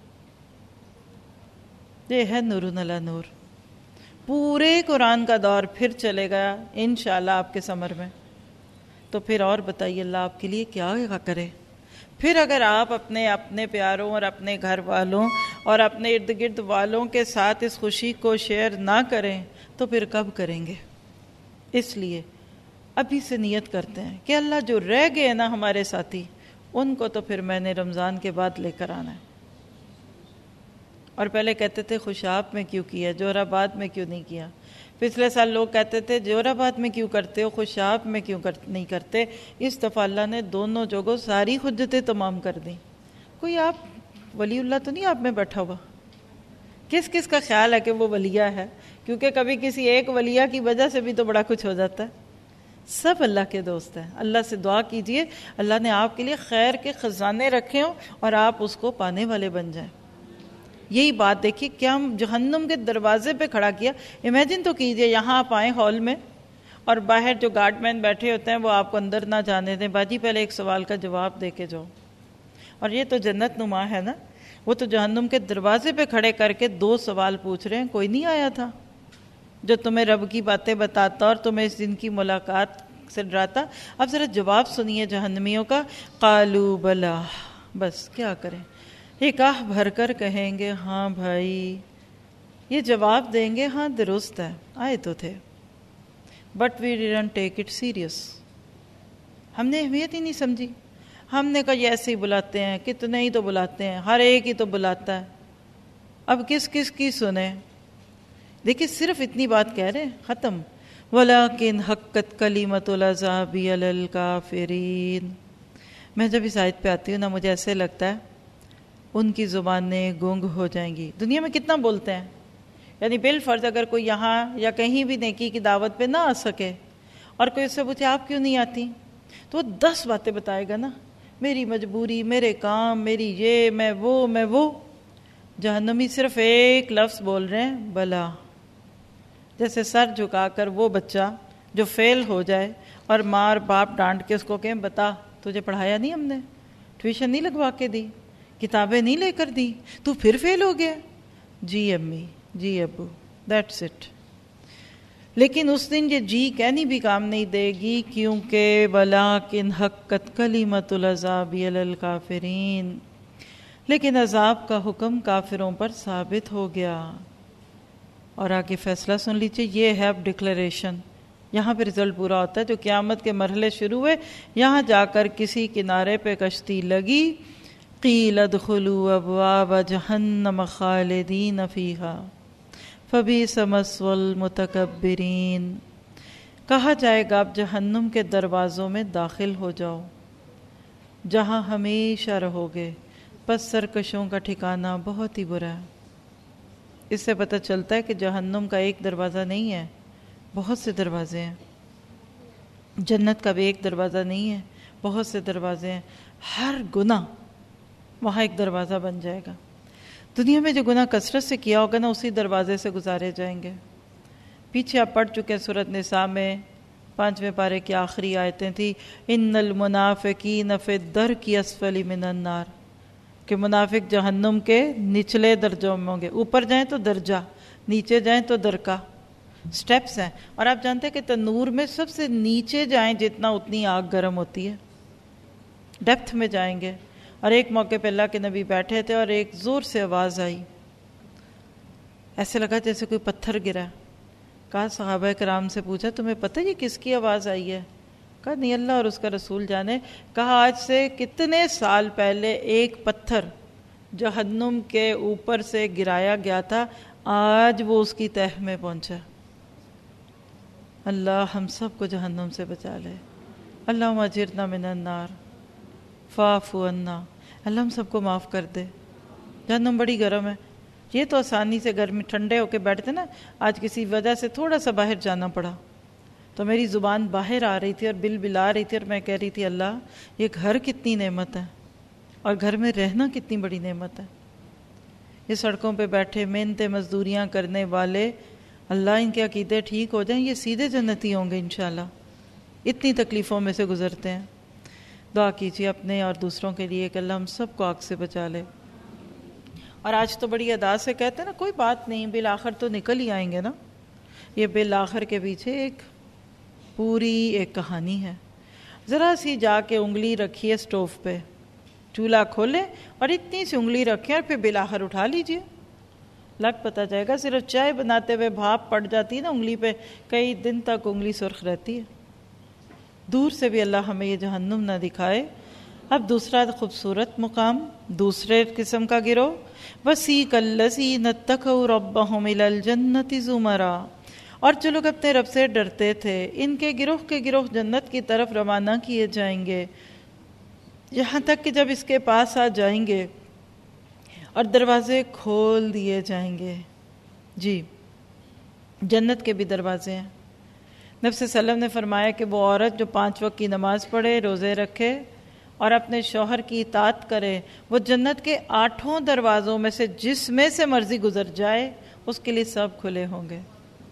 Speaker 2: یہ ہے نور علی نور. پورے قرآن کا دور پھر چلے گیا انشاءاللہ آپ کے سمر میں. تو پھر اور بتائیے اللہ آپ کے لیے کیا کرے. پھر اگر آپ اپنے اپنے پیاروں اور اپنے گھر والوں اور اپنے ارد گرد والوں کے ساتھ اس خوشی کو شیئر نہ کریں تو پھر کب کریں گے؟ اس لیے ابھی سے نیت کرتے ہیں کہ اللہ جو رہ گئے نا ہمارے ساتھی ان کو تو پھر میں نے رمضان کے بعد لے کر آنا ہے. اور پہلے کہتے تھے خوشاب میں کیوں کیا، جوہرآباد میں کیوں نہیں کیا. پچھلے سال لوگ کہتے تھے جوہرآباد میں کیوں کرتے ہو، خوشاب میں کیوں کر نہیں کرتے. اس دفعہ اللہ نے دونوں جگہوں ساری حجتیں تمام کر دیں. کوئی آپ ولی اللہ تو نہیں آپ میں بیٹھا ہوا کس کس کا خیال ہے کہ وہ ولیہ ہے؟ کیونکہ کبھی کسی ایک ولیہ کی وجہ سے بھی تو بڑا کچھ ہو جاتا ہے. سب اللہ کے دوست ہیں. اللہ سے دعا کیجئے اللہ نے آپ کے لیے خیر کے خزانے رکھے ہوں اور آپ اس کو پانے والے بن جائیں. یہی بات دیکھیے کیا ہم جہنم کے دروازے پہ کھڑا کیا. امیجن تو کیجئے یہاں آپ آئیں ہال میں اور باہر جو گارڈ مین بیٹھے ہوتے ہیں وہ آپ کو اندر نہ جانے دیں. باجی پہلے ایک سوال کا جواب دے کے جاؤ. اور یہ تو جنت نما ہے نا. وہ تو جہنم کے دروازے پہ کھڑے کر کے دو سوال پوچھ رہے ہیں. کوئی نہیں آیا تھا جو تمہیں رب کی باتیں بتاتا اور تمہیں اس دن کی ملاقات سے ڈراتا؟ اب ذرا جواب سنیے جہنمیوں کا. قالوا بلا، بس کیا کریں، ایک آہ بھر کر کہیں گے ہاں بھائی. یہ جواب دیں گے ہاں درست ہے، آئے تو تھے، but we didn't take it serious. ہم نے اہمیت ہی نہیں سمجھی. ہم نے کہا یہ ایسے ہی بلاتے ہیں، کتنے ہی تو بلاتے ہیں، ہر ایک ہی تو بلاتا ہے، اب کس کس کی سنیں. دیکھیں صرف اتنی بات کہہ رہے ہیں، ختم. وَلَكِنْ حَقَّتْ كَلِمَةُ الْعَذَابِ عَلَى الْكَافِرِينَ. میں جب اس آیت پہ آتی ہوں نا مجھے ایسے لگتا ہے ان کی زبانیں گونگ ہو جائیں گی. دنیا میں کتنا بولتے ہیں، یعنی بالفرض اگر کوئی یہاں یا کہیں بھی نیکی کی دعوت پہ نہ آ سکے اور کوئی اس سے پوچھے آپ کیوں نہیں آتی، تو وہ دس باتیں بتائے گا نا، میری مجبوری، میرے کام، میری یہ، میں وہ میں وہ. جہنمی صرف ایک لفظ بول رہے ہیں، بلا. جیسے سر جھکا کر وہ بچہ جو فیل ہو جائے اور مار باپ ڈانٹ کے اس کو کہیں بتا تجھے پڑھایا نہیں، ہم نے ٹیوشن نہیں لگوا کے دی، کتابیں نہیں لے کر دی، تو پھر فیل ہو گیا. جی امی، جی ابو، دیٹس اٹ. لیکن اس دن یہ جی کہنی بھی کام نہیں دے گی، کیونکہ وَلَكِنْ حَقَّتْ كَلِمَةُ الْعَذَابِ عَلَى الْكَافِرِينَ. لیکن عذاب کا حکم کافروں پر ثابت ہو گیا. اور آگے فیصلہ سن لیجیے، یہ ہے اب ڈکلیریشن. یہاں پہ رزلٹ پورا ہوتا ہے. جو قیامت کے مرحلے شروع ہوئے، یہاں جا کر کسی کنارے پہ کشتی لگی. قیل ادخلوا ابواب جہنم خالدین فیہا فبئس مثوى المتکبرین. کہا جائے گا اب جہنم کے دروازوں میں داخل ہو جاؤ، جہاں ہمیشہ رہو گے، پس سرکشوں کا ٹھکانہ بہت ہی برا ہے. اس سے پتہ چلتا ہے کہ جہنم کا ایک دروازہ نہیں ہے، بہت سے دروازے ہیں. جنت کا بھی ایک دروازہ نہیں ہے، بہت سے دروازے ہیں. ہر گناہ وہاں ایک دروازہ بن جائے گا. دنیا میں جو گناہ کثرت سے کیا ہوگا نا اسی دروازے سے گزارے جائیں گے. پیچھے آپ پڑھ چکے ہیں سورۃ نساء میں پانچویں پارے کی آخری آیتیں تھی، ان المنافقین فی الدرک اسفل من النار، کہ منافق جہنم کے نچلے درجوں میں ہوں گے. اوپر جائیں تو درجہ، نیچے جائیں تو درکا، سٹیپس ہیں. اور آپ جانتے ہیں کہ تنور میں سب سے نیچے جائیں جتنا اتنی آگ گرم ہوتی ہے، ڈیپتھ میں جائیں گے. اور ایک موقع پہ اللہ کے نبی بیٹھے تھے اور ایک زور سے آواز آئی، ایسے لگا جیسے کوئی پتھر گرا. کہا صحابہ کرام سے پوچھا تمہیں پتہ یہ کس کی آواز آئی ہے؟ کہا نہیں اللہ اور اس کا رسول جانے. کہا آج سے کتنے سال پہلے ایک پتھر جہنم کے اوپر سے گرایا گیا تھا، آج وہ اس کی تہہ میں پہنچا. اللہ ہم سب کو جہنم سے بچا لے. اللہم اجرنا من النار فاعف عنا. اللہ ہم سب کو معاف کر دے. جہنم بڑی گرم ہے. یہ تو آسانی سے گرمی ٹھنڈے ہو کے بیٹھتے نا، آج کسی وجہ سے تھوڑا سا باہر جانا پڑا تو میری زبان باہر آ رہی تھی اور بل بلا رہی تھی اور میں کہہ رہی تھی اللہ یہ گھر کتنی نعمت ہے اور گھر میں رہنا کتنی بڑی نعمت ہے. یہ سڑکوں پہ بیٹھے محنتیں مزدوریاں کرنے والے، اللہ ان کے عقیدے ٹھیک ہو جائیں، یہ سیدھے جنتی ہوں گے انشاءاللہ. اتنی تکلیفوں میں سے گزرتے ہیں. دعا کیجیے اپنے اور دوسروں کے لیے کہ اللہ ہم سب کو آگ سے بچا لے. اور آج تو بڑی ادا سے کہتے ہیں نا کوئی بات نہیں بالآخر تو نکل ہی آئیں گے نا. یہ بالآخر کے پیچھے ایک پوری ایک کہانی ہے. ذرا سی جا کے انگلی رکھیے سٹوو پہ، چولہا کھولیں اور اتنی سی انگلی رکھیں اور پھر بالآخر اٹھا لیجئے، لگ پتہ جائے گا. صرف چائے بناتے ہوئے بھاپ پڑ جاتی ہے نا انگلی پہ، کئی دن تک انگلی سرخ رہتی ہے. دور سے بھی اللہ ہمیں یہ جہنم نہ دکھائے. اب دوسرا خوبصورت مقام، دوسرے قسم کا گروہ، وَسِيقَ الَّذِينَ اتَّقَوْا رَبَّهُمْ إِلَى الْجَنَّةِ زُمَرًا. اور جو لوگ اپنے رب سے ڈرتے تھے ان کے گروہ کے گروہ جنت کی طرف روانہ کیے جائیں گے، یہاں تک کہ جب اس کے پاس آ جائیں گے اور دروازے کھول دیے جائیں گے. جی جنت کے بھی دروازے ہیں. نبی صلی اللہ علیہ وسلم نے فرمایا کہ وہ عورت جو پانچ وقت کی نماز پڑھے، روزے رکھے اور اپنے شوہر کی اطاعت کرے، وہ جنت کے آٹھوں دروازوں میں سے جس میں سے مرضی گزر جائے اس کے لیے سب کھلے ہوں گے.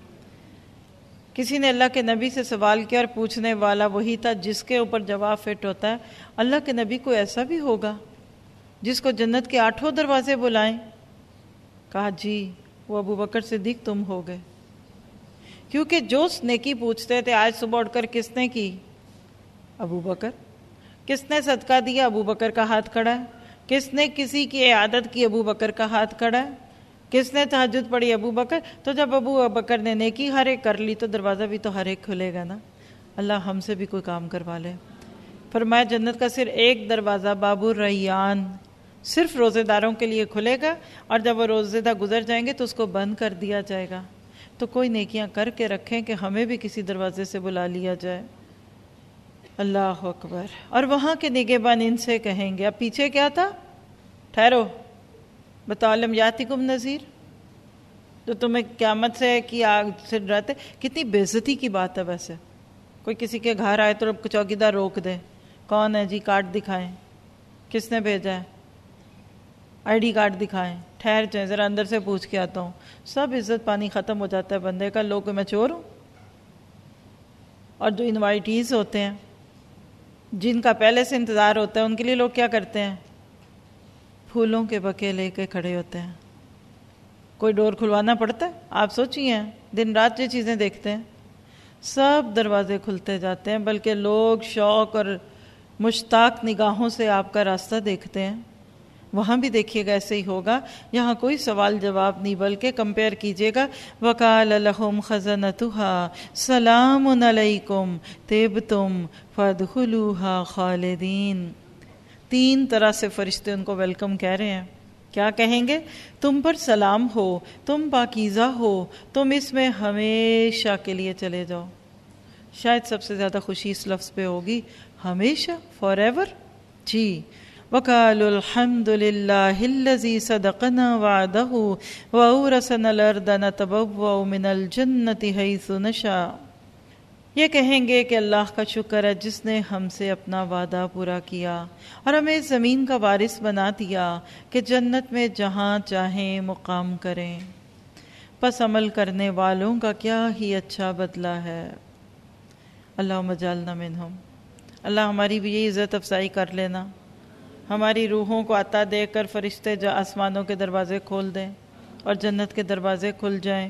Speaker 2: کسی نے اللہ کے نبی سے سوال کیا اور پوچھنے والا وہی تھا جس کے اوپر جواب فٹ ہوتا ہے. اللہ کے نبی کو ایسا بھی ہوگا جس کو جنت کے آٹھوں دروازے بلائیں؟ کہا جی وہ ابو بکر صدیق تم ہو گئے. کیونکہ جو نیکی پوچھتے تھے آج صبح اٹھ کر کس نے کی؟ ابو بکر. کس نے صدقہ دیا؟ ابو بکر کا ہاتھ کھڑا ہے. کس نے کسی کی عیادت کی؟ ابو بکر کا ہاتھ کھڑا ہے. کس نے تہجد پڑھی؟ ابو بکر. تو جب ابو بکر نے نیکی ہر ایک کر لی تو دروازہ بھی تو ہر ایک کھلے گا نا. اللہ ہم سے بھی کوئی کام کروا لے. فرمایا جنت کا صرف ایک دروازہ باب الریان صرف روزے داروں کے لیے کھلے گا، اور جب وہ روزے دار گزر جائیں گے تو اس کو بند کر دیا جائے گا. تو کوئی نیکیاں کر کے رکھیں کہ ہمیں بھی کسی دروازے سے بلا لیا جائے. اللہ اکبر. اور وہاں کے نگہبان ان سے کہیں گے، اب پیچھے کیا تھا؟ ٹھہرو بتاؤ لم یاتکم نذیر، تو تمہیں قیامت سے کی آگ سے ڈراتے. کتنی بے عزتی کی بات ہے. ویسے کوئی کسی کے گھر آئے تو چوکیدار روک دے، کون ہے جی؟ کارڈ دکھائیں. کس نے بھیجا ہے؟ آئی ڈی کارڈ دکھائیں. ٹھہر جائیں ذرا اندر سے پوچھ کے آتا ہوں. سب عزت پانی ختم ہو جاتا ہے بندے کا. لوگ میں چور ہوں. اور جو انوائٹیز ہوتے ہیں جن کا پہلے سے انتظار ہوتا ہے ان کے لیے لوگ کیا کرتے ہیں؟ پھولوں کے بکے لے کے کھڑے ہوتے ہیں. کوئی ڈور کھلوانا پڑتا ہے؟ آپ سوچیے دن رات یہ چیزیں دیکھتے ہیں. سب دروازے کھلتے جاتے ہیں، بلکہ لوگ شوق اور مشتاق نگاہوں سے آپ کا راستہ دیکھتے ہیں. وہاں بھی دیکھیے گا ایسے ہی ہوگا. یہاں کوئی سوال جواب نہیں بلکہ کمپیئر کیجیے گا. وَقَالَ لَهُمْ خَزَنَتُهَا سَلَامٌ عَلَيْكُمْ طِبْتُمْ فَادْخُلُوهَا خَالِدِينَ. تین طرح سے فرشتے ان کو ویلکم کہہ رہے ہیں. کیا کہیں گے؟ تم پر سلام ہو، تم پاکیزہ ہو، تم اس میں ہمیشہ کے لیے چلے جاؤ. شاید سب سے زیادہ خوشی اس لفظ پہ ہوگی، ہمیشہ، فار ایور. جی وَقَالُوا الْحَمْدُ لِلَّهِ الَّذِي صَدَقَنَا وَعْدَهُ وَأَوْرَثَنَا الْأَرْضَ نَتَبَوَّأُ مِنَ الْجَنَّةِ حَيْثُ نَشَاءُ. یہ کہیں گے کہ اللہ کا شکر ہے جس نے ہم سے اپنا وعدہ پورا کیا اور ہمیں زمین کا وارث بنا دیا کہ جنت میں جہاں چاہیں مقام کریں. پس عمل کرنے والوں کا کیا ہی اچھا بدلہ ہے. اللہم اجعلنا منہم. اللہ ہماری بھی یہ عزت افزائی کر لینا، ہماری روحوں کو عطا دے کر فرشتے جو آسمانوں کے دروازے کھول دیں اور جنت کے دروازے کھل جائیں.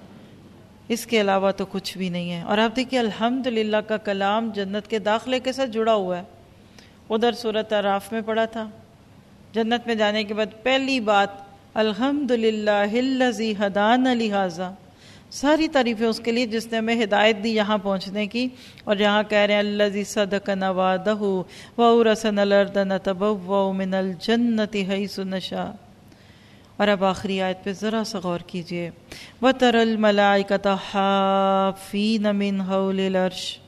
Speaker 2: اس کے علاوہ تو کچھ بھی نہیں ہے. اور آپ دیکھیے الحمدللہ کا کلام جنت کے داخلے کے ساتھ جڑا ہوا ہے. ادھر سورۃ اعراف میں پڑھا تھا جنت میں جانے کے بعد پہلی بات الحمدللہ الذی ہدانا لہذا. ساری تعریفیں اس کے لیے جس نے ہمیں ہدایت دی یہاں پہنچنے کی. اور یہاں کہہ رہے ہیں الذی صدقنا وعدہ وَأَوْرَثَنَا الْأَرْضَ نَتَبَوَّأُ مِنَ الْجَنَّةِ حَيْثُ نَشَاءُ. اور اب آخری آیت پہ ذرا سا غور کیجئے. وَتَرَى الْمَلَائِكَةَ حَافِّينَ مِنْ حَوْلِ الْعَرْشِ.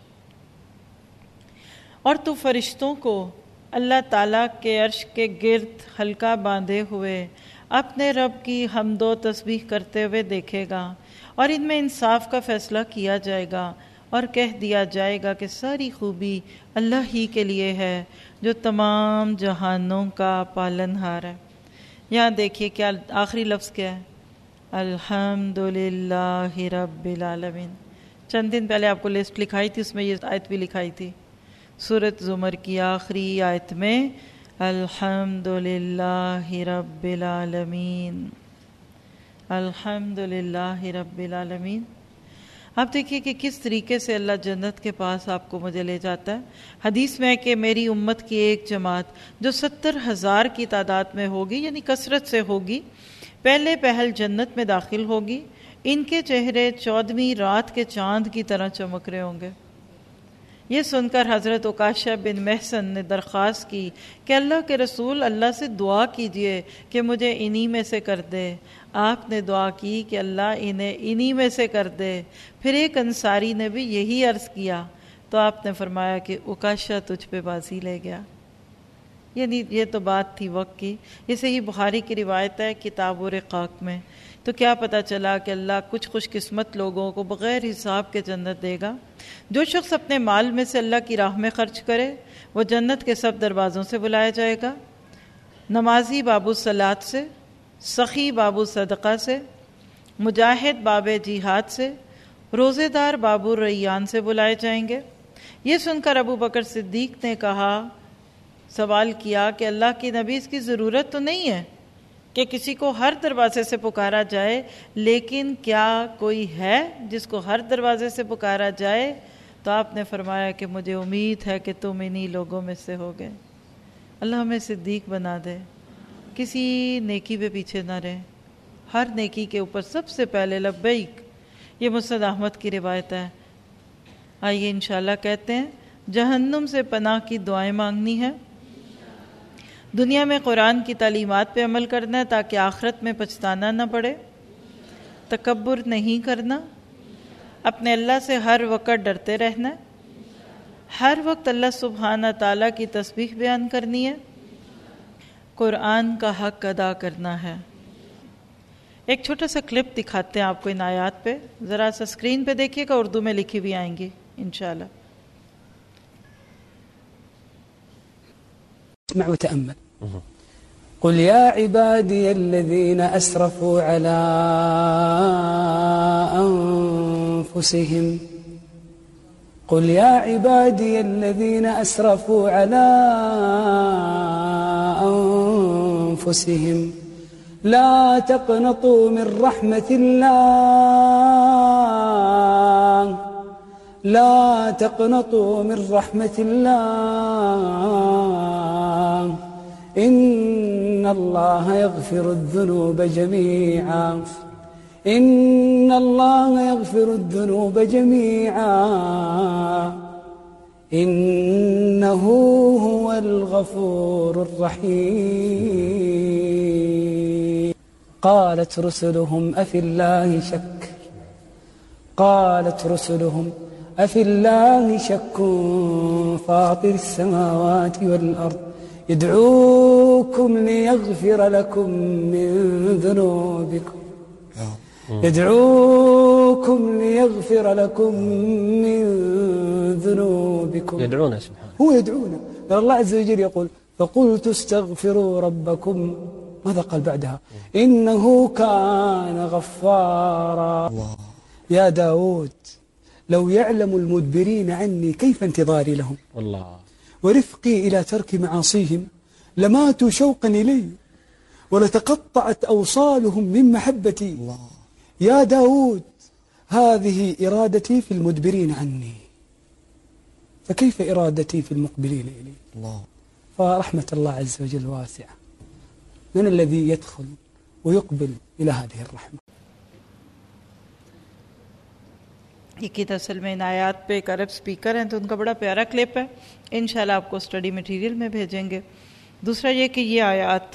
Speaker 2: اور تو فرشتوں کو اللہ تعالیٰ کے عرش کے گرد حلقہ باندھے ہوئے اپنے رب کی حمد و تسبیح کرتے ہوئے دیکھے گا. اور ان میں انصاف کا فیصلہ کیا جائے گا اور کہہ دیا جائے گا کہ ساری خوبی اللہ ہی کے لیے ہے جو تمام جہانوں کا پالن ہار ہے. یہاں دیکھیے کیا آخری لفظ کیا ہے؟ الحمدللہ رب العالمین. چند دن پہلے آپ کو لسٹ لکھائی تھی، اس میں یہ آیت بھی لکھائی تھی. سورۃ زمر کی آخری آیت میں الحمدللہ رب العالمین، الحمدللہ رب العالمین. آپ دیکھیے کہ کس طریقے سے اللہ جنت کے پاس آپ کو مجھے لے جاتا ہے. حدیث میں ہے کہ میری امت کی ایک جماعت جو ستر ہزار کی تعداد میں ہوگی، یعنی کثرت سے ہوگی، پہلے پہل جنت میں داخل ہوگی. ان کے چہرے چودہویں رات کے چاند کی طرح چمک رہے ہوں گے. یہ سن کر حضرت عکاشہ بن محسن نے درخواست کی کہ اللہ کے رسول اللہ سے دعا کیجئے کہ مجھے انہی میں سے کر دے. آپ نے دعا کی کہ اللہ انہیں انہی میں سے کر دے. پھر ایک انصاری نے بھی یہی عرض کیا تو آپ نے فرمایا کہ عکاشہ تجھ پہ بازی لے گیا. यानी ये तो बात थी वक्त की। ये सही बुखारी की रिवायत है किताब रिकाक में। तो क्या पता चला कि अल्लाह कुछ खुशकिस्मत लोगों को बग़ैर हिसाब के जन्नत देगा। जो शख्स अपने माल में से अल्लाह की राह में खर्च करे वो जन्नत के सब दरवाज़ों से बुलाया जाएगा। नमाजी बाबू सलात से, सखी बाबू सदक़ा से, मुजाहिद बाबे जिहाद से, रोज़ेदार बाबू रैयान से बुलाए जाएंगे। ये सुनकर अबू बकर सिद्दीक ने कहा, सवाल किया कि अल्लाह की नबी इसकी ज़रूरत तो नहीं है कि किसी को हर दरवाजे से पुकारा जाए, लेकिन क्या कोई है जिसको हर दरवाजे से पुकारा जाए? तो आपने फरमाया कि मुझे उम्मीद है कि तुम इन्हीं लोगों में से हो गए। अल्लाह हमें सिद्दीक बना दे, किसी नेकी पे पीछे ना रहे, हर नेकी के ऊपर सबसे पहले लब्बैक। ये मुस्नद अहमद की रिवायत है। आइए इंशाल्लाह कहते हैं, जहन्नुम से पनाह की दुआएं मांगनी है, दुनिया में कुरान की तालीमात पे अमल करना है ताकि आखिरत में पछताना ना पड़े, तकब्बुर नहीं करना, अपने अल्लाह से हर वक्त डरते रहना, हर वक्त अल्लाह सुब्हाना ताला की तस्बीह बयान करनी है, कुरान का हक अदा करना है। एक छोटा सा क्लिप दिखाते हैं आपको इन आयात पे, ज़रा सा स्क्रीन पे देखिएगा, उर्दू में लिखी हुई आएंगी इंशाल्लाह।
Speaker 3: اسمع وتأمل. قل يا عبادي الذين أسرفوا على أنفسهم قل يا عبادي الذين أسرفوا على أنفسهم لا تقنطوا من رحمة الله لا تقنطوا من رحمة الله إن الله يغفر الذنوب جميعا إن الله يغفر الذنوب جميعا إنه هو الغفور الرحيم. قالت رسلهم أفي الله شك قالت رسلهم أفي الله شك فاطر السماوات والأرض يدعوكم ليغفر لكم من ذنوبكم يدعوكم ليغفر لكم من ذنوبكم
Speaker 4: يدعونا سبحانه
Speaker 3: هو يدعونا. الله عز وجل يقول فقلت استغفروا ربكم ماذا قال بعدها إنه كان غفارا. يا داود لو يعلم المدبرين عني كيف انتظاري لهم
Speaker 4: والله
Speaker 3: ورفقي إلى ترك معاصيهم لماتوا شوقا إلي ولتقطعت أوصالهم من محبتي. الله. يا داود هذه إرادتي في المدبرين عني فكيف إرادتي في المقبلين إلي. الله. فرحمة الله عز وجل واسعة. من الذي يدخل ويقبل إلى هذه الرحمة؟
Speaker 2: ये की असल में इन आयात पे एक अरब स्पीकर हैं तो उनका बड़ा प्यारा क्लिप है, इंशाल्लाह आपको स्टडी मटेरियल में भेजेंगे। दूसरा ये कि ये आयात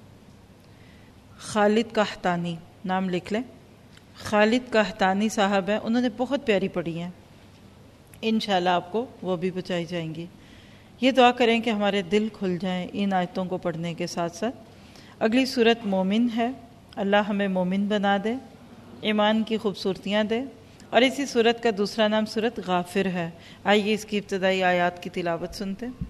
Speaker 2: खालिद कहतानी, नाम लिख लें, खालिद कहतानी साहब हैं, उन्होंने बहुत प्यारी पढ़ी हैं, इंशाल्लाह आपको वो भी बचाई जाएंगी। ये दुआ करें कि हमारे दिल खुल जाएं इन आयतों को पढ़ने के साथ साथ। अगली सूरत मोमिन है, अल्लाह हमें मोमिन बना दे, ईमान की खूबसूरतियाँ दे। और इसी सूरत का दूसरा नाम सूरत गाफिर है। आइए इसकी इब्तदाई आयात की तिलावत सुनते हैं।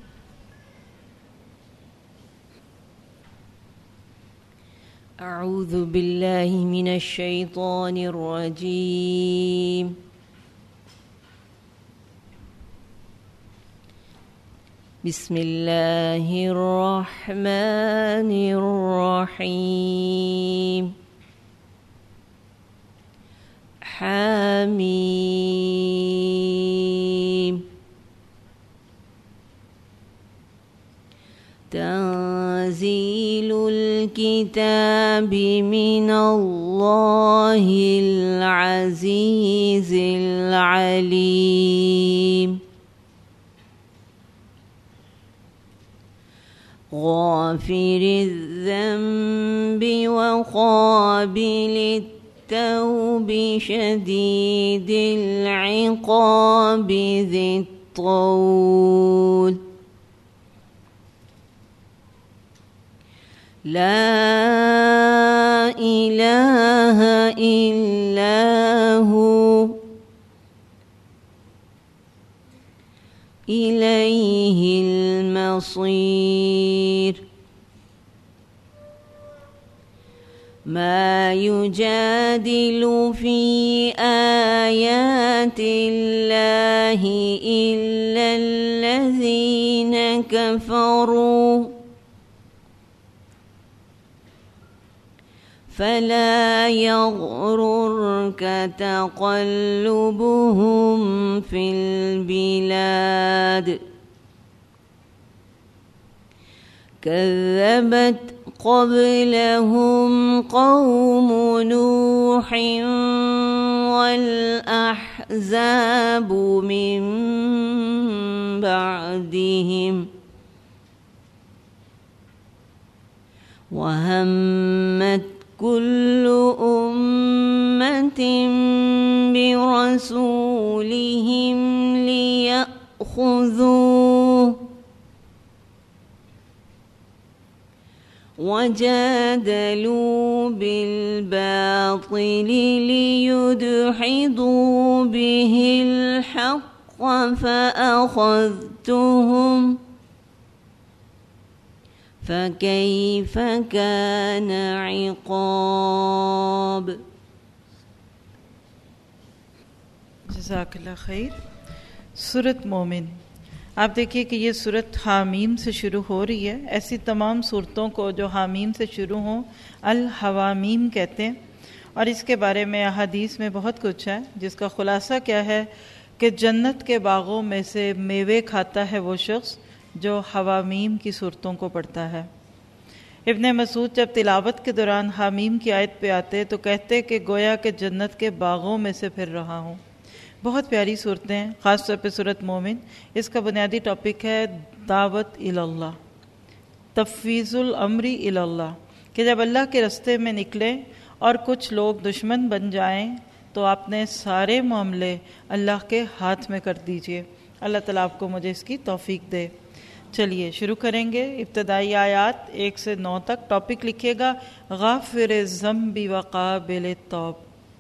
Speaker 1: अऊज़ु बिल्लाहि मिनश शैतानिर रजीम। बिस्मिल्लाहिर रहमानिर रहीम। حميم تنزيل الكتاب من الله العزيز العليم غافر الذنب وقابل التوب شديد العقاب ذي الطول لا إله إلا هو إليه المصير ما يجادل في آيات الله إلا الذين كفروا فلا يغررك تقلبهم في البلاد كذبت قبلهم قوم نوح والأحزاب من بعدهم وهمت كل أمة برسولهم ليأخذوه وجادلوا بالباطل ليدحضوا به الحق فأخذتهم فكيف كان عقاب.
Speaker 2: جزاک اللہ خیر. سورۃ مومن، آپ دیکھیے کہ یہ سورت حامیم سے شروع ہو رہی ہے. ایسی تمام صورتوں کو جو حامیم سے شروع ہوں الحوامیم کہتے ہیں، اور اس کے بارے میں احادیث میں بہت کچھ ہے، جس کا خلاصہ کیا ہے کہ جنت کے باغوں میں سے میوے کھاتا ہے وہ شخص جو حوامیم کی صورتوں کو پڑھتا ہے. ابن مسعود جب تلاوت کے دوران حامیم کی آیت پہ آتے تو کہتے کہ گویا کہ جنت کے باغوں میں سے پھر رہا ہوں. بہت پیاری صورتیں ہیں، خاص طور پہ سورۃ مومن. اس کا بنیادی ٹاپک ہے دعوت اللہ، تفویض الامر اللہ، کہ جب اللہ کے رستے میں نکلیں اور کچھ لوگ دشمن بن جائیں تو اپنے سارے معاملے اللہ کے ہاتھ میں کر دیجئے. اللہ تعالیٰ آپ کو مجھے اس کی توفیق دے. چلیے شروع کریں گے. ابتدائی آیات ایک سے نو تک. ٹاپک لکھیے گا غافر الذنب وقابل التوب.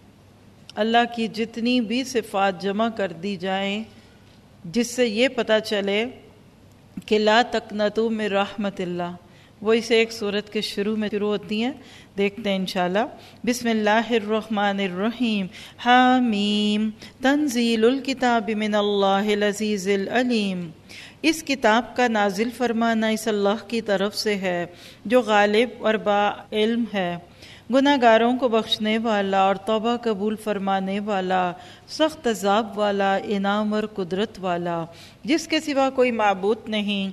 Speaker 2: اللہ کی جتنی بھی صفات جمع کر دی جائیں جس سے یہ پتہ چلے کہ لا تقنطوا من رحمت اللہ، وہ اس ایک سورت کے شروع میں شروع ہوتی ہیں. دیکھتے ہیں انشاءاللہ. بسم اللہ الرحمن الرحیم. حامیم تنزیل الکتاب من اللہ العزیز العلیم. اس کتاب کا نازل فرمانا اس اللہ کی طرف سے ہے جو غالب اور با علم ہے، گناہ گاروں کو بخشنے والا اور توبہ قبول فرمانے والا، سخت عذاب والا، انعام اور قدرت والا، جس کے سوا کوئی معبود نہیں،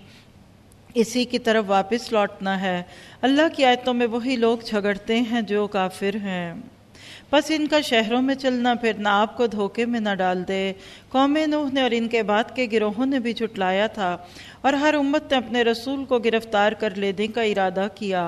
Speaker 2: اسی کی طرف واپس لوٹنا ہے. اللہ کی آیتوں میں وہی لوگ جھگڑتے ہیں جو کافر ہیں. پس ان کا شہروں میں چلنا پھرنا آپ کو دھوکے میں نہ ڈال دے. قوم نوح نے اور ان کے بعد کے گروہوں نے بھی جھٹلایا تھا، اور ہر امت نے اپنے رسول کو گرفتار کر لینے کا ارادہ کیا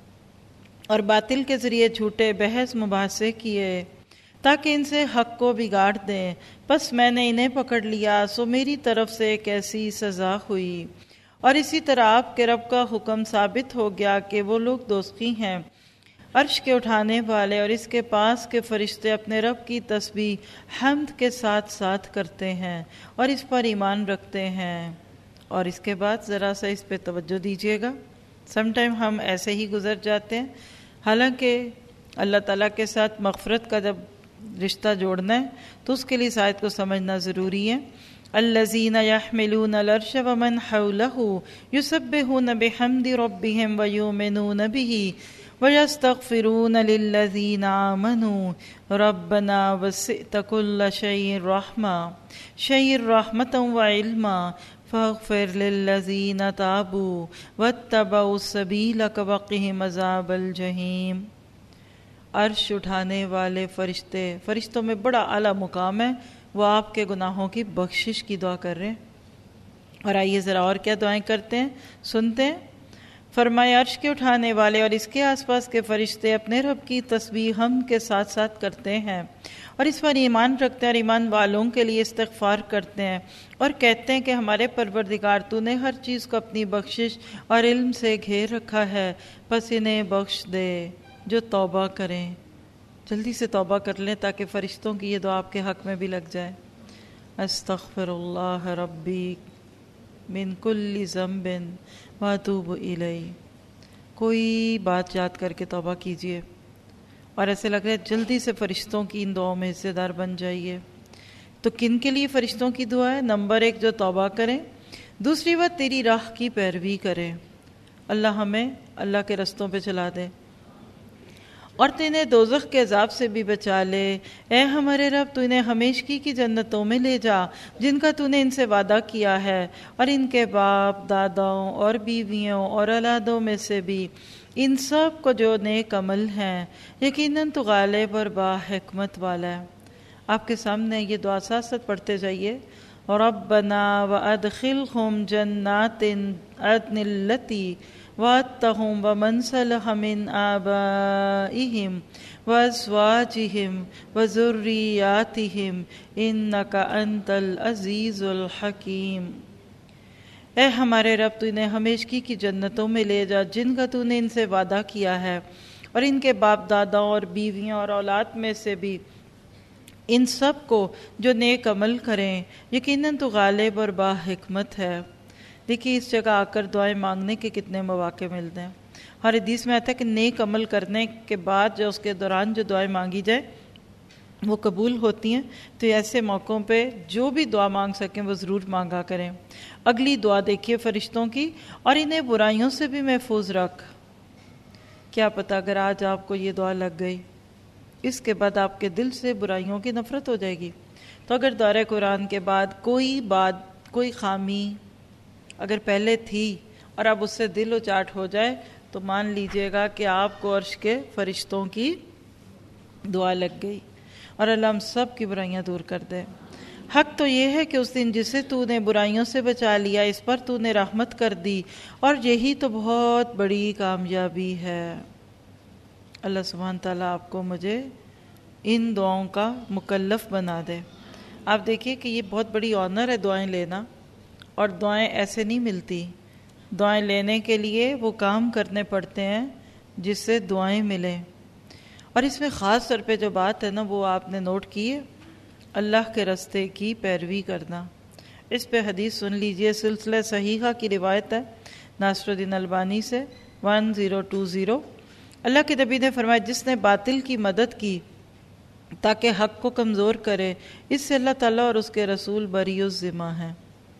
Speaker 2: اور باطل کے ذریعے جھوٹے بحث مباحثے کیے تاکہ ان سے حق کو بگاڑ دیں. پس میں نے انہیں پکڑ لیا، سو میری طرف سے ایک ایسی سزا ہوئی. اور اسی طرح آپ کے رب کا حکم ثابت ہو گیا کہ وہ لوگ دوزخی ہیں. عرش کے اٹھانے والے اور اس کے پاس کے فرشتے اپنے رب کی تسبیح حمد کے ساتھ ساتھ کرتے ہیں اور اس پر ایمان رکھتے ہیں. اور اس کے بعد ذرا سا اس پہ توجہ دیجیے گا. سم ٹائم ہم ایسے ہی گزر جاتے ہیں، حالانکہ اللہ تعالیٰ کے ساتھ مغفرت کا جب رشتہ جوڑنا ہے تو اس کے لیے اس آیت کو سمجھنا ضروری ہے. الذین یحملون العرش ومن حولہ یسبحون بحمد ربہم ویؤمنون بہ وَيَسْتَغْفِرُونَ لِلَّذِينَ آمَنُوا رَبَّنَا وَسِعْتَ كُلَّ شَيْءٍ رَحْمَةً شَيْءٍ رَحْمَةً وَعِلْمًا فَاغْفِرْ لِلَّذِينَ تَابُوا وَاتَّبَعُوا سَبِيلَكَ وَقِهِمْ عَذَابَ الْجَحِيمِ. عرش اٹھانے والے فرشتے، فرشتوں میں بڑا اعلیٰ مقام ہے، وہ آپ کے گناہوں کی بخشش کی دعا کر رہے ہیں. اور آئیے ذرا اور کیا دعائیں کرتے ہیں سنتے ہیں. فرمایا عرش کے اٹھانے والے اور اس کے آس پاس کے فرشتے اپنے رب کی تسبیح حمد کے ساتھ ساتھ کرتے ہیں اور اس پر ایمان رکھتے ہیں اور ایمان والوں کے لیے استغفار کرتے ہیں اور کہتے ہیں کہ ہمارے پروردگار تو نے ہر چیز کو اپنی بخشش اور علم سے گھیر رکھا ہے، پس انہیں بخش دے جو توبہ کریں۔ جلدی سے توبہ کر لیں تاکہ فرشتوں کی یہ دعا آپ کے حق میں بھی لگ جائے۔ استغفر اللہ ربی من کل ذنب واتوب الیہ۔ کوئی بات یاد کر کے توبہ کیجئے اور ایسے لگ رہا ہے جلدی سے فرشتوں کی ان دعاؤں میں حصے دار بن جائیے۔ تو کن کے لیے فرشتوں کی دعا ہے؟ نمبر ایک جو توبہ کریں، دوسری بات تیری راہ کی پیروی کریں، اللہ ہمیں اللہ کے رستوں پہ چلا دے، اور تو انہیں دوزخ کے عذاب سے بھی بچا لے۔ اے ہمارے رب تو انہیں ہمیشگی کی جنتوں میں لے جا جن کا تو نے ان سے وعدہ کیا ہے، اور ان کے باپ داداؤں اور بیویوں اور اولادوں میں سے بھی ان سب کو جو نیک عمل ہیں، یقیناً تو غالب اور با حکمت والا ہے۔ آپ کے سامنے یہ دعا ساتھ ساتھ پڑھتے جائیے۔ ربنا وادخلہم جنات عدن التی وعدتہم ومن صلح من آبائہم وازواجہم وذریاتہم انک انت العزیز الحکیم۔ اے ہمارے رب تو انہیں ہمیشگی کی جنتوں میں لے جا جن کا تو نے ان سے وعدہ کیا ہے، اور ان کے باپ دادا اور بیویاں اور اولاد میں سے بھی ان سب کو جو نیک عمل کریں، یقیناً تو غالب اور با حکمت ہے۔ دیکھیے اس جگہ آ کر دعائیں مانگنے کے کتنے مواقع ملتے ہیں۔ ہر حدیث میں آتا ہے کہ نیک عمل کرنے کے بعد جو اس کے دوران جو دعائیں مانگی جائے وہ قبول ہوتی ہیں، تو ایسے موقعوں پہ جو بھی دعا مانگ سکیں وہ ضرور مانگا کریں۔ اگلی دعا دیکھیے فرشتوں کی، اور انہیں برائیوں سے بھی محفوظ رکھ۔ کیا پتہ اگر آج آپ کو یہ دعا لگ گئی، اس کے بعد آپ کے دل سے برائیوں کی نفرت ہو جائے گی۔ تو اگر دورہ قرآن کے بعد کوئی بات، کوئی خامی اگر پہلے تھی اور اب اس سے دل اچاٹ ہو جائے تو مان لیجئے گا کہ آپ کو عرش کے فرشتوں کی دعا لگ گئی، اور اللہ ہم سب کی برائیاں دور کر دے۔ حق تو یہ ہے کہ اس دن جسے تو نے برائیوں سے بچا لیا، اس پر تو نے رحمت کر دی، اور یہی تو بہت بڑی کامیابی ہے۔ اللہ سبحانہ تعالیٰ آپ کو مجھے ان دعاؤں کا مکلف بنا دے۔ آپ دیکھیے کہ یہ بہت بڑی آنر ہے دعائیں لینا، اور دعائیں ایسے نہیں ملتی۔ دعائیں لینے کے لیے وہ کام کرنے پڑتے ہیں جس سے دعائیں ملیں۔ اور اس میں خاص طور پہ جو بات ہے نا وہ آپ نے نوٹ کی ہے، اللہ کے رستے کی پیروی کرنا۔ اس پہ حدیث سن لیجئے، سلسلہ صحیحہ کی روایت ہے ناصر الدین البانی سے ون زیرو ٹو زیرو۔ اللہ کے نبی نے فرمایا جس نے باطل کی مدد کی تاکہ حق کو کمزور کرے، اس سے اللہ تعالیٰ اور اس کے رسول بری الذمہ ہیں۔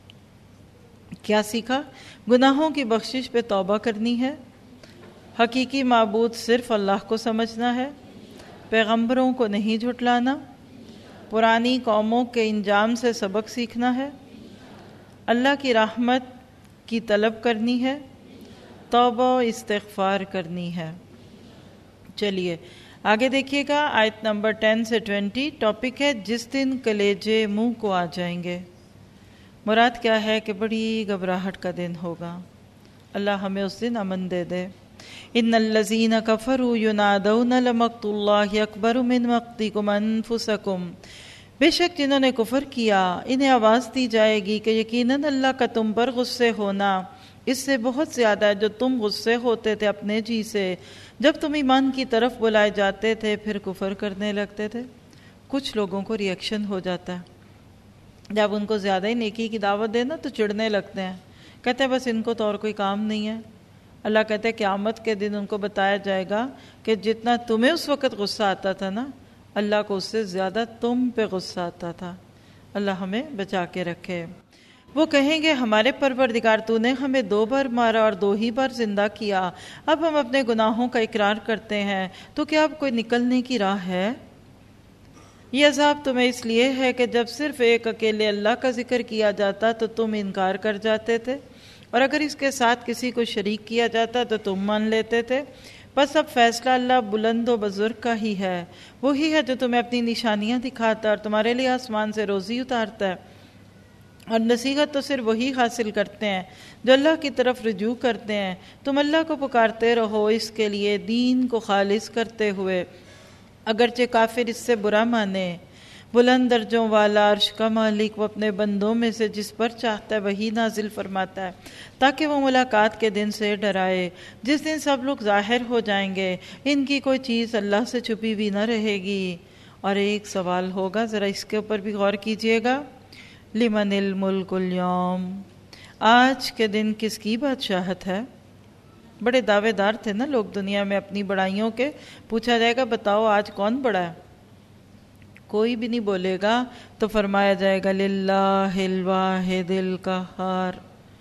Speaker 2: کیا سیکھا؟ گناہوں کی بخشش پہ توبہ کرنی ہے، حقیقی معبود صرف اللہ کو سمجھنا ہے، پیغمبروں کو نہیں جھٹلانا، پرانی قوموں کے انجام سے سبق سیکھنا ہے، اللہ کی رحمت کی طلب کرنی ہے، توبہ و استغفار کرنی ہے۔ چلیے آگے دیکھیے گا، آیت نمبر ٹین سے ٹوینٹی، ٹاپک ہے جس دن کلیجے منہ کو آ جائیں گے۔ مراد کیا ہے کہ بڑی گھبراہٹ کا دن ہوگا، اللہ ہمیں اس دن امن دے دے۔ ان الذین کفروا ینادون لمقت اللہ اکبر من مقتکم انفسکم، بے شک جنہوں نے کفر کیا انہیں آواز دی جائے گی کہ یقیناً اللہ کا تم پر غصے ہونا اس سے بہت زیادہ ہے جو تم غصے ہوتے تھے اپنے جی سے جب تم ایمان کی طرف بلائے جاتے تھے پھر کفر کرنے لگتے تھے۔ کچھ لوگوں کو ری ایکشن ہو جاتا ہے، جب ان کو زیادہ ہی نیکی کی دعوت دینا تو چڑھنے لگتے ہیں، کہتے ہیں بس ان کو تو اور کوئی کام نہیں ہے۔ اللہ کہتے ہیں قیامت کے دن ان کو بتایا جائے گا کہ جتنا تمہیں اس وقت غصہ آتا تھا نا، اللہ کو اس سے زیادہ تم پہ غصہ آتا تھا۔ اللہ ہمیں بچا کے رکھے۔ وہ کہیں گے ہمارے پروردگار تو نے ہمیں دو بار مارا اور دو ہی بار زندہ کیا، اب ہم اپنے گناہوں کا اقرار کرتے ہیں، تو کیا اب کوئی نکلنے کی راہ ہے؟ یہ عذاب تمہیں اس لیے ہے کہ جب صرف ایک اکیلے اللہ کا ذکر کیا جاتا تو تم انکار کر جاتے تھے، اور اگر اس کے ساتھ کسی کو شریک کیا جاتا تو تم مان لیتے تھے۔ بس اب فیصلہ اللہ بلند و بزرگ کا ہی ہے، وہی ہے جو تمہیں اپنی نشانیاں دکھاتا ہے اور تمہارے لیے آسمان سے روزی اتارتا ہے اور نصیحت تو صرف وہی حاصل کرتے ہیں جو اللہ کی طرف رجوع کرتے ہیں۔ تم اللہ کو پکارتے رہو اس کے لیے دین کو خالص کرتے ہوئے، اگرچہ کافر اس سے برا مانے۔ بلند درجوں والا عرش کا مالک وہ اپنے بندوں میں سے جس پر چاہتا ہے وہی نازل فرماتا ہے تاکہ وہ ملاقات کے دن سے ڈرائے، جس دن سب لوگ ظاہر ہو جائیں گے، ان کی کوئی چیز اللہ سے چھپی بھی نہ رہے گی۔ اور ایک سوال ہوگا، ذرا اس کے اوپر بھی غور کیجئے گا، لمن الملک اليوم، آج کے دن کس کی بادشاہت ہے؟ بڑے دعوے دار تھے نا لوگ دنیا میں اپنی بڑائیوں کے، پوچھا جائے گا بتاؤ آج کون بڑا ہے؟ کوئی بھی نہیں بولے گا، تو فرمایا جائے گا للہ الواحد القہار،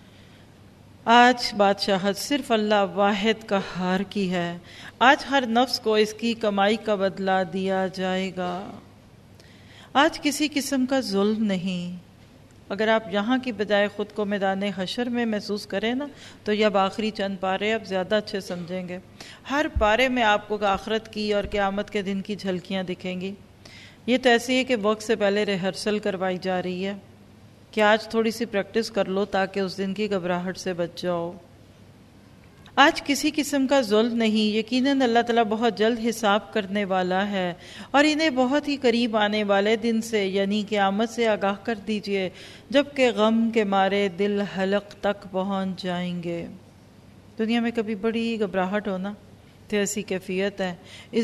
Speaker 2: آج بادشاہت صرف اللہ واحد قہار کی ہے۔ آج ہر نفس کو اس کی کمائی کا بدلہ دیا جائے گا۔ آج کسی قسم کا ظلم نہیں۔ اگر آپ یہاں کی بجائے خود کو میدان حشر میں محسوس کریں نا، تو یہ اب آخری چند پارے اب زیادہ اچھے سمجھیں گے۔ ہر پارے میں آپ کو آخرت کی اور قیامت کے دن کی جھلکیاں دکھیں گی۔ یہ تو ایسی ہے کہ وقت سے پہلے ریہرسل کروائی جا رہی ہے کہ آج تھوڑی سی پریکٹس کر لو تاکہ اس دن کی گھبراہٹ سے بچ جاؤ۔ آج کسی قسم کا ظلم نہیں، یقیناً اللہ تعالیٰ بہت جلد حساب کرنے والا ہے، اور انہیں بہت ہی قریب آنے والے دن سے یعنی قیامت سے آگاہ کر دیجئے، جبکہ غم کے مارے دل حلق تک پہنچ جائیں گے۔ دنیا میں کبھی بڑی گھبراہٹ ہونا تو ایسی کیفیت ہے،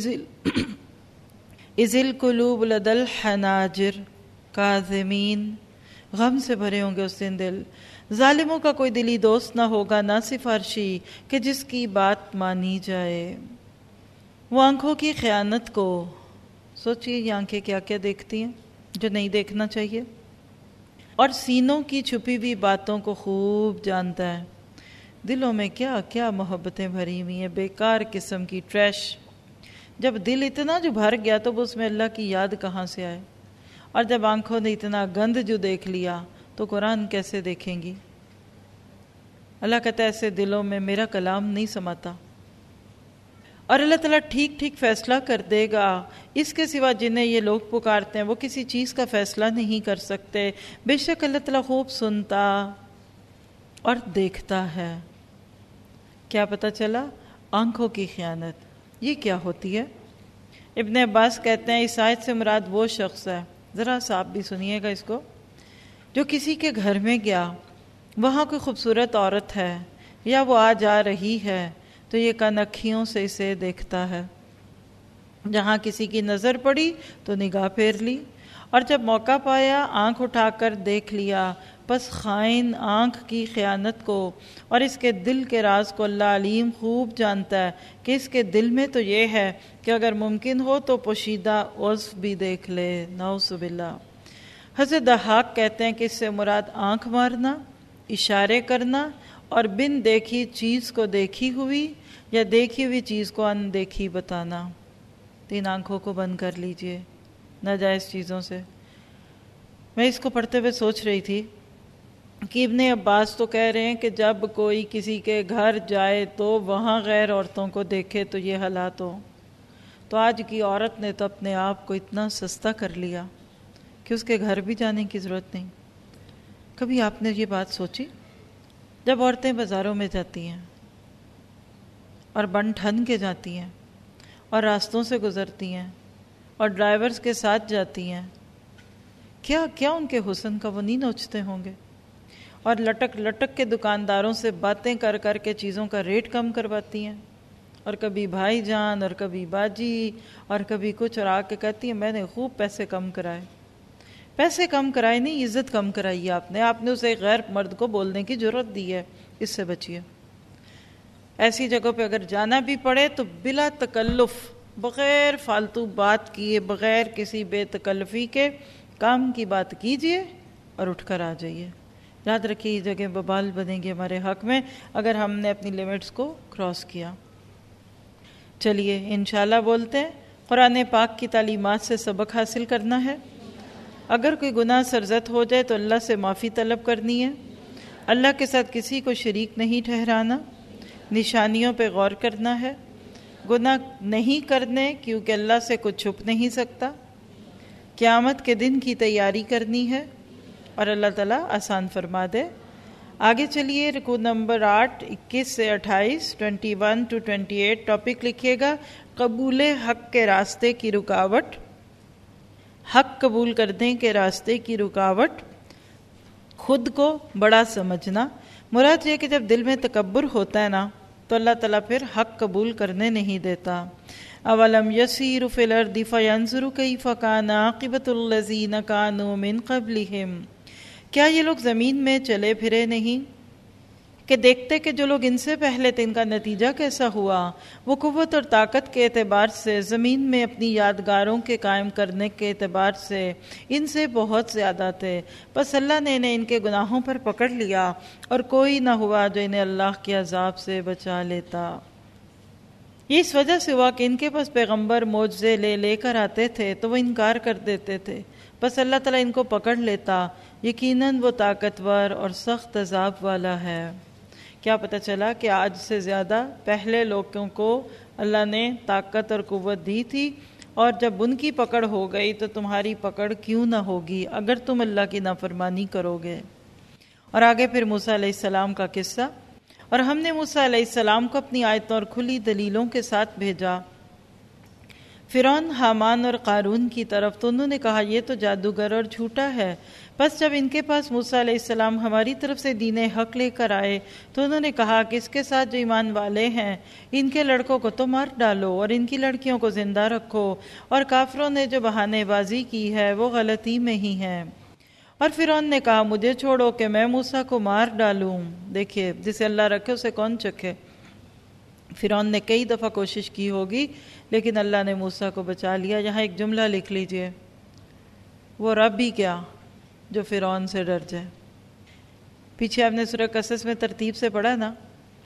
Speaker 2: اذ القلوب لدى الحناجر کاظمین، غم سے بھرے ہوں گے اس دن دل۔ ظالموں کا کوئی دلی دوست نہ ہوگا، نہ سفارشی کہ جس کی بات مانی جائے۔ وہ آنکھوں کی خیانت کو، سوچئے یہ آنکھیں کیا کیا دیکھتی ہیں جو نہیں دیکھنا چاہیے، اور سینوں کی چھپی ہوئی باتوں کو خوب جانتا ہے۔ دلوں میں کیا کیا محبتیں بھری ہوئی ہیں، بیکار قسم کی ٹریش۔ جب دل اتنا جو بھر گیا تو اس میں اللہ کی یاد کہاں سے آئے، اور جب آنکھوں نے اتنا گند جو دیکھ لیا تو قرآن کیسے دیکھیں گی؟ اللہ کہتا ہے ایسے دلوں میں میرا کلام نہیں سماتا، اور اللہ تعالیٰ ٹھیک ٹھیک فیصلہ کر دے گا۔ اس کے سوا جنہیں یہ لوگ پکارتے ہیں وہ کسی چیز کا فیصلہ نہیں کر سکتے۔ بے شک اللہ تعالیٰ خوب سنتا اور دیکھتا ہے۔ کیا پتہ چلا؟ آنکھوں کی خیانت یہ کیا ہوتی ہے؟ ابن عباس کہتے ہیں اس آیت سے مراد وہ شخص ہے، ذرا سا آپ بھی سنیے گا اس کو، جو کسی کے گھر میں گیا، وہاں کوئی خوبصورت عورت ہے یا وہ آ جا رہی ہے تو یہ کنکھیوں سے اسے دیکھتا ہے، جہاں کسی کی نظر پڑی تو نگاہ پھیر لی، اور جب موقع پایا آنکھ اٹھا کر دیکھ لیا۔ پس خائن آنکھ کی خیانت کو اور اس کے دل کے راز کو اللہ علیم خوب جانتا ہے کہ اس کے دل میں تو یہ ہے کہ اگر ممکن ہو تو پوشیدہ عضو بھی دیکھ لے، نعوذ باللہ۔ حضرت ضحاک کہتے ہیں کہ اس سے مراد آنکھ مارنا، اشارے کرنا، اور بن دیکھی چیز کو دیکھی ہوئی یا دیکھی ہوئی چیز کو اندیکھی بتانا۔ تین آنکھوں کو بند کر لیجئے ناجائز چیزوں سے۔ میں اس کو پڑھتے ہوئے سوچ رہی تھی کہ ابن عباس تو کہہ رہے ہیں کہ جب کوئی کسی کے گھر جائے تو وہاں غیر عورتوں کو دیکھے تو یہ حالات ہو، تو آج کی عورت نے تو اپنے آپ کو اتنا سستا کر لیا کہ اس کے گھر بھی جانے کی ضرورت نہیں۔ کبھی آپ نے یہ بات سوچی؟ جب عورتیں بازاروں میں جاتی ہیں اور بن ٹھن کے جاتی ہیں اور راستوں سے گزرتی ہیں اور ڈرائیورز کے ساتھ جاتی ہیں، کیا کیا ان کے حسن کا وہ نہیں نوچتے ہوں گے، اور لٹک لٹک کے دکانداروں سے باتیں کر کر کے چیزوں کا ریٹ کم کرواتی ہیں، اور کبھی بھائی جان اور کبھی باجی اور کبھی کچھ، اور آ کے کہتی ہیں میں نے خوب پیسے کم کرائے۔ پیسے کم کرائے نہیں، عزت کم کرائی ہے آپ نے۔ آپ نے اسے غیر مرد کو بولنے کی ضرورت دی ہے، اس سے بچیے۔ ایسی جگہوں پہ اگر جانا بھی پڑے تو بلا تکلف، بغیر فالتو بات کیے، بغیر کسی بے تکلفی کے کام کی بات کیجئے اور اٹھ کر آ جائیے۔ یاد رکھیے یہ جگہ ببال بنے گی ہمارے حق میں اگر ہم نے اپنی لیمٹس کو کراس کیا۔ چلیے انشاءاللہ بولتے ہیں، قرآن پاک کی تعلیمات سے سبق حاصل کرنا ہے۔ اگر کوئی گناہ سرزد ہو جائے تو اللہ سے معافی طلب کرنی ہے، اللہ کے ساتھ کسی کو شریک نہیں ٹھہرانا، نشانیوں پہ غور کرنا ہے، گناہ نہیں کرنے کیونکہ اللہ سے کچھ چھپ نہیں سکتا، قیامت کے دن کی تیاری کرنی ہے، اور اللہ تعالیٰ آسان فرما دے۔ آگے چلیے، رکوع نمبر آٹھ، اکیس سے اٹھائیس، twenty one two twenty eight, topic لکھیے گا قبول حق کے راستے کی رکاوٹ۔ حق قبول کرنے کے راستے کی رکاوٹ، خود کو بڑا سمجھنا۔ مراد یہ کہ جب دل میں تکبر ہوتا ہے نا تو اللہ تعالیٰ پھر حق قبول کرنے نہیں دیتا۔ اولم یسیروا فی الارض فینظروا کیف کان عاقبۃ الذین کانوا من قبلہم، کیا یہ لوگ زمین میں چلے پھرے نہیں کہ دیکھتے کہ جو لوگ ان سے پہلے تھے ان کا نتیجہ کیسا ہوا۔ وہ قوت اور طاقت کے اعتبار سے، زمین میں اپنی یادگاروں کے قائم کرنے کے اعتبار سے ان سے بہت زیادہ تھے، بس اللہ نے انہیں ان کے گناہوں پر پکڑ لیا اور کوئی نہ ہوا جو انہیں اللہ کے عذاب سے بچا لیتا۔ یہ اس وجہ سے ہوا کہ ان کے پاس پیغمبر معجزے لے لے کر آتے تھے تو وہ انکار کر دیتے تھے، بس اللہ تعالیٰ ان کو پکڑ لیتا، یقیناً وہ طاقتور اور سخت عذاب والا ہے۔ کیا پتہ چلا کہ آج سے زیادہ پہلے لوگوں کو اللہ نے طاقت اور قوت دی تھی، اور جب ان کی پکڑ ہو گئی تو تمہاری پکڑ کیوں نہ ہوگی اگر تم اللہ کی نافرمانی کرو گے۔ اور آگے پھر موسیٰ علیہ السلام کا قصہ، اور ہم نے موسیٰ علیہ السلام کو اپنی آیتوں اور کھلی دلیلوں کے ساتھ بھیجا فرعون، حامان اور قارون کی طرف، تو انہوں نے کہا یہ تو جادوگر اور جھوٹا ہے۔ بس جب ان کے پاس موسیٰ علیہ السلام ہماری طرف سے دین حق لے کر آئے تو انہوں نے کہا کہ اس کے ساتھ جو ایمان والے ہیں ان کے لڑکوں کو تو مار ڈالو اور ان کی لڑکیوں کو زندہ رکھو، اور کافروں نے جو بہانے بازی کی ہے وہ غلطی میں ہی ہے۔ اور فرعون نے کہا مجھے چھوڑو کہ میں موسیٰ کو مار ڈالوں۔ دیکھیے، جسے اللہ رکھے اسے کون چکھے۔ فرعون نے کئی دفعہ کوشش کی ہوگی لیکن اللہ نے موسیٰ کو بچا لیا۔ یہاں ایک جملہ لکھ لیجئے، وہ رب ہی کیا جو فرعون سے ڈر جائے۔ پیچھے آپ نے سورہ قصص میں ترتیب سے پڑھا نا،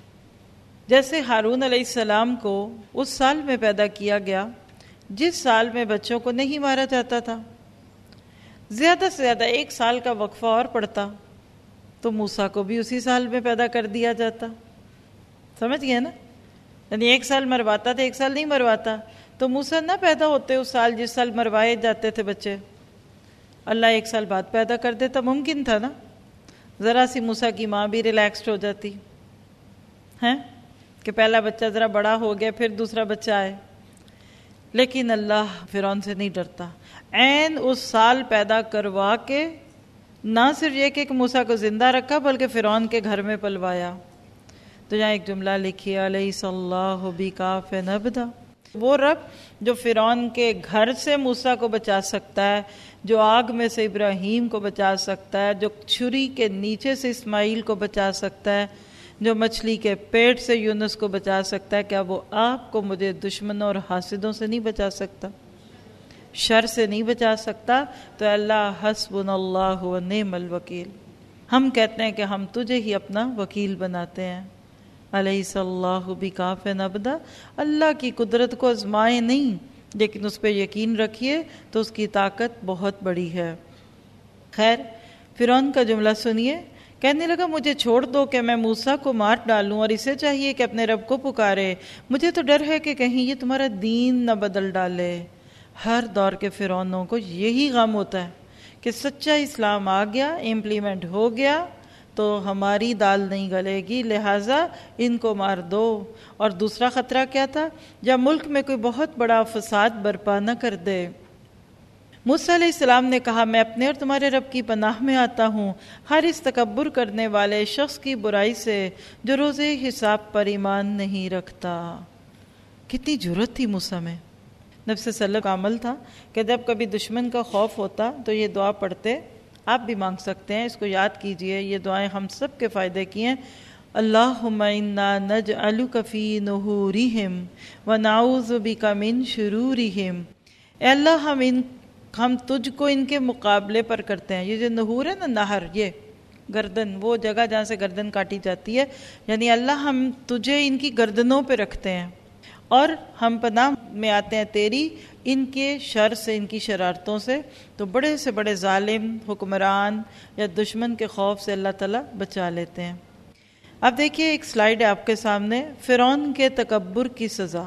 Speaker 2: جیسے ہارون علیہ السلام کو اس سال میں پیدا کیا گیا جس سال میں بچوں کو نہیں مارا جاتا تھا، زیادہ سے زیادہ ایک سال کا وقفہ اور پڑتا تو موسیٰ کو بھی اسی سال میں پیدا کر دیا جاتا۔ سمجھ گئے نا؟ یعنی ایک سال مرواتا تھا، ایک سال نہیں مرواتا، تو موسیٰ نہ پیدا ہوتے اس سال جس سال مروائے جاتے تھے بچے، اللہ ایک سال بعد پیدا کر دیتا۔ ممکن تھا نا، ذرا سی موسیٰ کی ماں بھی ریلیکسڈ ہو جاتی ہیں کہ پہلا بچہ ذرا بڑا ہو گیا پھر دوسرا بچہ آئے، لیکن اللہ فرعون سے نہیں ڈرتا، عین اس سال پیدا کروا کے نہ صرف یہ کہ موسیٰ کو زندہ رکھا بلکہ فرعون کے گھر میں پلوایا۔ تو یہاں ایک جملہ لکھی، الیس اللہ بکاف عبدہ، وہ رب جو فرعون کے گھر سے موسیٰ کو بچا سکتا ہے، جو آگ میں سے ابراہیم کو بچا سکتا ہے، جو چھری کے نیچے سے اسماعیل کو بچا سکتا ہے، جو مچھلی کے پیٹ سے یونس کو بچا سکتا ہے، کیا وہ آپ کو مجھے دشمنوں اور حاسدوں سے نہیں بچا سکتا، شر سے نہیں بچا سکتا؟ تو اللہ حسبنا اللہ و نعم الوکیل۔ ہم کہتے ہیں کہ ہم تجھے ہی اپنا وکیل بناتے ہیں۔ الیس اللہ بکاف عبدہ، اللہ کی قدرت کو آزمائے نہیں لیکن اس پہ یقین رکھیے تو اس کی طاقت بہت بڑی ہے۔ خیر، فرعون کا جملہ سنیے، کہنے لگا مجھے چھوڑ دو کہ میں موسیٰ کو مار ڈالوں، اور اسے چاہیے کہ اپنے رب کو پکارے، مجھے تو ڈر ہے کہ کہیں یہ تمہارا دین نہ بدل ڈالے۔ ہر دور کے فرعونوں کو یہی غم ہوتا ہے کہ سچا اسلام آ گیا، امپلیمنٹ ہو گیا تو ہماری دال نہیں گلے گی، لہٰذا ان کو مار دو۔ اور دوسرا خطرہ کیا تھا؟ جب ملک میں کوئی بہت بڑا فساد برپا نہ کر دے۔ موسیٰ علیہ السلام نے کہا میں اپنے اور تمہارے رب کی پناہ میں آتا ہوں ہر اس تکبر کرنے والے شخص کی برائی سے جو روز حساب پر ایمان نہیں رکھتا۔ کتنی جرأت تھی موسیٰ میں۔ نبی صلی اللہ علیہ وسلم کا عمل تھا کہ جب کبھی دشمن کا خوف ہوتا تو یہ دعا پڑھتے، آپ بھی مانگ سکتے ہیں، اس کو یاد کیجئے، یہ دعائیں ہم سب کے فائدے کی ہیں۔ اللہم انا نجعلک فی نحورہم ونعوذ بک من شرورہم۔ اے اللہ ہم ان ہم تجھ کو ان کے مقابلے پر کرتے ہیں۔ یہ جو نحور ہے نا، نہر، یہ گردن، وہ جگہ جہاں سے گردن کاٹی جاتی ہے، یعنی اللہ ہم تجھے ان کی گردنوں پہ رکھتے ہیں، اور ہم پناہ میں آتے ہیں تیری ان کے شر سے، ان کی شرارتوں سے۔ تو بڑے سے بڑے ظالم حکمران یا دشمن کے خوف سے اللہ تعالیٰ بچا لیتے ہیں۔ اب دیکھیے ایک سلائیڈ ہے آپ کے سامنے، فرعون کے تکبر کی سزا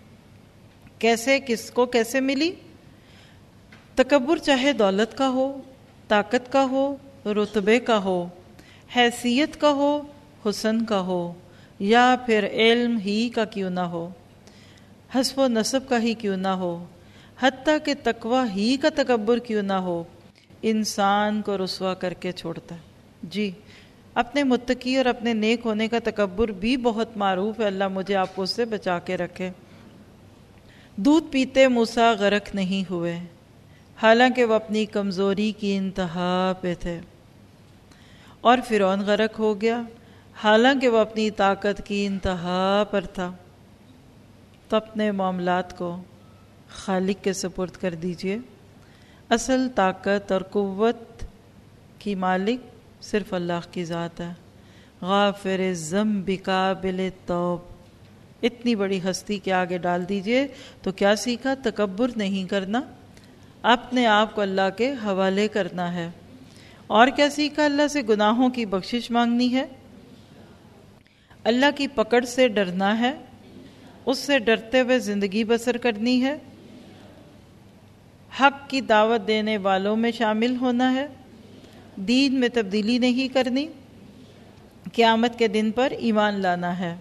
Speaker 2: کیسے، کس کو کیسے ملی۔ تکبر چاہے دولت کا ہو، طاقت کا ہو، رتبے کا ہو، حیثیت کا ہو، حسن کا ہو، یا پھر علم ہی کا کیوں نہ ہو، حسب و نسب کا ہی کیوں نہ ہو، حتیٰ کہ تقوی ہی کا تکبر کیوں نہ ہو، انسان کو رسوا کر کے چھوڑتا ہے۔ جی اپنے متقی اور اپنے نیک ہونے کا تکبر بھی بہت معروف ہے، اللہ مجھے آپ کو اس سے بچا کے رکھے۔ دودھ پیتے موسیٰ غرق نہیں ہوئے، حالانکہ وہ اپنی کمزوری کی انتہا پہ تھے، اور فرعون غرق ہو گیا حالانکہ وہ اپنی طاقت کی انتہا پر تھا۔ تو اپنے معاملات کو خالق کے سپرد کر دیجئے۔ اصل طاقت اور قوت کی مالک صرف اللہ کی ذات ہے۔ غافر الذنب قابل التوب، اتنی بڑی ہستی کے آگے ڈال دیجئے تو کیا سیکھا؟ تکبر نہیں کرنا، اپنے آپ کو اللہ کے حوالے کرنا ہے۔ اور کیا سیکھا؟ اللہ سے گناہوں کی بخشش مانگنی ہے، اللہ کی پکڑ سے ڈرنا ہے، اس سے ڈرتے ہوئے زندگی بسر کرنی ہے، حق کی دعوت دینے والوں میں شامل ہونا ہے، دین میں تبدیلی نہیں کرنی، قیامت کے دن پر ایمان لانا ہے۔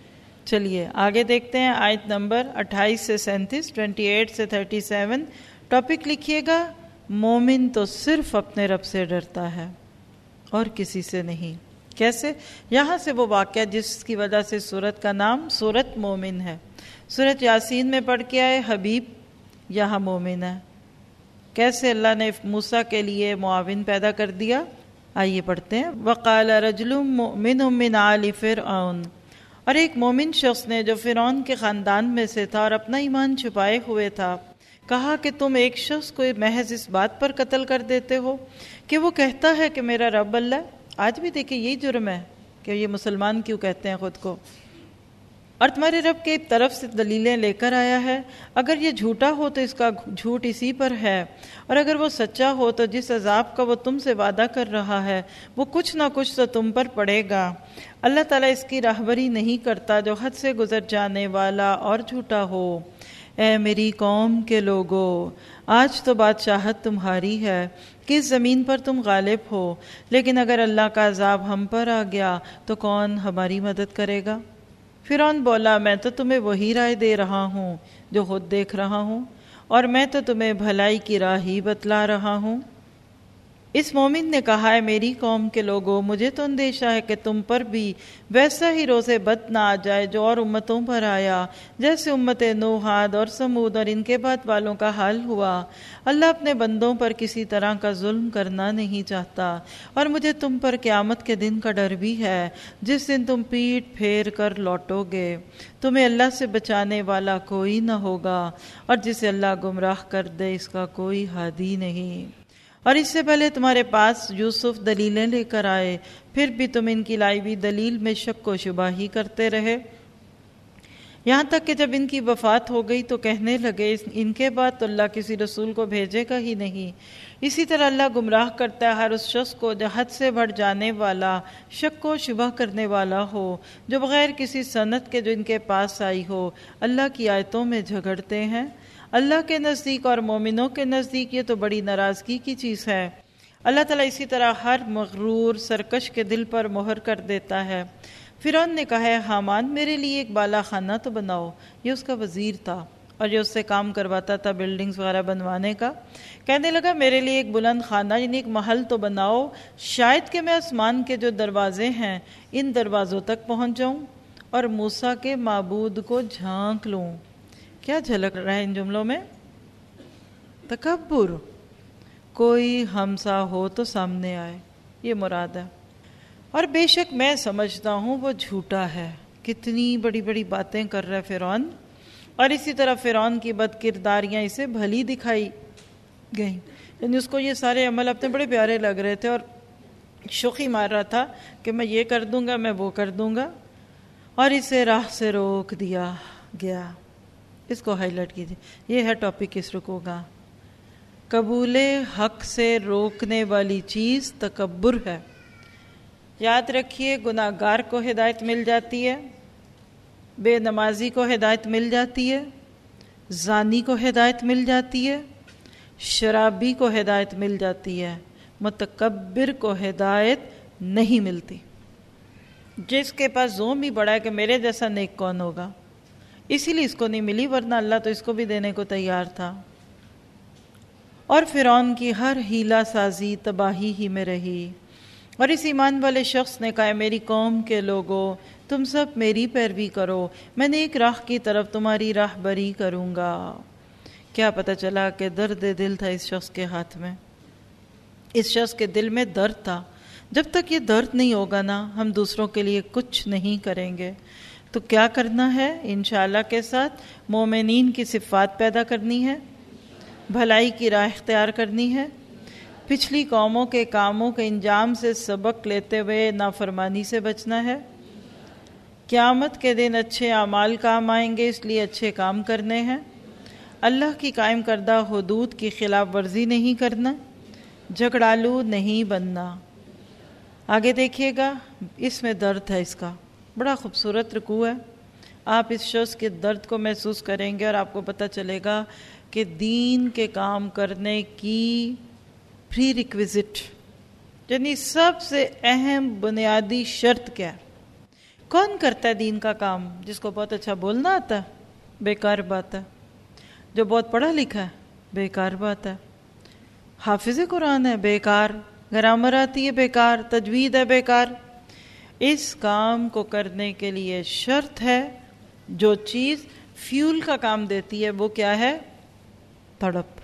Speaker 2: چلیے آگے دیکھتے ہیں آیت نمبر اٹھائیس سے سینتیس، اٹھائیس سے سینتیس۔ ٹاپک لکھیے گا، مومن تو صرف اپنے رب سے ڈرتا ہے اور کسی سے نہیں۔ کیسے؟ یہاں سے وہ واقعہ جس کی وجہ سے سورت کا نام سورت مومن ہے۔ سورت یاسین میں پڑھ کے آئے حبیب، یہاں مومن ہے۔ کیسے اللہ نے موسیٰ کے لیے معاون پیدا کر دیا؟ آئیے پڑھتے ہیں۔ وَقَالَ رَجُلٌ مُؤْمِنٌ مِّنْ آلِ فِرْعَوْنَ، اور ایک مومن شخص نے جو فرعون کے خاندان میں سے تھا اور اپنا ایمان چھپائے ہوئے تھا، کہا کہ تم ایک شخص کو محض اس بات پر قتل کر دیتے ہو کہ وہ کہتا ہے کہ میرا رب اللہ۔ آج بھی دیکھیں یہی جرم ہے کہ یہ مسلمان کیوں کہتے ہیں خود کو، اور تمہارے رب کے طرف سے دلیلیں لے کر آیا ہے۔ اگر یہ جھوٹا ہو تو اس کا جھوٹ اسی پر ہے، اور اگر وہ سچا ہو تو جس عذاب کا وہ تم سے وعدہ کر رہا ہے وہ کچھ نہ کچھ تو تم پر پڑے گا۔ اللہ تعالیٰ اس کی راہبری نہیں کرتا جو حد سے گزر جانے والا اور جھوٹا ہو۔ اے میری قوم کے لوگو، آج تو بادشاہت تمہاری ہے کہ اس زمین پر تم غالب ہو، لیکن اگر اللہ کا عذاب ہم پر آ گیا تو کون ہماری مدد کرے گا؟ فرعون بولا، میں تو تمہیں وہی رائے دے رہا ہوں جو خود دیکھ رہا ہوں، اور میں تو تمہیں بھلائی کی راہ ہی بتلا رہا ہوں۔ اس مومن نے کہا، ہے میری قوم کے لوگوں، مجھے تو اندیشہ ہے کہ تم پر بھی ویسا ہی روز بد نہ آ جائے جو اور امتوں پر آیا، جیسے امت نوح، عاد اور سمود اور ان کے بعد والوں کا حال ہوا۔ اللہ اپنے بندوں پر کسی طرح کا ظلم کرنا نہیں چاہتا، اور مجھے تم پر قیامت کے دن کا ڈر بھی ہے، جس دن تم پیٹ پھیر کر لوٹو گے۔ تمہیں اللہ سے بچانے والا کوئی نہ ہوگا، اور جسے اللہ گمراہ کر دے اس کا کوئی ہادی نہیں۔ اور اس سے پہلے تمہارے پاس یوسف دلیلیں لے کر آئے، پھر بھی تم ان کی لائی ہوئی دلیل میں شک و شبہ ہی کرتے رہے، یہاں تک کہ جب ان کی وفات ہو گئی تو کہنے لگے ان کے بعد تو اللہ کسی رسول کو بھیجے گا ہی نہیں۔ اسی طرح اللہ گمراہ کرتا ہے ہر اس شخص کو جو حد سے بڑھ جانے والا، شک و شبہ کرنے والا ہو، جو بغیر کسی سند کے جو ان کے پاس آئی ہو اللہ کی آیتوں میں جھگڑتے ہیں۔ اللہ کے نزدیک اور مومنوں کے نزدیک یہ تو بڑی ناراضگی کی چیز ہے۔ اللہ تعالیٰ اسی طرح ہر مغرور سرکش کے دل پر مہر کر دیتا ہے۔ فرعون نے کہا، ہے حامان میرے لیے ایک بالا خانہ تو بناؤ۔ یہ اس کا وزیر تھا اور جو اس سے کام کرواتا تھا بلڈنگز وغیرہ بنوانے کا۔ کہنے لگا میرے لیے ایک بلند خانہ یعنی ایک محل تو بناؤ، شاید کہ میں آسمان کے جو دروازے ہیں ان دروازوں تک پہنچ جاؤں اور موسیٰ کے معبود کو جھانک لوں۔ کیا جھلک رہا ہے ان جملوں میں؟ تکبر، کوئی ہمسا ہو تو سامنے آئے، یہ مراد ہے۔ اور بے شک میں سمجھتا ہوں وہ جھوٹا ہے۔ کتنی بڑی بڑی باتیں کر رہا ہے فرعون، اور اسی طرح فرعون کی بد کرداریاں اسے بھلی دکھائی گئیں، یعنی اس کو یہ سارے عمل اپنے بڑے پیارے لگ رہے تھے اور شوخی مار رہا تھا کہ میں یہ کر دوں گا، میں وہ کر دوں گا، اور اسے راہ سے روک دیا گیا۔ اس کو ہائی لائٹ کیجیے، یہ ہے ٹاپک اس رکوع کا۔ قبول حق سے روکنے والی چیز تکبر ہے۔ یاد رکھیے، گناہ گار کو ہدایت مل جاتی ہے، بے نمازی کو ہدایت مل جاتی ہے، زانی کو ہدایت مل جاتی ہے، شرابی کو ہدایت مل جاتی ہے، متکبر کو ہدایت نہیں ملتی. جس کے پاس زوم بھی بڑا ہے کہ میرے جیسا نیک کون ہوگا، اسی لیے اس کو نہیں ملی، ورنہ اللہ تو اس کو بھی دینے کو تیار تھا. اور فرعون کی ہر ہیلا سازی تباہی ہی میں رہی. اور اس ایمان والے شخص نے کہا میری قوم کے لوگوں تم سب میری پیروی کرو، میں نے ایک راہ کی طرف تمہاری راہ بری کروں گا. کیا پتہ چلا کہ درد دل تھا اس شخص کے ہاتھ میں، اس شخص کے دل میں درد تھا. جب تک یہ درد نہیں ہوگا نا ہم دوسروں کے لیے کچھ نہیں کریں گے. تو کیا کرنا ہے؟ انشاءاللہ کے ساتھ مومنین کی صفات پیدا کرنی ہے، بھلائی کی راہ اختیار کرنی ہے، پچھلی قوموں کے کاموں کے انجام سے سبق لیتے ہوئے نافرمانی سے بچنا ہے. قیامت کے دن اچھے اعمال کام آئیں گے، اس لیے اچھے کام کرنے ہیں. اللہ کی قائم کردہ حدود کی خلاف ورزی نہیں کرنا، جھگڑالو نہیں بننا. آگے دیکھیے گا، اس میں درد ہے، اس کا بڑا خوبصورت رکوع ہے. آپ اس شخص کے درد کو محسوس کریں گے اور آپ کو پتہ چلے گا کہ دین کے کام کرنے کی پری ریکویزٹ، یعنی سب سے اہم بنیادی شرط کیا ہے. کون کرتا ہے دین کا کام؟ جس کو بہت اچھا بولنا آتا ہے، بیکار بات ہے. جو بہت پڑھا لکھا ہے، بیکار بات ہے. حافظ قرآن ہے، بیکار. گرامر آتی ہے، بیکار. تجوید ہے، بیکار. اس کام کو کرنے کے لیے شرط ہے، جو چیز فیول کا کام دیتی ہے وہ کیا ہے؟ تڑپ،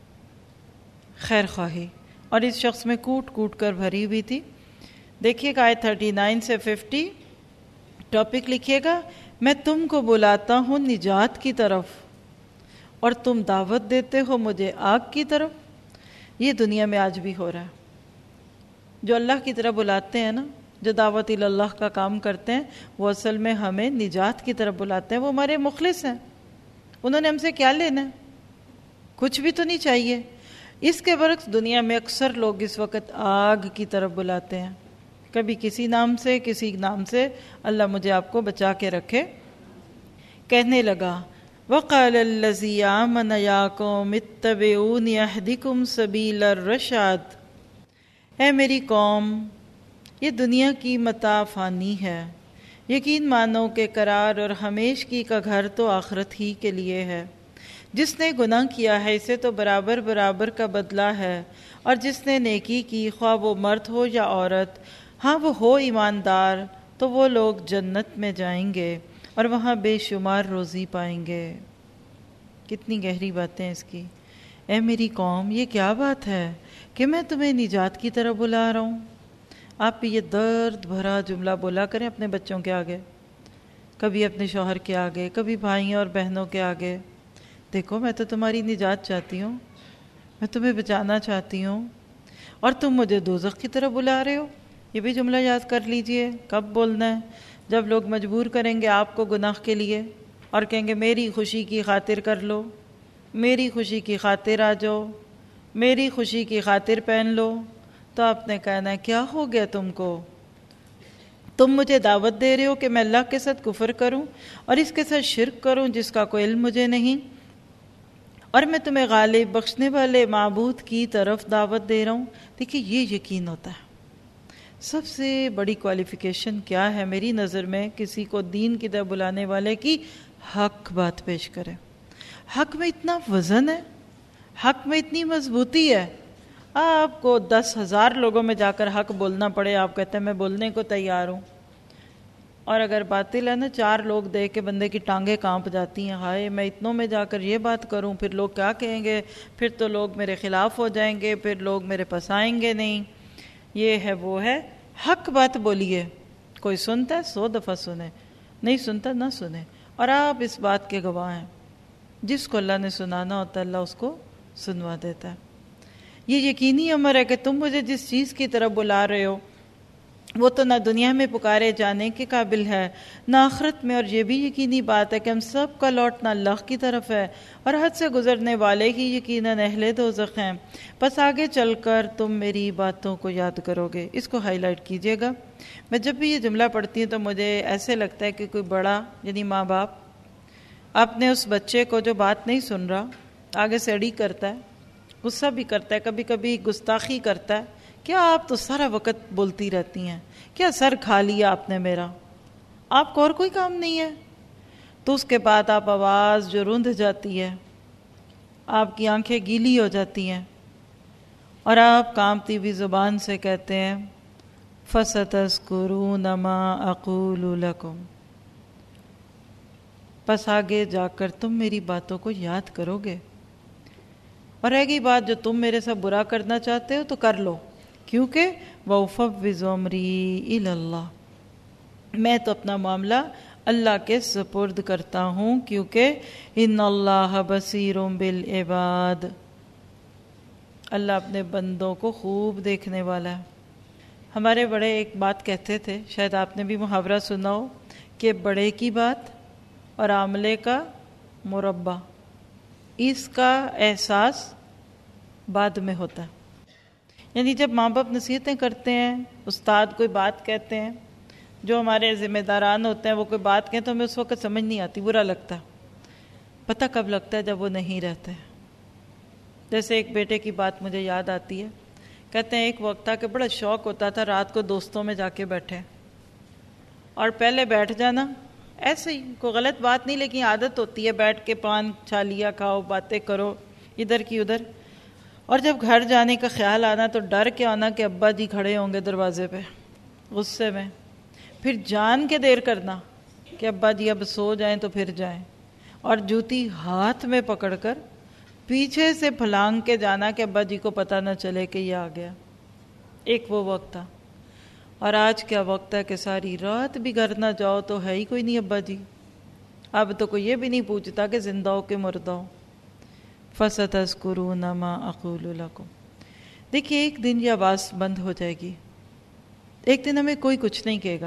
Speaker 2: خیر خواہی. اور اس شخص میں کوٹ کوٹ کر بھری ہوئی تھی. دیکھیے گا آیت تھرٹی نائن سے ففٹی، ٹاپک لکھیے گا، میں تم کو بلاتا ہوں نجات کی طرف اور تم دعوت دیتے ہو مجھے آگ کی طرف. یہ دنیا میں آج بھی ہو رہا ہے. جو اللہ کی طرف بلاتے ہیں نا، جو دعوت اللہ کا کام کرتے ہیں، وہ اصل میں ہمیں نجات کی طرف بلاتے ہیں. وہ ہمارے مخلص ہیں. انہوں نے ہم سے کیا لینا ہے؟ کچھ بھی تو نہیں چاہیے. اس کے برعکس دنیا میں اکثر لوگ اس وقت آگ کی طرف بلاتے ہیں، کبھی کسی نام سے کسی نام سے. اللہ مجھے آپ کو بچا کے رکھے. کہنے لگا وَقَالَ الَّذِي آمَنَ يَا قَوْمِ اتَّبِعُونِ أَهْدِكُمْ سَبِيلَ الرَّشَادِ. اے میری قوم، یہ دنیا کی متاع فانی ہے، یقین مانو کہ قرار اور ہمیشگی کا گھر تو آخرت ہی کے لیے ہے. جس نے گناہ کیا ہے اسے تو برابر برابر کا بدلہ ہے، اور جس نے نیکی کی خواہ وہ مرد ہو یا عورت، ہاں وہ ہو ایماندار، تو وہ لوگ جنت میں جائیں گے اور وہاں بے شمار روزی پائیں گے. کتنی گہری باتیں اس کی. اے میری قوم، یہ کیا بات ہے کہ میں تمہیں نجات کی طرف بلا رہا ہوں. آپ بھی یہ درد بھرا جملہ بولا کریں اپنے بچوں کے آگے، کبھی اپنے شوہر کے آگے، کبھی بھائیوں اور بہنوں کے آگے. دیکھو میں تو تمہاری نجات چاہتی ہوں، میں تمہیں بچانا چاہتی ہوں، اور تم مجھے دوزخ کی طرف بلا رہے ہو. یہ بھی جملہ یاد کر لیجئے. کب بولنا ہے؟ جب لوگ مجبور کریں گے آپ کو گناہ کے لیے اور کہیں گے میری خوشی کی خاطر کر لو، میری خوشی کی خاطر آ جاؤ، میری خوشی کی خاطر پہن لو. تو آپ نے کہنا ہے کیا ہو گیا تم کو؟ تم مجھے دعوت دے رہے ہو کہ میں اللہ کے ساتھ کفر کروں اور اس کے ساتھ شرک کروں جس کا کوئی علم مجھے نہیں، اور میں تمہیں غالب بخشنے والے معبود کی طرف دعوت دے رہا ہوں. دیکھیے یہ یقین ہوتا ہے. سب سے بڑی کوالیفیکیشن کیا ہے میری نظر میں کسی کو دین کی طرف بلانے والے کی؟ حق بات پیش کرے. حق میں اتنا وزن ہے، حق میں اتنی مضبوطی ہے. آپ کو دس ہزار لوگوں میں جا کر حق بولنا پڑے، آپ کہتے ہیں میں بولنے کو تیار ہوں، اور اگر باطل ہے نا، چار لوگ دیکھ کے بندے کی ٹانگیں کانپ جاتی ہیں. ہائے میں اتنوں میں جا کر یہ بات کروں، پھر لوگ کیا کہیں گے، پھر تو لوگ میرے خلاف ہو جائیں گے، پھر لوگ میرے پاس آئیں گے نہیں. یہ ہے وہ ہے. حق بات بولیے. کوئی سنتا ہے سو دفعہ سنے، نہیں سنتا نہ سنے، اور آپ اس بات کے گواہ ہیں. جس کو اللہ نے سنانا ہوتا ہے اللہ اس کو سنوا دیتا ہے. یہ یقینی امر ہے کہ تم مجھے جس چیز کی طرف بلا رہے ہو وہ تو نہ دنیا میں پکارے جانے کے قابل ہے نہ آخرت میں، اور یہ بھی یقینی بات ہے کہ ہم سب کا لوٹنا اللہ کی طرف ہے، اور حد سے گزرنے والے ہی یقیناً اہل دوزخ ہیں. بس آگے چل کر تم میری باتوں کو یاد کرو گے. اس کو ہائی لائٹ کیجیے گا. میں جب بھی یہ جملہ پڑھتی ہوں تو مجھے ایسے لگتا ہے کہ کوئی بڑا یعنی ماں باپ اپنے اس بچے کو جو بات نہیں سن رہا آگے سے اڑی کرتا ہے، غصہ بھی کرتا ہے، کبھی کبھی گستاخی کرتا ہے کیا آپ تو سارا وقت بولتی رہتی ہیں، کیا سر کھا لیا آپ نے میرا، آپ کو اور کوئی کام نہیں ہے؟ تو اس کے بعد آپ آواز جو رند جاتی ہے، آپ کی آنکھیں گیلی ہو جاتی ہیں اور آپ کانپتی ہوئی زبان سے کہتے ہیں فَسَتَذْكُرُونَ مَا أَقُولُ لَكُمْ، پس آگے جا کر تم میری باتوں کو یاد کرو گے، اور رہ گئی بات جو تم میرے ساتھ برا کرنا چاہتے ہو تو کر لو، کیونکہ وَأُفَوِّضُ أَمْرِي إِلَى اللَّهِ، میں تو اپنا معاملہ اللہ کے سپرد کرتا ہوں، کیونکہ ان اللہ بصیر بالعباد، اللہ اپنے بندوں کو خوب دیکھنے والا ہے۔ ہمارے بڑے ایک بات کہتے تھے، شاید آپ نے بھی محاورہ سنا ہو، کہ بڑے کی بات اور عاملے کا مربع، اس کا احساس بعد میں ہوتا ہے۔ یعنی جب ماں باپ نصیحتیں کرتے ہیں، استاد کوئی بات کہتے ہیں، جو ہمارے ذمہ داران ہوتے ہیں وہ کوئی بات کہیں تو ہمیں اس وقت سمجھ نہیں آتی، برا لگتا ہے۔ پتہ کب لگتا ہے؟ جب وہ نہیں رہتے۔ جیسے ایک بیٹے کی بات مجھے یاد آتی ہے، کہتے ہیں ایک وقت تھا کہ بڑا شوق ہوتا تھا رات کو دوستوں میں جا کے بیٹھے اور پہلے بیٹھ جانا، ایسے ہی کوئی غلط بات نہیں لیکن عادت ہوتی ہے بیٹھ کے پان چھالیاں کھاؤ، باتیں کرو ادھر کی ادھر، اور جب گھر جانے کا خیال آنا تو ڈر کے آنا کہ ابا جی کھڑے ہوں گے دروازے پہ غصے میں، پھر جان کے دیر کرنا کہ ابا جی اب سو جائیں تو پھر جائیں، اور جوتی ہاتھ میں پکڑ کر پیچھے سے پھلانگ کے جانا کہ ابا جی کو پتہ نہ چلے کہ یہ آ گیا۔ ایک وہ وقت تھا، اور آج کیا وقت ہے کہ ساری رات بھی گھر نہ جاؤ تو ہے ہی کوئی نہیں ابا جی، اب تو کوئی یہ بھی نہیں پوچھتا کہ زندہ ہو کہ مردہ ہو۔ فَسَتَذْكُرُونَ مَا أَقُولُ لَكُمْ، دیکھیے ایک دن یہ آواز بند ہو جائے گی، ایک دن ہمیں کوئی کچھ نہیں کہے گا۔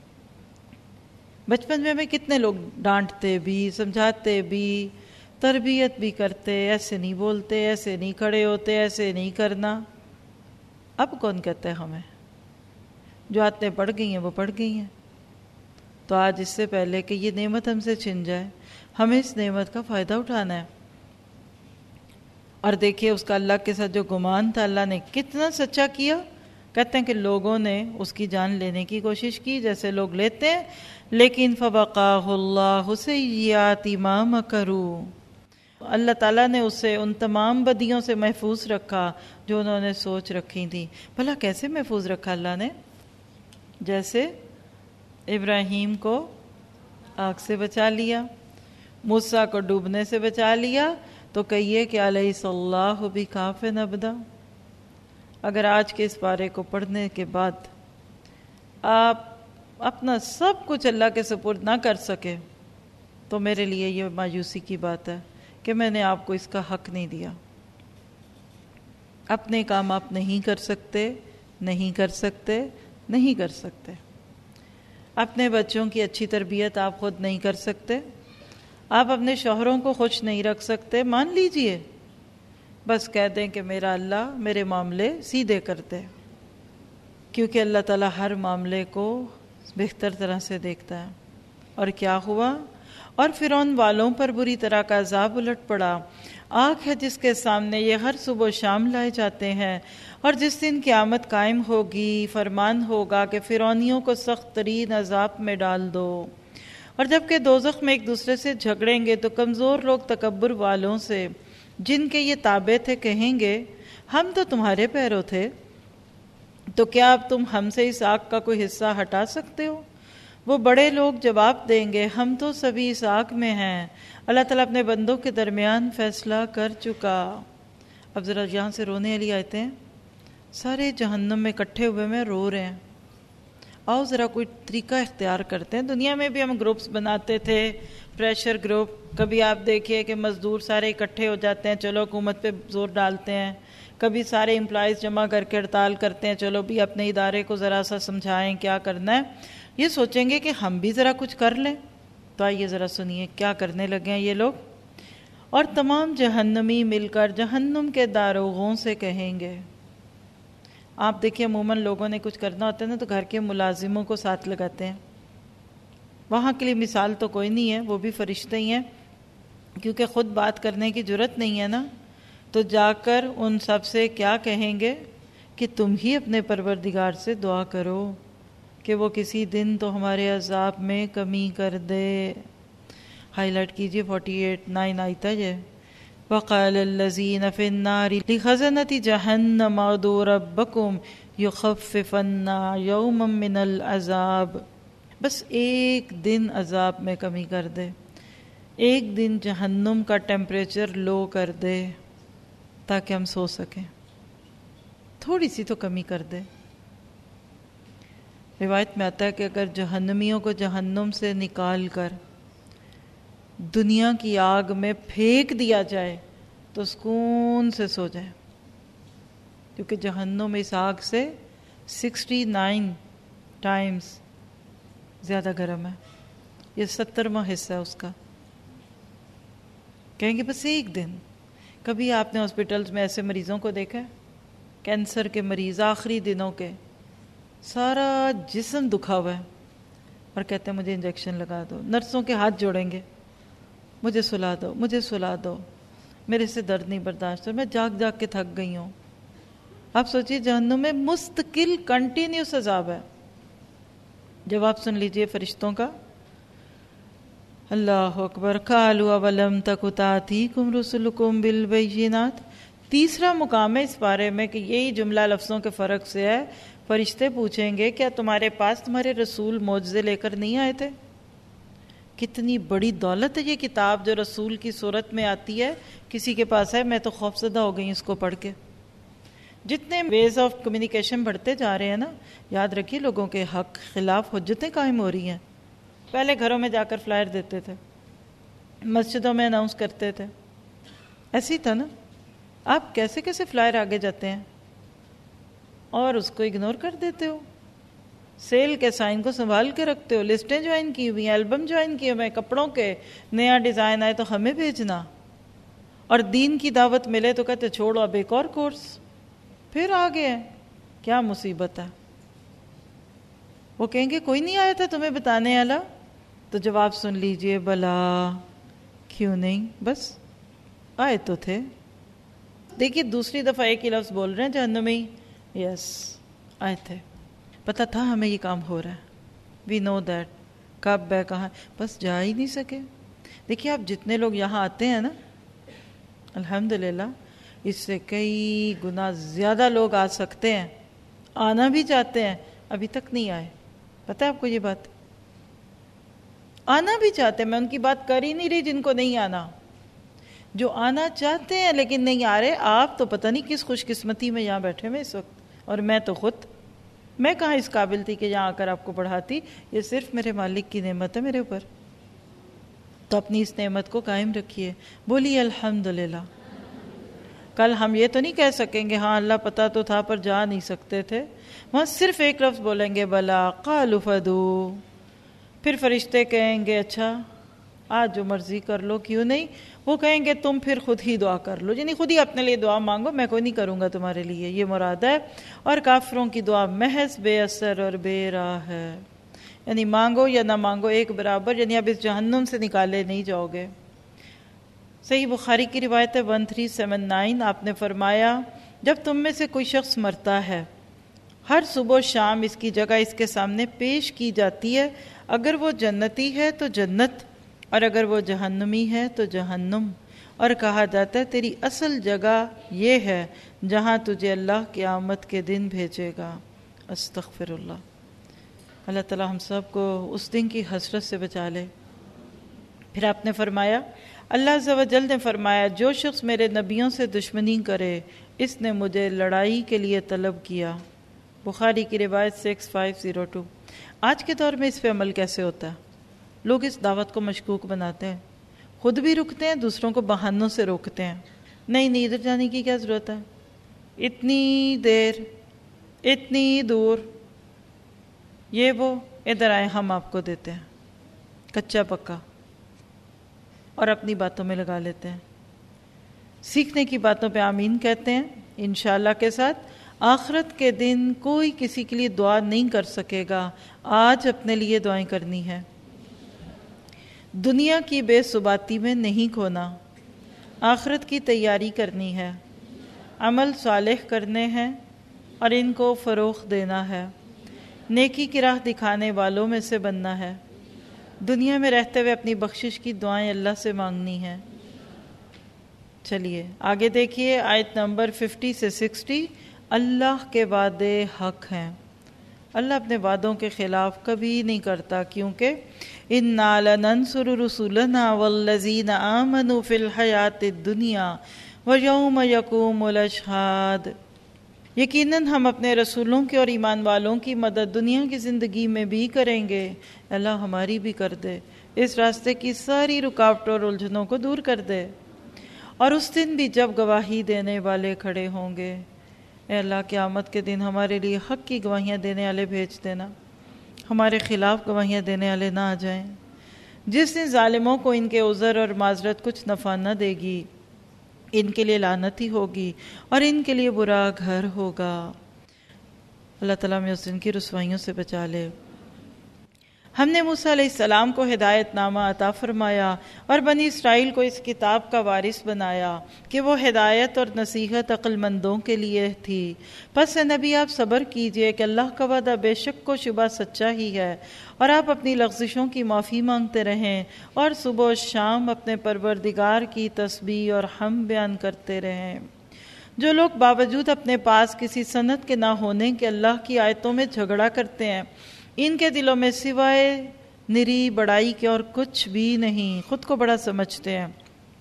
Speaker 2: بچپن میں ہمیں کتنے لوگ ڈانٹتے بھی، سمجھاتے بھی، تربیت بھی کرتے، ایسے نہیں بولتے، ایسے نہیں کھڑے ہوتے، ایسے نہیں کرنا۔ اب کون کہتا ہے ہمیں؟ جو عادتیں پڑ گئی ہیں وہ پڑ گئی ہیں۔ تو آج اس سے پہلے کہ یہ نعمت ہم سے چھن جائے، ہمیں اس نعمت کا فائدہ اٹھانا ہے۔ اور دیکھیے اس کا اللہ کے ساتھ جو گمان تھا، اللہ نے کتنا سچا کیا۔ کہتے ہیں کہ لوگوں نے اس کی جان لینے کی کوشش کی جیسے لوگ لیتے ہیں، لیکن فَوَقَاهُ اللَّهُ سَيِّئَاتِ مَا مَكَرُوا، اللہ تعالیٰ نے اسے ان تمام بدیوں سے محفوظ رکھا جو انہوں نے سوچ رکھی تھی۔ بھلا کیسے محفوظ رکھا اللہ نے؟ جیسے ابراہیم کو آگ سے بچا لیا، موسیٰ کو ڈوبنے سے بچا لیا، تو کہیے کہ علیہ اللہ بکافٍ عبدا۔ اگر آج کے اس پارے کو پڑھنے کے بعد آپ اپنا سب کچھ اللہ کے سپرد نہ کر سکے تو میرے لیے یہ مایوسی کی بات ہے کہ میں نے آپ کو اس کا حق نہیں دیا۔ اپنے کام آپ نہیں کر سکتے، نہیں کر سکتے، نہیں کر سکتے۔ اپنے بچوں کی اچھی تربیت آپ خود نہیں کر سکتے، آپ اپنے شوہروں کو خوش نہیں رکھ سکتے، مان لیجئے، بس کہہ دیں کہ میرا اللہ میرے معاملے سیدھے کر دے، کیونکہ اللہ تعالیٰ ہر معاملے کو بہتر طرح سے دیکھتا ہے۔ اور کیا ہوا؟ اور فرعون والوں پر بری طرح کا عذاب الٹ پڑا۔ آنکھ ہے جس کے سامنے یہ ہر صبح و شام لائے جاتے ہیں، اور جس دن قیامت قائم ہوگی فرمان ہوگا کہ فرعونیوں کو سخت ترین عذاب میں ڈال دو۔ اور جب کہ دوزخ میں ایک دوسرے سے جھگڑیں گے تو کمزور لوگ تکبر والوں سے جن کے یہ تابع تھے کہیں گے ہم تو تمہارے پیرو تھے، تو کیا اب تم ہم سے اس آگ کا کوئی حصہ ہٹا سکتے ہو؟ وہ بڑے لوگ جواب دیں گے ہم تو سبھی اس آگ میں ہیں، اللہ تعالیٰ اپنے بندوں کے درمیان فیصلہ کر چکا۔ اب ذرا یہاں سے رونے والی آیتیں ہیں، سارے جہنم میں اکٹھے ہوئے میں رو رہے ہیں، آؤ ذرا کوئی طریقہ اختیار کرتے ہیں۔ دنیا میں بھی ہم گروپس بناتے تھے، پریشر گروپ، کبھی آپ دیکھیے کہ مزدور سارے اکٹھے ہو جاتے ہیں، چلو حکومت پہ زور ڈالتے ہیں، کبھی سارے امپلائیز جمع کر کے ہڑتال کرتے ہیں، چلو بھی اپنے ادارے کو ذرا سا سمجھائیں کیا کرنا ہے، یہ سوچیں گے کہ ہم بھی ذرا کچھ کر لیں۔ تو آئیے ذرا سنیے کیا کرنے لگے ہیں یہ لوگ۔ اور تمام جہنمی مل کر جہنم کے داروغوں سے کہیں گے، آپ دیکھیے عموماً لوگوں نے کچھ کرنا ہوتا ہے نا تو گھر کے ملازموں کو ساتھ لگاتے ہیں، وہاں کے لیے مثال تو کوئی نہیں ہے، وہ بھی فرشتے ہی ہیں، کیونکہ خود بات کرنے کی جرت نہیں ہے نا، تو جا کر ان سب سے کیا کہیں گے کہ تم ہی اپنے پروردگار سے دعا کرو کہ وہ کسی دن تو ہمارے عذاب میں کمی کر دے. ہائی لائٹ کیجئے فورٹی ایٹ نائن آئیتا ہے. وقال الذین فی النار لخزنۃ جہنم ادعوا ربکم یخفف عنا یوما من العذاب. بس ایک دن عذاب میں کمی کر دے، ایک دن جہنم کا ٹیمپریچر لو کر دے تاکہ ہم سو سکیں، تھوڑی سی تو کمی کر دے. روایت میں آتا ہے کہ اگر جہنمیوں کو جہنم سے نکال کر دنیا کی آگ میں پھینک دیا جائے تو سکون سے سو جائے، کیونکہ جہنم اس آگ سے سکسٹی نائن ٹائمز زیادہ گرم ہے. یہ سترواں حصہ ہے اس کا. کہیں گے بس ایک دن. کبھی آپ نے ہاسپٹلز میں ایسے مریضوں کو دیکھا ہے، کینسر کے مریض آخری دنوں کے، سارا جسم دکھا ہوا ہے اور کہتے ہیں مجھے انجیکشن لگا دو. نرسوں کے ہاتھ جوڑیں گے، مجھے سلا دو مجھے سلا دو، میرے سے درد نہیں برداشت اور میں جاگ جاگ کے تھک گئی ہوں. آپ سوچئے جہنم میں مستقل کنٹینیوس عذاب ہے. جواب سن لیجئے فرشتوں کا. اللہ اکبر. قالوا اولم تک تأتیکم رسلکم بالبینات. تیسرا مقام ہے اس بارے میں کہ یہی جملہ لفظوں کے فرق سے ہے. فرشتے پوچھیں گے کیا تمہارے پاس تمہارے رسول معجزے لے کر نہیں آئے تھے؟ کتنی بڑی دولت ہے یہ کتاب جو رسول کی صورت میں آتی ہے. کسی کے پاس ہے، میں تو خوفزدہ ہو گئی اس کو پڑھ کے. جتنے ویز آف کمیونیکیشن بڑھتے جا رہے ہیں نا، یاد رکھیے لوگوں کے حق خلاف حجتیں قائم ہو رہی ہیں. پہلے گھروں میں جا کر فلائر دیتے تھے، مسجدوں میں اناؤنس کرتے تھے، ایسے ہی تھا نا. آپ کیسے کیسے فلائر آگے جاتے ہیں اور اس کو اگنور کر دیتے ہو. سیل کے سائن کو سنبھال کے رکھتے ہو، لسٹیں جوائن کی ہوئی ہیں، البم جوائن کیے ہوئے ہیں کپڑوں کے، نیا ڈیزائن آئے تو ہمیں بھیجنا. اور دین کی دعوت ملے تو کہتے چھوڑو اب ایک اور کورس، پھر آگے ہیں. کیا مصیبت ہے. وہ کہیں گے کوئی نہیں آیا تھا تمہیں بتانے والا؟ تو جواب سن لیجئے، بلا کیوں نہیں، بس آئے تو تھے. دیکھیے دوسری دفعہ ایک ہی لفظ بول رہے ہیں جہنمی، یس آئے تھے، پتہ تھا ہمیں یہ کام ہو رہا ہے، وی نو دیٹ. کب ہے کہاں، بس جا ہی نہیں سکے. دیکھیے آپ جتنے لوگ یہاں آتے ہیں نا، الحمدللہ اس سے کئی گنا زیادہ لوگ آ سکتے ہیں، آنا بھی چاہتے ہیں، ابھی تک نہیں آئے. پتہ ہے آپ کو یہ بات؟ آنا بھی چاہتے ہیں، میں ان کی بات کر ہی نہیں رہی جن کو نہیں آنا. جو آنا چاہتے ہیں لیکن نہیں آ رہے، آپ تو پتہ نہیں کس خوش قسمتی میں یہاں بیٹھے ہوئے اس وقت. اور میں تو خود، میں کہاں اس قابل تھی کہ یہاں آ کر آپ کو پڑھاتی. یہ صرف میرے مالک کی نعمت ہے میرے اوپر. تو اپنی اس نعمت کو قائم رکھیے. بولیے الحمدللہ. کل ہم یہ تو نہیں کہہ سکیں گے ہاں اللہ پتہ تو تھا پر جا نہیں سکتے تھے. وہاں صرف ایک لفظ بولیں گے، بلا قالوا فدو. پھر فرشتے کہیں گے اچھا آج جو مرضی کر لو. کیوں نہیں؟ وہ کہیں گے تم پھر خود ہی دعا کر لو، یعنی خود ہی اپنے لیے دعا مانگو، میں کوئی نہیں کروں گا تمہارے لیے، یہ مراد ہے. اور کافروں کی دعا محض بے اثر اور بے راہ ہے، یعنی مانگو یا نہ مانگو ایک برابر، یعنی اب اس جہنم سے نکالے نہیں جاؤ گے. صحیح بخاری کی روایت ہے ون تھری سیون نائن. آپ نے فرمایا جب تم میں سے کوئی شخص مرتا ہے، ہر صبح و شام اس کی جگہ اس کے سامنے پیش کی جاتی ہے. اگر وہ جنتی ہے تو جنت، اور اگر وہ جہنمی ہے تو جہنم. اور کہا جاتا ہے تیری اصل جگہ یہ ہے جہاں تجھے اللہ قیامت کے دن بھیجے گا. استغفر اللہ. اللہ تعالی ہم سب کو اس دن کی حسرت سے بچا لے. پھر آپ نے فرمایا، اللہ عز و جل نے فرمایا جو شخص میرے نبیوں سے دشمنی کرے اس نے مجھے لڑائی کے لیے طلب کیا. بخاری کی روایت سکس فائیو زیرو ٹو. آج کے دور میں اس پہ عمل کیسے ہوتا ہے؟ لوگ اس دعوت کو مشکوک بناتے ہیں، خود بھی رکتے ہیں، دوسروں کو بہانوں سے روکتے ہیں. نہیں نہیں ادھر جانے کی کیا ضرورت ہے، اتنی دیر اتنی دور، یہ وہ، ادھر آئے ہم آپ کو دیتے ہیں کچا پکا، اور اپنی باتوں میں لگا لیتے ہیں. سیکھنے کی باتوں پہ آمین کہتے ہیں انشاءاللہ کے ساتھ. آخرت کے دن کوئی کسی کے لیے دعا نہیں کر سکے گا. آج اپنے لیے دعائیں کرنی ہے. دنیا کی بے ثباتی میں نہیں کھونا، آخرت کی تیاری کرنی ہے، عمل صالح کرنے ہیں، اور ان کو فروغ دینا ہے، نیکی کی راہ دکھانے والوں میں سے بننا ہے، دنیا میں رہتے ہوئے اپنی بخشش کی دعائیں اللہ سے مانگنی ہیں۔ چلیے آگے دیکھیے آیت نمبر ففٹی سے سکسٹی۔ اللہ کے وعدے حق ہیں، اللہ اپنے وعدوں کے خلاف کبھی نہیں کرتا، کیونکہ اِنَّا لَنَنْصُرُ رُسُلَنَا وَالَّذِينَ آمَنُوا فِي الْحَيَاةِ الدُّنْيَا وَيَوْمَ يَقُومُ الْأَشْهَادُ، یقیناً ہم اپنے رسولوں کی اور ایمان والوں کی مدد دنیا کی زندگی میں بھی کریں گے۔ اللہ ہماری بھی کر دے، اس راستے کی ساری رکاوٹوں اور الجھنوں کو دور کر دے، اور اس دن بھی جب گواہی دینے والے کھڑے ہوں گے۔ اے اللہ قیامت کے دن ہمارے لیے حق کی گواہیاں دینے والے بھیج دینا، ہمارے خلاف گواہیاں دینے والے نہ آ جائیں۔ جس دن ظالموں کو ان کے عذر اور معذرت کچھ نفع نہ دے گی، ان کے لیے لعنت ہی ہوگی اور ان کے لیے برا گھر ہوگا۔ اللہ تعالیٰ میں اس دن کی رسوائیوں سے بچا لے۔ ہم نے موسیٰ علیہ السلام کو ہدایت نامہ عطا فرمایا اور بنی اسرائیل کو اس کتاب کا وارث بنایا کہ وہ ہدایت اور نصیحت عقل مندوں کے لیے تھی۔ پس اے نبی آپ صبر کیجئے کہ اللہ کا وعدہ بے شک و شبہ سچا ہی ہے، اور آپ اپنی لغزشوں کی معافی مانگتے رہیں اور صبح و شام اپنے پروردگار کی تسبیح اور حمد بیان کرتے رہیں۔ جو لوگ باوجود اپنے پاس کسی سند کے نہ ہونے کے اللہ کی آیتوں میں جھگڑا کرتے ہیں، ان کے دلوں میں سوائے نری بڑائی کے اور کچھ بھی نہیں، خود کو بڑا سمجھتے ہیں،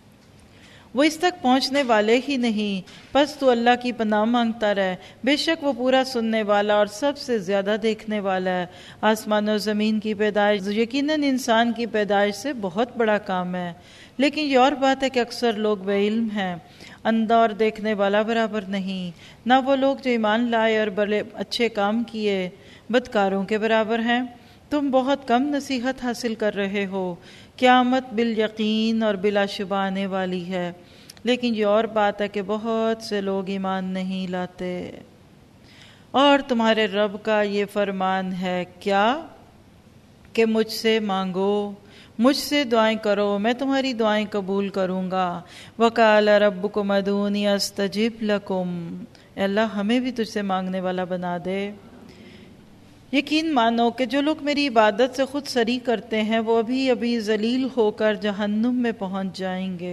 Speaker 2: وہ اس تک پہنچنے والے ہی نہیں۔ پس تو اللہ کی پناہ مانگتا رہ، بے شک وہ پورا سننے والا اور سب سے زیادہ دیکھنے والا ہے۔ آسمان و زمین کی پیدائش یقیناً انسان کی پیدائش سے بہت بڑا کام ہے، لیکن یہ اور بات ہے کہ اکثر لوگ بے علم ہیں۔ اندھا اور دیکھنے والا برابر نہیں، نہ وہ لوگ جو ایمان لائے اور بڑے اچھے کام کیے بدکاروں کے برابر ہیں۔ تم بہت کم نصیحت حاصل کر رہے ہو، قیامت بالیقین اور بلا شبہ آنے والی ہے، لیکن یہ اور بات ہے کہ بہت سے لوگ ایمان نہیں لاتے۔ اور تمہارے رب کا یہ فرمان ہے کیا کہ مجھ سے مانگو، مجھ سے دعائیں کرو، میں تمہاری دعائیں قبول کروں گا۔ وَقَالَ رَبُّكُمْ ادْعُونِي أَسْتَجِبْ لَكُمْ، اے اللہ ہمیں بھی تجھ سے مانگنے والا بنا دے۔ یقین مانو کہ جو لوگ میری عبادت سے خود سری کرتے ہیں وہ ابھی ابھی ذلیل ہو کر جہنم میں پہنچ جائیں گے۔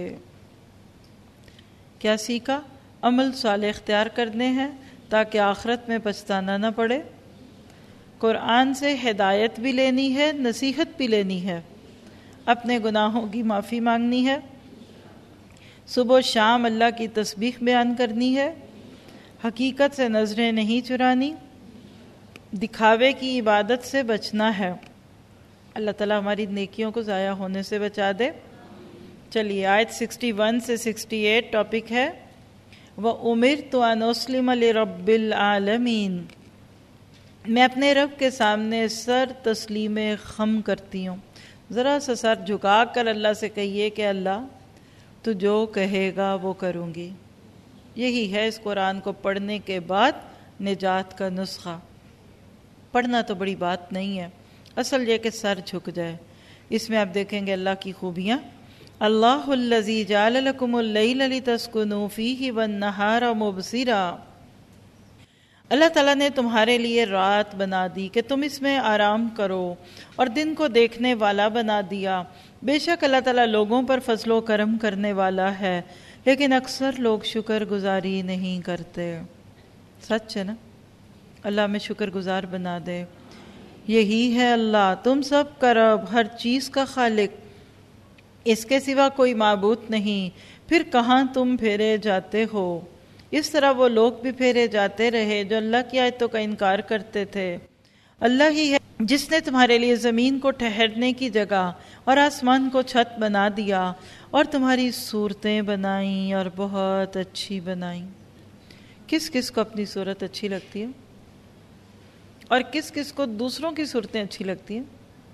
Speaker 2: کیا سیکھا؟ عمل صالح اختیار کرنے ہیں تاکہ آخرت میں پچھتانا نہ پڑے۔ قرآن سے ہدایت بھی لینی ہے، نصیحت بھی لینی ہے، اپنے گناہوں کی معافی مانگنی ہے، صبح و شام اللہ کی تسبیح بیان کرنی ہے، حقیقت سے نظریں نہیں چرانی، دکھاوے کی عبادت سے بچنا ہے۔ اللہ تعالیٰ ہماری نیکیوں کو ضائع ہونے سے بچا دے۔ چلیے آیت سکسٹی ون سے سکسٹی ایٹ ٹاپک ہے وَأُمِرْتُ أَنْ أُسْلِمَ لِرَبِّ الْعَالَمِينَ، میں اپنے رب کے سامنے سر تسلیم خم کرتی ہوں۔ ذرا سا سر جھکا کر اللہ سے کہیے کہ اللہ تو جو کہے گا وہ کروں گی۔ یہی ہے اس قرآن کو پڑھنے کے بعد نجات کا نسخہ۔ پڑھنا تو بڑی بات نہیں ہے، اصل یہ کہ سر جھک جائے۔ اس میں آپ دیکھیں گے اللہ کی خوبیاں۔ اللہ الذی جعل لکم اللیل لتسکنوا فیہ والنہار مبصرا، اللہ تعالیٰ نے تمہارے لیے رات بنا دی کہ تم اس میں آرام کرو، اور دن کو دیکھنے والا بنا دیا۔ بے شک اللہ تعالیٰ لوگوں پر فضل و کرم کرنے والا ہے، لیکن اکثر لوگ شکر گزاری نہیں کرتے۔ سچ ہے نا؟ اللہ میں شکر گزار بنا دے۔ یہی ہے اللہ تم سب کا رب، ہر چیز کا خالق، اس کے سوا کوئی معبود نہیں، پھر کہاں تم پھیرے جاتے ہو۔ اس طرح وہ لوگ بھی پھیرے جاتے رہے جو اللہ کی آیتوں کا انکار کرتے تھے۔ اللہ ہی ہے جس نے تمہارے لیے زمین کو ٹھہرنے کی جگہ اور آسمان کو چھت بنا دیا، اور تمہاری صورتیں بنائیں اور بہت اچھی بنائیں۔ کس کس کو اپنی صورت اچھی لگتی ہے اور کس کس کو دوسروں کی صورتیں اچھی لگتی ہیں؟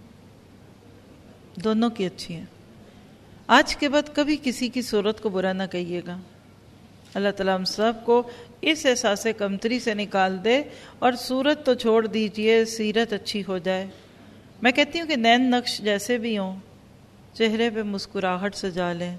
Speaker 2: دونوں کی اچھی ہیں۔ آج کے بعد کبھی کسی کی صورت کو برا نہ کہیے گا۔ اللہ تعالیٰ ہم سب کو اس احساس کمتری سے نکال دے، اور صورت تو چھوڑ دیجئے، سیرت اچھی ہو جائے۔ میں کہتی ہوں کہ نین نقش جیسے بھی ہوں، چہرے پہ مسکراہٹ سجا لیں،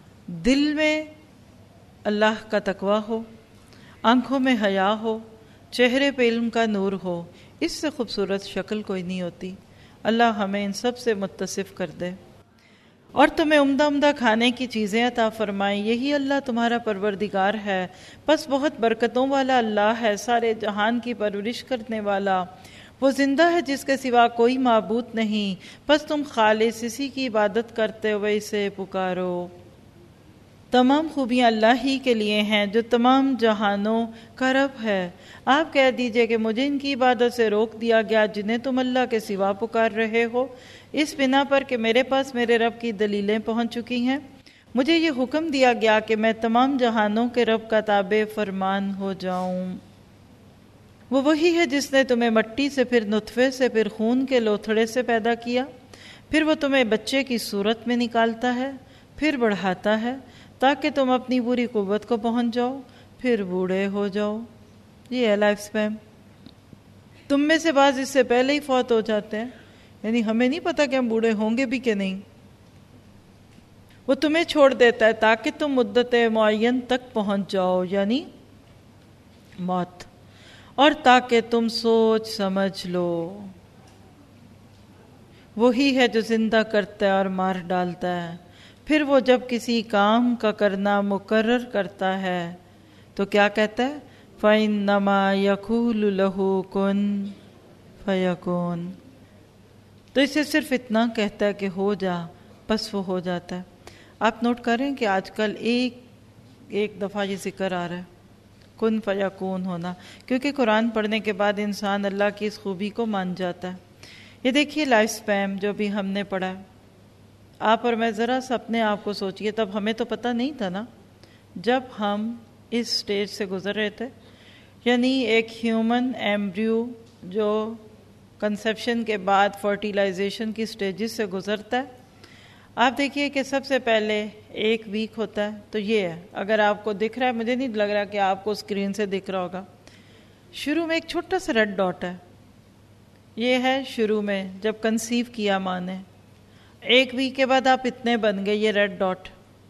Speaker 2: دل میں اللہ کا تقویٰ ہو، آنکھوں میں حیا ہو، چہرے پہ علم کا نور ہو، اس سے خوبصورت شکل کوئی نہیں ہوتی۔ اللہ ہمیں ان سب سے متصف کر دے، اور تمہیں عمدہ عمدہ کھانے کی چیزیں عطا فرمائیں، یہی اللہ تمہارا پروردگار ہے، بس بہت برکتوں والا اللہ ہے، سارے جہان کی پرورش کرنے والا۔ وہ زندہ ہے جس کے سوا کوئی معبود نہیں، بس تم خالص اسی کی عبادت کرتے ہوئے اسے پکارو۔ تمام خوبیاں اللہ ہی کے لیے ہیں جو تمام جہانوں کا رب ہے۔ آپ کہہ دیجئے کہ مجھے ان کی عبادت سے روک دیا گیا جنہیں تم اللہ کے سوا پکار رہے ہو، اس بنا پر کہ میرے پاس میرے رب کی دلیلیں پہنچ چکی ہیں۔ مجھے یہ حکم دیا گیا کہ میں تمام جہانوں کے رب کا تابع فرمان ہو جاؤں۔ وہ وہی ہے جس نے تمہیں مٹی سے، پھر نطفے سے، پھر خون کے لوتھڑے سے پیدا کیا، پھر وہ تمہیں بچے کی صورت میں نکالتا ہے، پھر بڑھاتا ہے تاکہ تم اپنی پوری قوت کو پہنچ جاؤ، پھر بوڑھے ہو جاؤ۔ یہ ہے لائف سپین۔ تم میں سے بعض اس سے پہلے ہی فوت ہو جاتے ہیں، یعنی ہمیں نہیں پتا کہ ہم بوڑھے ہوں گے بھی کہ نہیں۔ وہ تمہیں چھوڑ دیتا ہے تاکہ تم مدت معین تک پہنچ جاؤ، یعنی موت، اور تاکہ تم سوچ سمجھ لو۔ وہی ہے جو زندہ کرتا ہے اور مار ڈالتا ہے، پھر وہ جب کسی کام کا کرنا مقرر کرتا ہے تو کیا کہتا ہے؟ فَإِنَّمَا يَقُولُ لَهُ كُن فَيَكُونُ۔ تو اسے صرف اتنا کہتا ہے کہ ہو جا، بس وہ ہو جاتا ہے۔ آپ نوٹ کریں کہ آج کل ایک ایک دفعہ یہ ذکر آ رہا ہے کن فیکون ہونا، کیونکہ قرآن پڑھنے کے بعد انسان اللہ کی اس خوبی کو مان جاتا ہے۔ یہ دیکھیے لائف سپیم جو بھی ہم نے پڑھا ہے، آپ اور میں ذرا سا اپنے آپ کو سوچئے، تب ہمیں تو پتہ نہیں تھا نا جب ہم اس سٹیج سے گزر رہے تھے، یعنی ایک ہیومن ایمبریو جو کنسیپشن کے بعد فرٹیلائزیشن کی سٹیجز سے گزرتا ہے۔ آپ دیکھیے کہ سب سے پہلے ایک ویک ہوتا ہے، تو یہ ہے، اگر آپ کو دکھ رہا ہے، مجھے نہیں لگ رہا کہ آپ کو اسکرین سے دکھ رہا ہوگا، شروع میں ایک چھوٹا سا ریڈ ڈاٹ ہے، یہ ہے شروع میں جب کنسیو کیا ماں نے، ایک ویک کے بعد آپ اتنے بن گئے، یہ ریڈ ڈاٹ۔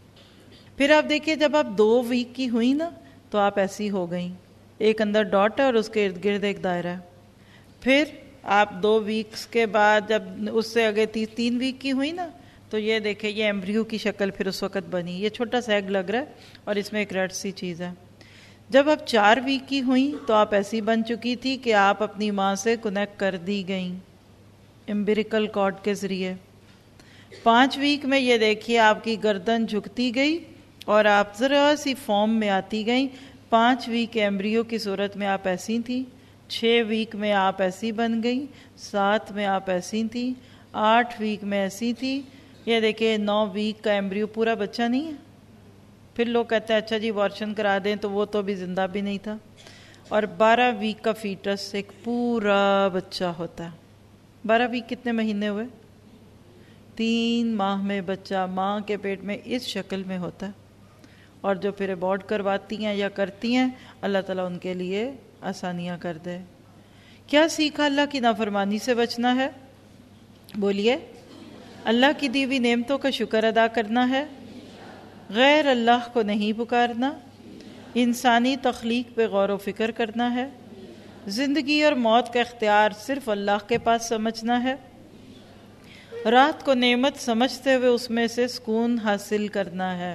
Speaker 2: پھر آپ دیکھیے جب آپ دو ویک کی ہوئی نا تو آپ ایسی ہو گئیں، ایک اندر ڈاٹ ہے اور اس کے ارد گرد ایک دائرہ ہے۔ پھر آپ دو ویکس کے بعد جب اس سے آگے تین ویک کی ہوئی نا تو یہ دیکھیں یہ ایمبریو کی شکل پھر اس وقت بنی، یہ چھوٹا سا ایگ لگ رہا ہے اور اس میں ایک ریڈ سی چیز ہے۔ جب آپ چار ویک کی ہوئیں تو آپ ایسی بن چکی تھی کہ آپ اپنی ماں سے کنیکٹ کر دی گئیں امبیریکل کارڈ کے ذریعے۔ پانچ ویک میں یہ دیکھیے آپ کی گردن جھکتی گئی اور آپ ذرا سی فارم میں آتی گئیں۔ پانچ ویک ایمبریو کی صورت میں آپ ایسی تھیں، چھ ویک میں آپ ایسی بن گئیں، سات میں آپ ایسی تھیں، آٹھ ویک میں ایسی تھی، یہ دیکھیں نو ویک کا ایمبریو پورا بچہ نہیں ہے۔ پھر لوگ کہتے ہیں اچھا جی وارشن کرا دیں، تو وہ تو بھی زندہ بھی نہیں تھا۔ اور بارہ ویک کا فیٹس ایک پورا بچہ ہوتا ہے۔ بارہ ویک کتنے مہینے ہوئے؟ تین ماہ میں بچہ ماں کے پیٹ میں اس شکل میں ہوتا ہے، اور جو پھر ابورٹ کرواتی ہیں یا کرتی ہیں اللہ تعالیٰ ان کے لیے آسانیاں کر دے۔ کیا سیکھا؟ اللہ کی نافرمانی سے بچنا ہے، بولیے اللہ کی دی ہوئی نعمتوں کا شکر ادا کرنا ہے، غیر اللہ کو نہیں پکارنا، انسانی تخلیق پہ غور و فکر کرنا ہے، زندگی اور موت کا اختیار صرف اللہ کے پاس سمجھنا ہے، رات کو نعمت سمجھتے ہوئے اس میں سے سکون حاصل کرنا ہے۔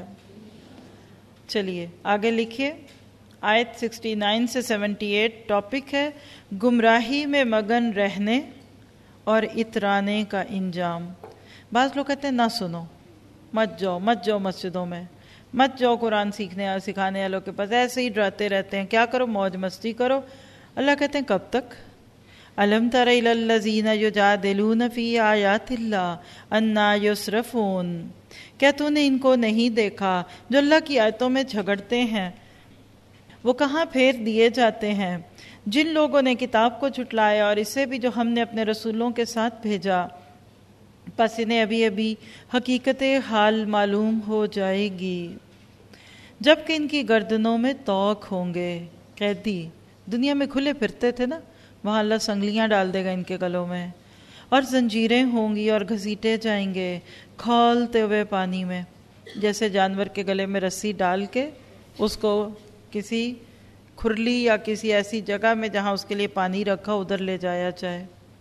Speaker 2: چلیے آگے لکھیے، آیت سکسٹی نائن سے سیونٹی ایٹ ٹاپک ہے گمراہی میں مگن رہنے اور اترانے کا انجام۔ بعض لوگ کہتے ہیں نہ سنو، مت جاؤ مت جاؤ مسجدوں میں، مت جاؤ قرآن سیکھنے سکھانے والوں کے پاس، ایسے ہی ڈراتے رہتے ہیں، کیا کرو موج مستی کرو۔ اللہ کہتے ہیں کب تک؟ الم تر الی الذین یجادلون فی آیات اللہ انا یصرفون، کیا تو نے ان کو نہیں دیکھا جو اللہ کی آیتوں میں جھگڑتے ہیں، وہ کہاں پھیر دیے جاتے ہیں؟ جن لوگوں نے کتاب کو جھٹلایا اور اسے بھی جو ہم نے اپنے رسولوں کے ساتھ بھیجا، پس انہیں ابھی ابھی حقیقت حال معلوم ہو جائے گی، جبکہ ان کی گردنوں میں توق ہوں گے۔ قیدی دنیا میں کھلے پھرتے تھے نا، وہاں اللہ سنگلیاں ڈال دے گا ان کے گلوں میں، اور زنجیریں ہوں گی اور گھسیٹے جائیں گے کھولتے ہوئے پانی میں، جیسے جانور کے گلے میں رسی ڈال کے اس کو کسی کھرلی یا کسی ایسی جگہ میں جہاں اس کے لیے پانی رکھا ادھر لے جایا جائے.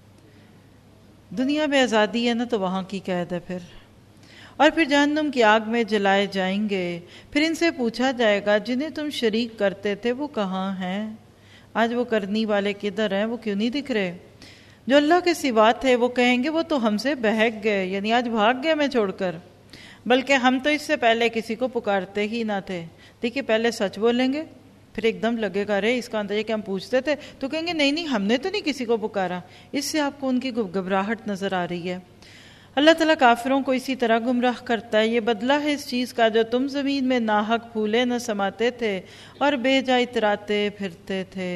Speaker 2: دنیا میں آزادی ہے نا تو وہاں کی قید ہے پھر. اور پھر جہنم کی آگ میں جلائے جائیں گے. پھر ان سے پوچھا جائے گا جنہیں تم شریک کرتے تھے وہ کہاں ہیں؟ آج وہ کرنی والے کدھر ہیں؟ وہ کیوں نہیں دکھ رہے؟ جو اللہ کے سوا تھے وہ کہیں گے وہ تو ہم سے بہک گئے، یعنی آج بھاگ گئے میں چھوڑ کر، بلکہ ہم تو اس سے پہلے کسی کو پکارتے ہی نہ تھے. دیکھیے پہلے سچ بولیں گے پھر ایک دم لگے گا رے اس کا اندازہ کہ ہم پوچھتے تھے، تو کہیں گے نہیں نہیں ہم نے تو نہیں کسی کو پکارا. اس سے آپ کو ان کی گھبراہٹ نظر آ رہی ہے. اللہ تعالیٰ کافروں کو اسی طرح گمراہ کرتا ہے. یہ بدلہ ہے اس چیز کا جو تم زمین میں ناحق پھولے نہ سماتے تھے اور بے جا اتراتے پھرتے تھے.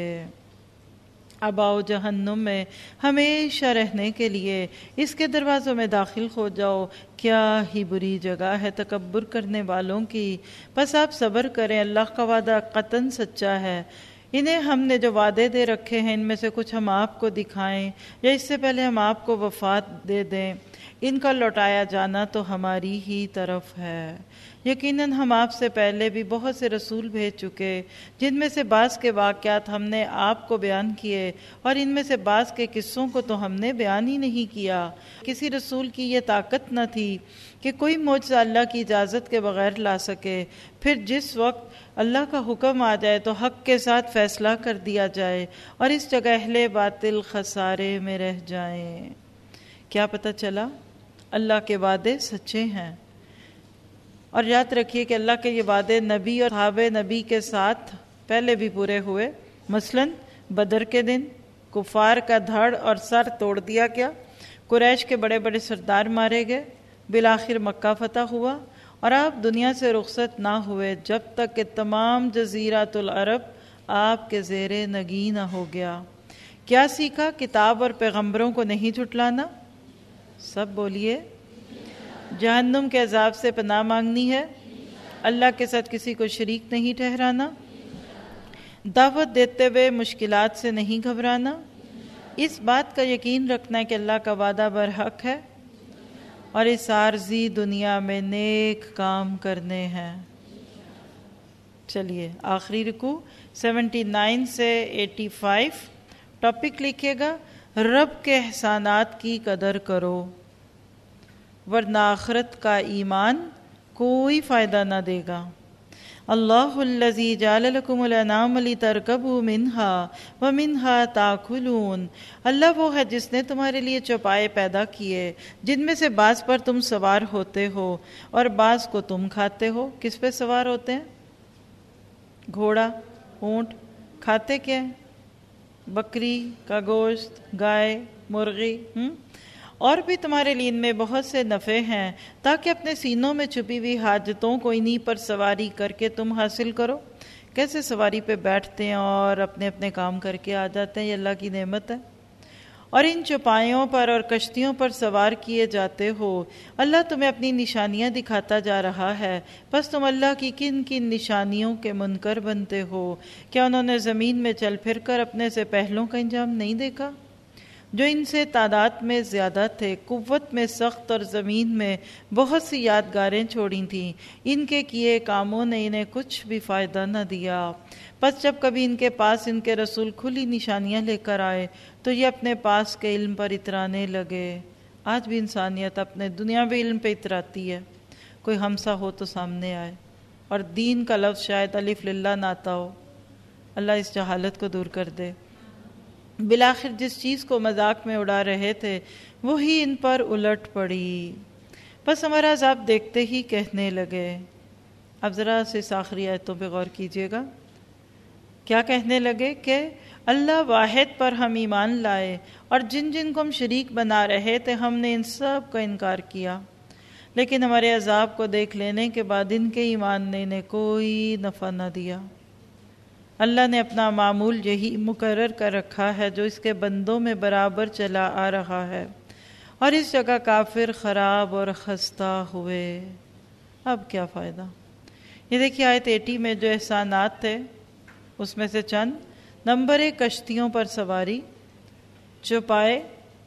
Speaker 2: اب آؤ جہنم میں ہمیشہ رہنے کے لیے، اس کے دروازوں میں داخل ہو جاؤ. کیا ہی بری جگہ ہے تکبر کرنے والوں کی. بس آپ صبر کریں، اللہ کا وعدہ قطعاً سچا ہے. انہیں ہم نے جو وعدے دے رکھے ہیں ان میں سے کچھ ہم آپ کو دکھائیں یا اس سے پہلے ہم آپ کو وفات دے دیں. ان کا لوٹایا جانا تو ہماری ہی طرف ہے. یقیناً ہم آپ سے پہلے بھی بہت سے رسول بھیج چکے جن میں سے بعض کے واقعات ہم نے آپ کو بیان کیے اور ان میں سے بعض کے قصوں کو تو ہم نے بیان ہی نہیں کیا. کسی رسول کی یہ طاقت نہ تھی کہ کوئی معجزہ اللہ کی اجازت کے بغیر لا سکے. پھر جس وقت اللہ کا حکم آ جائے تو حق کے ساتھ فیصلہ کر دیا جائے اور اس جگہ اہل باطل خسارے میں رہ جائیں. کیا پتہ چلا؟ اللہ کے وعدے سچے ہیں. اور یاد رکھیے کہ اللہ کے یہ وعدے نبی اور صحابہ نبی کے ساتھ پہلے بھی پورے ہوئے. مثلاً بدر کے دن کفار کا دھڑ اور سر توڑ دیا گیا، قریش کے بڑے بڑے سردار مارے گئے، بالآخر مکہ فتح ہوا اور آپ دنیا سے رخصت نہ ہوئے جب تک کہ تمام جزیرۃ العرب آپ کے زیر نگیں نہ ہو گیا. کیا سیکھا؟ کتاب اور پیغمبروں کو نہیں جھٹلانا. سب بولیے. جہنم کے عذاب سے پناہ مانگنی ہے. اللہ کے ساتھ کسی کو شریک نہیں ٹھہرانا. دعوت دیتے ہوئے مشکلات سے نہیں گھبرانا. اس بات کا یقین رکھنا ہے کہ اللہ کا وعدہ برحق ہے اور اس عارضی دنیا میں نیک کام کرنے ہیں. چلیے آخری رکوع سیونٹی نائن سے ایٹی فائیو. ٹاپک لکھیے گا رب کے احسانات کی قدر کرو ورنہ آخرت کا ایمان کوئی فائدہ نہ دے گا. اللہ الذی جعل لکم الانعام لترکبوا منها ومنها تاکلون. اللہ وہ ہے جس نے تمہارے لیے چوپائے پیدا کیے جن میں سے بعض پر تم سوار ہوتے ہو اور بعض کو تم کھاتے ہو. کس پہ سوار ہوتے ہیں؟ گھوڑا، اونٹ. کھاتے کیا ہیں؟ بکری کا گوشت، گائے، مرغی. ہم اور بھی تمہارے لیے ان میں بہت سے نفع ہیں تاکہ اپنے سینوں میں چھپی ہوئی حاجتوں کو انہی پر سواری کر کے تم حاصل کرو. کیسے سواری پہ بیٹھتے ہیں اور اپنے اپنے کام کر کے آ جاتے ہیں، یہ اللہ کی نعمت ہے. اور ان چوپایوں پر اور کشتیوں پر سوار کیے جاتے ہو. اللہ تمہیں اپنی نشانیاں دکھاتا جا رہا ہے، بس تم اللہ کی کن کن نشانیوں کے منکر بنتے ہو. کیا انہوں نے زمین میں چل پھر کر اپنے سے پہلوں کا انجام نہیں دیکھا جو ان سے تعداد میں زیادہ تھے، قوت میں سخت اور زمین میں بہت سی یادگاریں چھوڑی تھیں. ان کے کیے کاموں نے انہیں کچھ بھی فائدہ نہ دیا. پس جب کبھی ان کے پاس ان کے رسول کھلی نشانیاں لے کر آئے تو یہ اپنے پاس کے علم پر اترانے لگے. آج بھی انسانیت اپنے دنیاوی علم پہ اتراتی ہے. کوئی ہمسا ہو تو سامنے آئے اور دین کا لفظ شاید الف للہ نہ آتا ہو. اللہ اس جہالت کو دور کر دے. بالآخر جس چیز کو مذاق میں اڑا رہے تھے وہی ان پر الٹ پڑی. بس ہمارا عذاب دیکھتے ہی کہنے لگے. اب ذرا سے اس آخری آیتوں پہ غور کیجیے گا. کیا کہنے لگے؟ کہ اللہ واحد پر ہم ایمان لائے اور جن جن کو ہم شریک بنا رہے تھے ہم نے ان سب کا انکار کیا، لیکن ہمارے عذاب کو دیکھ لینے کے بعد ان کے ایمان نے انہیں کوئی نفع نہ دیا. اللہ نے اپنا معمول یہی مقرر کر رکھا ہے جو اس کے بندوں میں برابر چلا آ رہا ہے، اور اس جگہ کافر خراب اور خستہ ہوئے. اب کیا فائدہ؟ یہ دیکھیے آیت ایٹی میں جو احسانات تھے اس میں سے چند. نمبر ایک، کشتیوں پر سواری، چوپائے،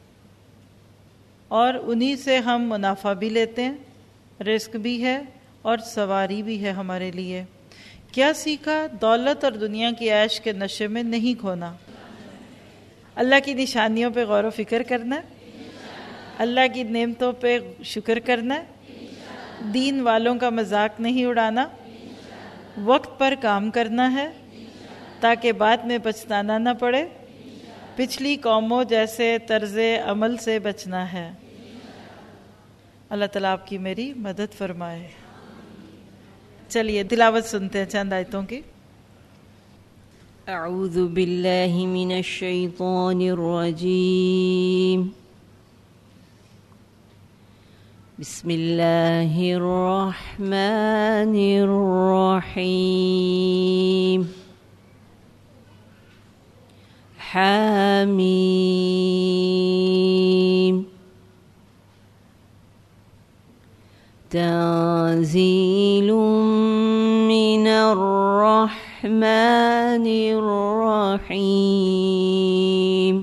Speaker 2: اور انہی سے ہم منافع بھی لیتے ہیں، رزق بھی ہے اور سواری بھی ہے ہمارے لیے. کیا سیکھا؟ دولت اور دنیا کی عیش کے نشے میں نہیں کھونا، اللہ کی نشانیوں پہ غور و فکر کرنا، اللہ کی نعمتوں پہ شکر کرنا، دین والوں کا مذاق نہیں اڑانا، وقت پر کام کرنا ہے تاکہ بعد میں پچھتانا نہ پڑے، پچھلی قوموں جیسے طرز عمل سے بچنا ہے۔ اللہ تعالیٰ آپ کی میری مدد فرمائے۔ چلیے تلاوت سنتے ہیں چند آیتوں کی۔
Speaker 1: اعوذ باللہ من الشیطان الرجیم، بسم اللہ الرحمن الرحیم، حامیم، تنزیل من الرحمن الرحیم،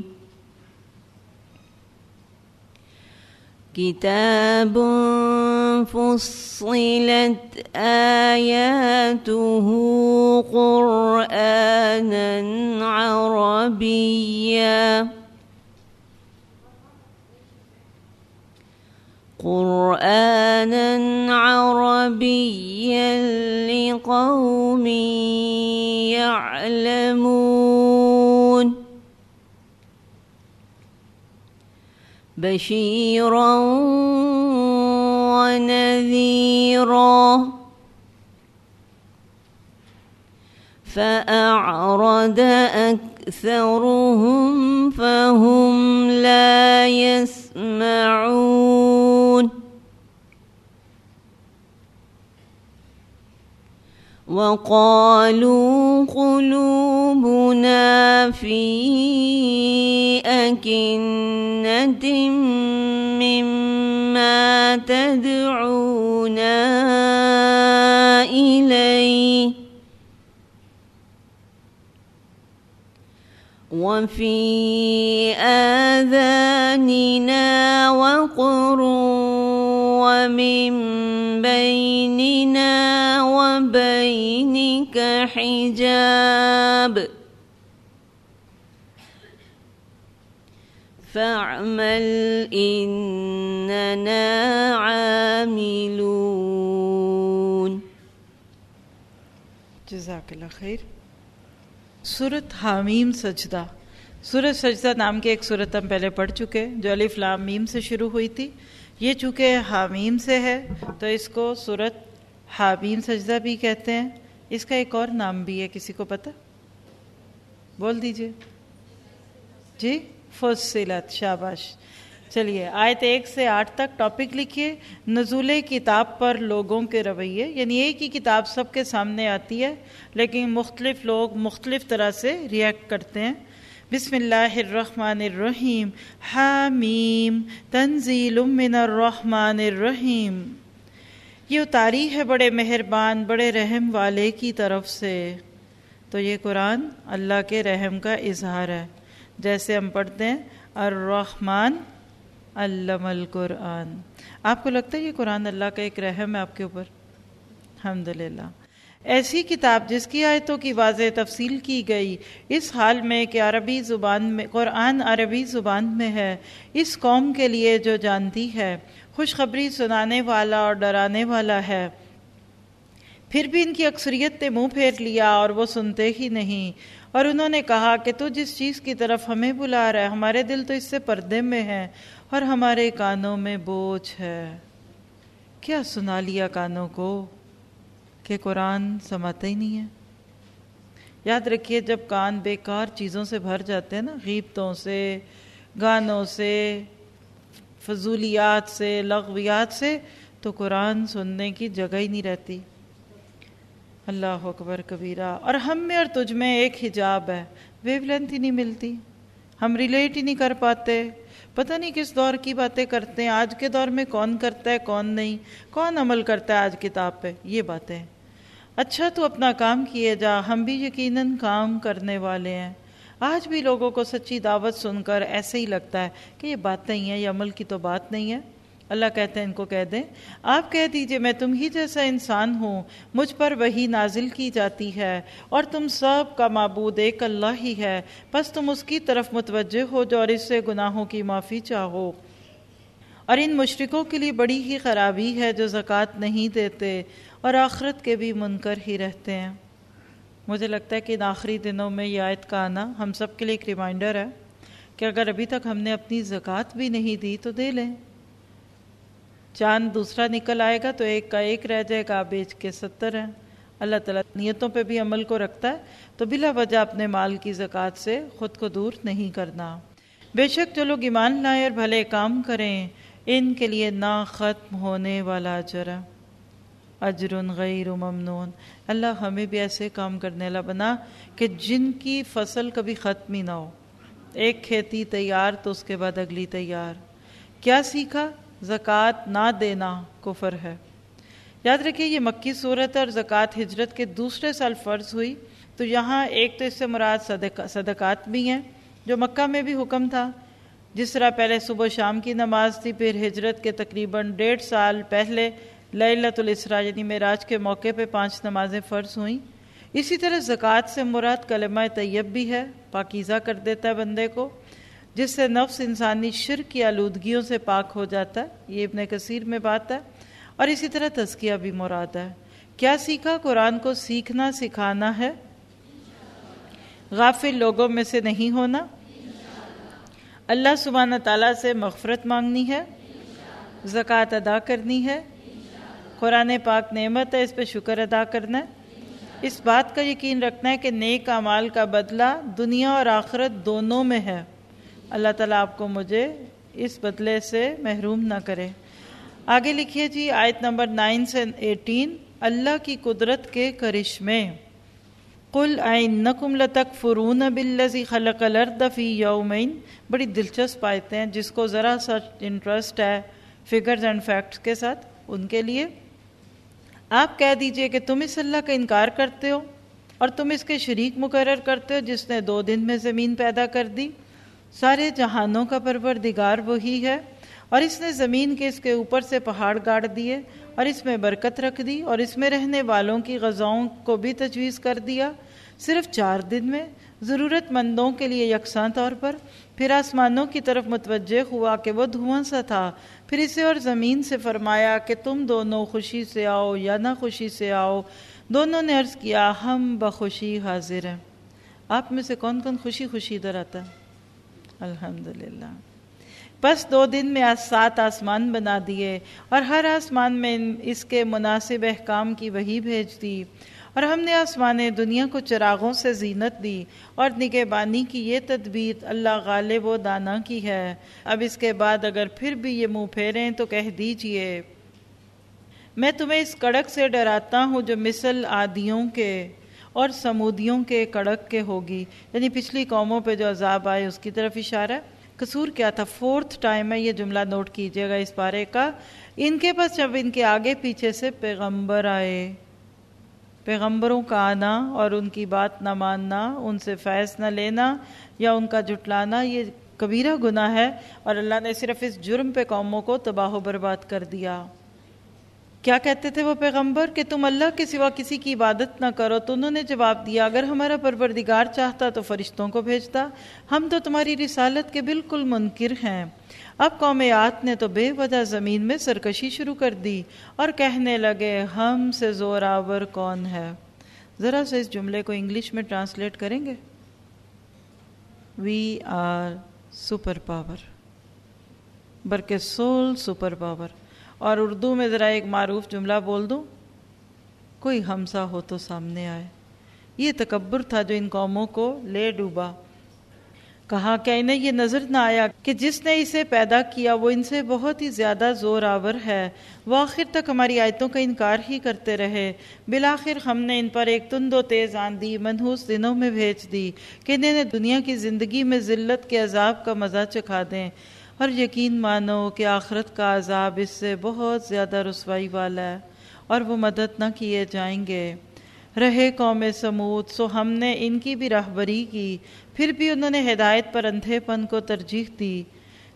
Speaker 1: کتاب فصلت آیاته قرآنا عربیا قرآنا عربيا لقوم يعلمون بشيرا ونذيرا فأعرض أكثرهم فهم لا يسمعون وقالوا قلوبنا في أكنة مما تدعونا إليه وفي آذاننا وقر ومن بيننا وبينك حجاب فاعمل إننا عاملون۔
Speaker 2: جزاک اللہ خیر۔ سورۃ حامیم سجدہ۔ سورۃ سجدہ نام کے ایک سورت ہم پہلے پڑھ چکے جو الف لام میم سے شروع ہوئی تھی، یہ چونکہ حامیم سے ہے تو اس کو سورۃ حامیم سجدہ بھی کہتے ہیں۔ اس کا ایک اور نام بھی ہے، کسی کو پتہ؟ بول دیجئے جی، فصلت، شاباش۔ چلیے آیت ایک سے آٹھ تک ٹاپک لکھیے، نزول کتاب پر لوگوں کے رویے، یعنی ایک ہی کتاب سب کے سامنے آتی ہے لیکن مختلف لوگ مختلف طرح سے ریئیکٹ کرتے ہیں۔ بسم اللہ الرحمن الرحیم، حامیم، تنزیل من الرحمن الرحیم، یہ اتاری ہے بڑے مہربان بڑے رحم والے کی طرف سے۔ تو یہ قرآن اللہ کے رحم کا اظہار ہے، جیسے ہم پڑھتے ہیں الرحمن علم القرآن۔ آپ کو لگتا ہے یہ قرآن اللہ کا ایک رحم ہے آپ کے اوپر؟ الحمدللہ۔ ایسی کتاب جس کی آیتوں کی واضح تفصیل کی گئی، اس حال میں کہ عربی زبان میں قرآن عربی زبان میں ہے، اس قوم کے لیے جو جانتی ہے، خوشخبری سنانے والا اور ڈرانے والا ہے۔ پھر بھی ان کی اکثریت نے منہ پھیر لیا اور وہ سنتے ہی نہیں، اور انہوں نے کہا کہ تو جس چیز کی طرف ہمیں بلا رہا ہے ہمارے دل تو اس سے پردے میں ہیں اور ہمارے کانوں میں بوجھ ہے۔ کیا سنا لیا کانوں کو کہ قرآن سماتا ہی نہیں ہے؟ یاد رکھیے جب کان بیکار چیزوں سے بھر جاتے ہیں نا، غیبتوں سے، گانوں سے، فضولیات سے، لغویات سے، تو قرآن سننے کی جگہ ہی نہیں رہتی۔ اللہ اکبر کبیرہ۔ اور ہم میں اور تجھ میں ایک حجاب ہے، ویو لینتھ ہی نہیں ملتی، ہم ریلیٹ ہی نہیں کر پاتے، پتہ نہیں کس دور کی باتیں کرتے ہیں، آج کے دور میں کون کرتا ہے کون نہیں، کون عمل کرتا ہے آج کتاب پہ، یہ باتیں۔ اچھا تو اپنا کام کیے جا، ہم بھی یقیناً کام کرنے والے ہیں۔ آج بھی لوگوں کو سچی دعوت سن کر ایسے ہی لگتا ہے کہ یہ باتیں ہی ہیں، یہ عمل کی تو بات نہیں ہے۔ اللہ کہتے ہیں ان کو کہہ دیں آپ کہہ دیجئے میں تم ہی جیسا انسان ہوں، مجھ پر وحی نازل کی جاتی ہے اور تم سب کا معبود ایک اللہ ہی ہے، پس تم اس کی طرف متوجہ ہو جو اور اس سے گناہوں کی معافی چاہو۔ اور ان مشرکوں کے لیے بڑی ہی خرابی ہے جو زکوٰۃ نہیں دیتے اور آخرت کے بھی منکر ہی رہتے ہیں۔ مجھے لگتا ہے کہ ان آخری دنوں میں یہ آیت کا آنا ہم سب کے لیے ایک ریمائنڈر ہے کہ اگر ابھی تک ہم نے اپنی زکوٰۃ بھی نہیں دی تو دے لیں۔ چاند دوسرا نکل آئے گا تو ایک کا ایک رہ جائے گا، بیچ کے ستر ہیں۔ اللہ تعالیٰ نیتوں پہ بھی عمل کو رکھتا ہے، تو بلا وجہ اپنے مال کی زکوٰۃ سے خود کو دور نہیں کرنا۔ بے شک جو لوگ ایمان لائیں اور بھلے کام کریں ان کے لیے نہ ختم ہونے والا اجر ہے، اجر غیر ممنون۔ اللہ ہمیں بھی ایسے کام کرنے والا بنا کہ جن کی فصل کبھی ختم ہی نہ ہو، ایک کھیتی تیار تو اس کے بعد اگلی تیار۔ کیا سیکھا؟ زکوٰۃ نہ دینا کفر ہے۔ یاد رکھیے یہ مکی صورت اور زکوٰۃ ہجرت کے دوسرے سال فرض ہوئی، تو یہاں ایک تو اس سے مراد صدق صدقات بھی ہیں جو مکہ میں بھی حکم تھا، جس طرح پہلے صبح شام کی نماز تھی، پھر ہجرت کے تقریباً ڈیڑھ سال پہلے لیلۃ الاسراء یعنی معراج کے موقع پہ پانچ نمازیں فرض ہوئیں۔ اسی طرح زکوٰۃ سے مراد کلمہ طیب بھی ہے، پاکیزہ کر دیتا ہے بندے کو، جس سے نفس انسانی شرک کی آلودگیوں سے پاک ہو جاتا ہے، یہ ابن کثیر میں بات ہے۔ اور اسی طرح تزکیہ بھی مراد ہے۔ کیا سیکھا؟ قرآن کو سیکھنا سکھانا ہے، غافل لوگوں میں سے نہیں ہونا، اللہ سبحانہ تعالیٰ سے مغفرت مانگنی ہے، زکوٰۃ ادا کرنی ہے، قرآن پاک نعمت ہے اس پہ شکر ادا کرنا ہے، اس بات کا یقین رکھنا ہے کہ نیک اعمال کا بدلہ دنیا اور آخرت دونوں میں ہے۔ اللہ تعالیٰ آپ کو مجھے اس بدلے سے محروم نہ کرے۔ آگے لکھیے جی آیت نمبر نائن سے ایٹین، اللہ کی قدرت کے کرشمے۔ قُلْ أَإِنَّكُمْ لَتَكْفُرُونَ بِالَّذِي خَلَقَ الْأَرْضَ فِي يَوْمَيْنِ۔ بڑی دلچسپ آیتیں ہیں، جس کو ذرا سا انٹرسٹ ہے فگرز اینڈ فیکٹس کے ساتھ ان کے لیے آپ کہہ دیجئے کہ تم اس اللہ کا انکار کرتے ہو اور تم اس کے شریک مقرر کرتے ہو جس نے دو دن میں زمین پیدا کر دی۔ سارے جہانوں کا پروردگار وہی ہے، اور اس نے زمین کے اس کے اوپر سے پہاڑ گاڑ دیے اور اس میں برکت رکھ دی اور اس میں رہنے والوں کی غذاؤں کو بھی تجویز کر دیا صرف چار دن میں ضرورت مندوں کے لیے یکساں طور پر۔ پھر آسمانوں کی طرف متوجہ ہوا کہ وہ دھواں سا تھا، پھر اسے اور زمین سے فرمایا کہ تم دونوں خوشی سے آؤ یا نہ خوشی سے آؤ۔ دونوں نے عرض کیا ہم بخوشی حاضر ہیں۔ آپ میں سے کون کون خوشی خوشی ادھر آتا ہے؟ الحمدللہ۔ بس دو دن میں سات آسمان بنا دیے اور ہر آسمان میں اس کے مناسب احکام کی وحی بھیج دی، اور ہم نے آسمان دنیا کو چراغوں سے زینت دی اور نگہبانی کی یہ تدبیر اللہ غالب و دانا کی ہے۔ اب اس کے بعد اگر پھر بھی یہ منہ پھیریں تو کہہ دیجئے میں تمہیں اس کڑک سے ڈراتا ہوں جو مثل عادیوں کے اور سمودیوں کے کڑک کے ہوگی، یعنی پچھلی قوموں پہ جو عذاب آئے اس کی طرف اشارہ ہے۔ قصور کیا تھا؟ فورتھ ٹائم ہے یہ جملہ، نوٹ کیجئے گا اس بارے کا۔ ان کے پاس جب ان کے آگے پیچھے سے پیغمبر آئے، پیغمبروں کا آنا اور ان کی بات نہ ماننا، ان سے فیض نہ لینا یا ان کا جھٹلانا، یہ کبیرہ گناہ ہے، اور اللہ نے صرف اس جرم پہ قوموں کو تباہ و برباد کر دیا۔ کیا کہتے تھے وہ پیغمبر کہ تم اللہ کے سوا کسی کی عبادت نہ کرو، تو انہوں نے جواب دیا اگر ہمارا پروردگار چاہتا تو فرشتوں کو بھیجتا، ہم تو تمہاری رسالت کے بالکل منکر ہیں۔ اب قوم عاد نے تو بے وجہ زمین میں سرکشی شروع کر دی اور کہنے لگے ہم سے زور آور کون ہے۔ ذرا سے اس جملے کو انگلش میں ٹرانسلیٹ کریں گے؟ وی آر سپر پاور، برکہ سول سپر پاور۔ اور اردو میں ذرا ایک معروف جملہ بول دوں، کوئی ہمسا ہو تو سامنے آئے۔ یہ تکبر تھا جو ان قوموں کو لے ڈوبا۔ کہا کہ انہیں یہ نظر نہ آیا کہ جس نے اسے پیدا کیا وہ ان سے بہت ہی زیادہ زور آور ہے۔ وہ آخر تک ہماری آیتوں کا انکار ہی کرتے رہے، بالآخر ہم نے ان پر ایک تند و تیز آندھی منحوس دنوں میں بھیج دی کہ انہیں دنیا کی زندگی میں ذلت کے عذاب کا مزہ چکھا دیں، اور یقین مانو کہ آخرت کا عذاب اس سے بہت زیادہ رسوائی والا ہے اور وہ مدد نہ کیے جائیں گے۔ رہے قوم سمود، سو ہم نے ان کی بھی راہبری کی، پھر بھی انہوں نے ہدایت پر اندھے پن کو ترجیح دی۔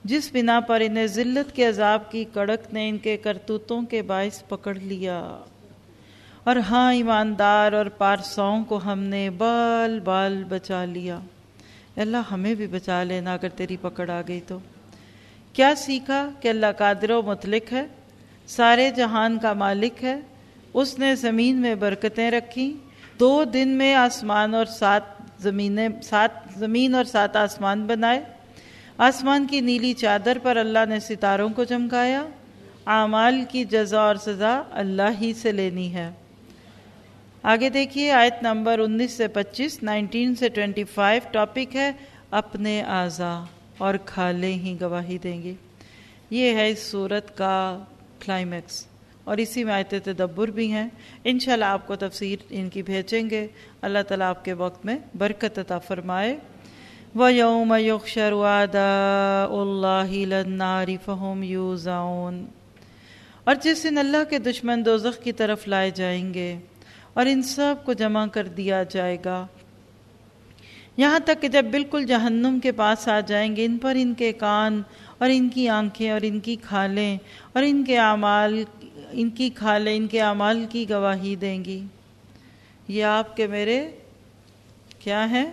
Speaker 2: جس بنا پر انہیں ذلت کے عذاب کی کڑک نے ان کے کرتوتوں کے باعث پکڑ لیا، اور ہاں ایماندار اور پارساؤں کو ہم نے بال بال بچا لیا۔ اللہ ہمیں بھی بچا لینا اگر تیری پکڑ آ گئی تو۔ کیا سیکھا کہ اللہ قادر و مطلق ہے، سارے جہان کا مالک ہے۔ اس نے زمین میں برکتیں رکھی، دو دن میں آسمان اور سات زمینیں سات زمین اور سات آسمان بنائے۔ آسمان کی نیلی چادر پر اللہ نے ستاروں کو چمکایا۔ اعمال کی جزا اور سزا اللہ ہی سے لینی ہے۔ آگے دیکھیے آیت نمبر انیس سے پچیس، نائنٹین سے ٹوینٹی فائیو، ٹاپک ہے اپنے اعضاء اور کھالیں ہی گواہی دیں گے۔ یہ ہے اس صورت کا کلائمیکس، اور اسی میں آیت تدبر بھی ہیں۔ انشاءاللہ آپ کو تفسیر ان کی بھیجیں گے۔ اللہ تعالیٰ آپ کے وقت میں برکت عطا فرمائے۔ وَيَوْمَ يُحْشَرُ أَعْدَاءُ اللَّهِ إِلَى النَّارِ فَهُمْ يُوزَعُونَ، اور جس دن اللہ کے دشمن دوزخ کی طرف لائے جائیں گے اور ان سب کو جمع کر دیا جائے گا، یہاں تک کہ جب بالکل جہنم کے پاس آ جائیں گے، ان پر ان کے کان اور ان کی آنکھیں اور ان کی کھالیں اور ان کے اعمال ان کی کھالیں ان کے اعمال کی گواہی دیں گی۔ یہ آپ کے میرے کیا ہیں؟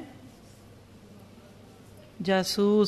Speaker 2: جاسوس،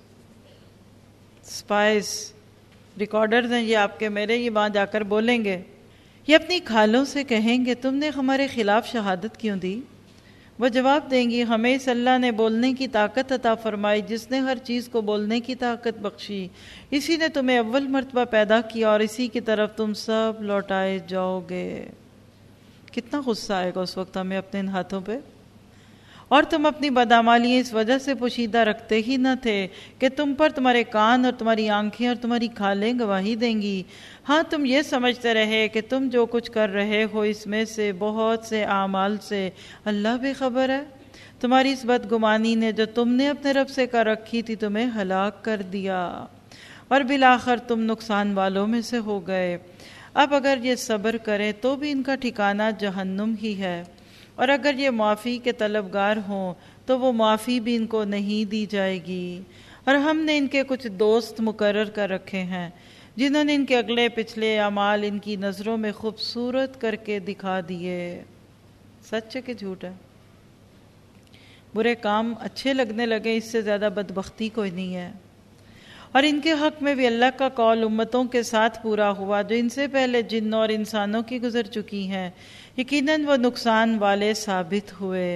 Speaker 2: سپائز، ریکارڈرز ہیں۔ یہ آپ کے میرے یہ وہاں جا کر بولیں گے، یہ اپنی کھالوں سے کہیں گے تم نے ہمارے خلاف شہادت کیوں دی؟ وہ جواب دیں گی ہمیں اس اللہ نے بولنے کی طاقت عطا فرمائی جس نے ہر چیز کو بولنے کی طاقت بخشی، اسی نے تمہیں اول مرتبہ پیدا کیا اور اسی کی طرف تم سب لوٹائے جاؤ گے۔ کتنا غصہ آئے گا اس وقت ہمیں اپنے ان ہاتھوں پہ۔ اور تم اپنی بدعمالیاں اس وجہ سے پوشیدہ رکھتے ہی نہ تھے کہ تم پر تمہارے کان اور تمہاری آنکھیں اور تمہاری کھالیں گواہی دیں گی۔ ہاں تم یہ سمجھتے رہے کہ تم جو کچھ کر رہے ہو اس میں سے بہت سے اعمال سے اللہ بے خبر ہے۔ تمہاری اس بدگمانی نے جو تم نے اپنے رب سے کر رکھی تھی تمہیں ہلاک کر دیا، اور بالآخر تم نقصان والوں میں سے ہو گئے۔ اب اگر یہ صبر کرے تو بھی ان کا ٹھکانہ جہنم ہی ہے، اور اگر یہ معافی کے طلبگار ہوں تو وہ معافی بھی ان کو نہیں دی جائے گی۔ اور ہم نے ان کے کچھ دوست مقرر کر رکھے ہیں جنہوں نے ان کے اگلے پچھلے اعمال ان کی نظروں میں خوبصورت کر کے دکھا دیے۔ سچ ہے کہ جھوٹ ہے؟ برے کام اچھے لگنے لگے، اس سے زیادہ بدبختی کوئی نہیں ہے۔ اور ان کے حق میں بھی اللہ کا قول امتوں کے ساتھ پورا ہوا جو ان سے پہلے جنوں اور انسانوں کی گزر چکی ہیں، یقیناً وہ نقصان والے ثابت ہوئے۔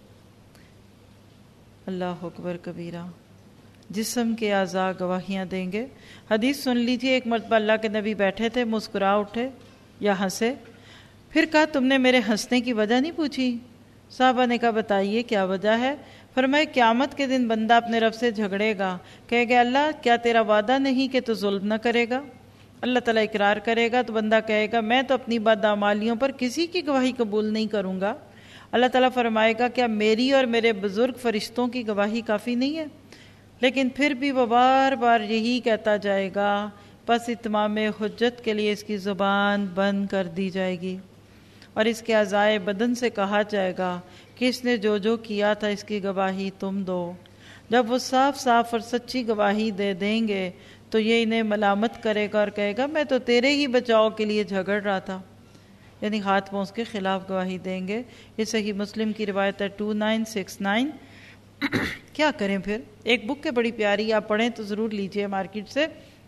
Speaker 2: اللہ اکبر کبیرہ۔ جسم کے اعضاء گواہیاں دیں گے۔ حدیث سن لیجیے، ایک مرتبہ اللہ کے نبی بیٹھے تھے، مسکرا اٹھے یا ہنسے، پھر کہا تم نے میرے ہنسنے کی وجہ نہیں پوچھی؟ صحابہ نے کہا بتائیے کیا وجہ ہے؟ فرمائے قیامت کے دن بندہ اپنے رب سے جھگڑے گا، کہے گا اللہ کیا تیرا وعدہ نہیں کہ تو ظلم نہ کرے گا؟ اللہ تعالیٰ اقرار کرے گا تو بندہ کہے گا میں تو اپنی بدعمالیوں پر کسی کی گواہی قبول نہیں کروں گا۔ اللہ تعالیٰ فرمائے گا کیا میری اور میرے بزرگ فرشتوں کی گواہی کافی نہیں ہے؟ لیکن پھر بھی وہ بار بار یہی کہتا جائے گا، پس اتمام حجت کے لیے اس کی زبان بند کر دی جائے گی، اور اس کے اعضائے بدن سے کہا جائے گا کہ اس نے جو جو کیا تھا اس کی گواہی تم دو۔ جب وہ صاف صاف اور سچی گواہی دے دیں گے تو یہ انہیں ملامت کرے گا اور کہے گا میں تو تیرے ہی بچاؤ کے لیے جھگڑ رہا تھا، یعنی ہاتھ پاؤں کے خلاف گواہی دیں گے۔ یہ صحیح مسلم کی روایت ہے ٹو نائن سکس نائن۔ کیا کریں پھر؟ ایک بک ہے بڑی پیاری، آپ پڑھیں تو ضرور لیجئے مارکیٹ سے،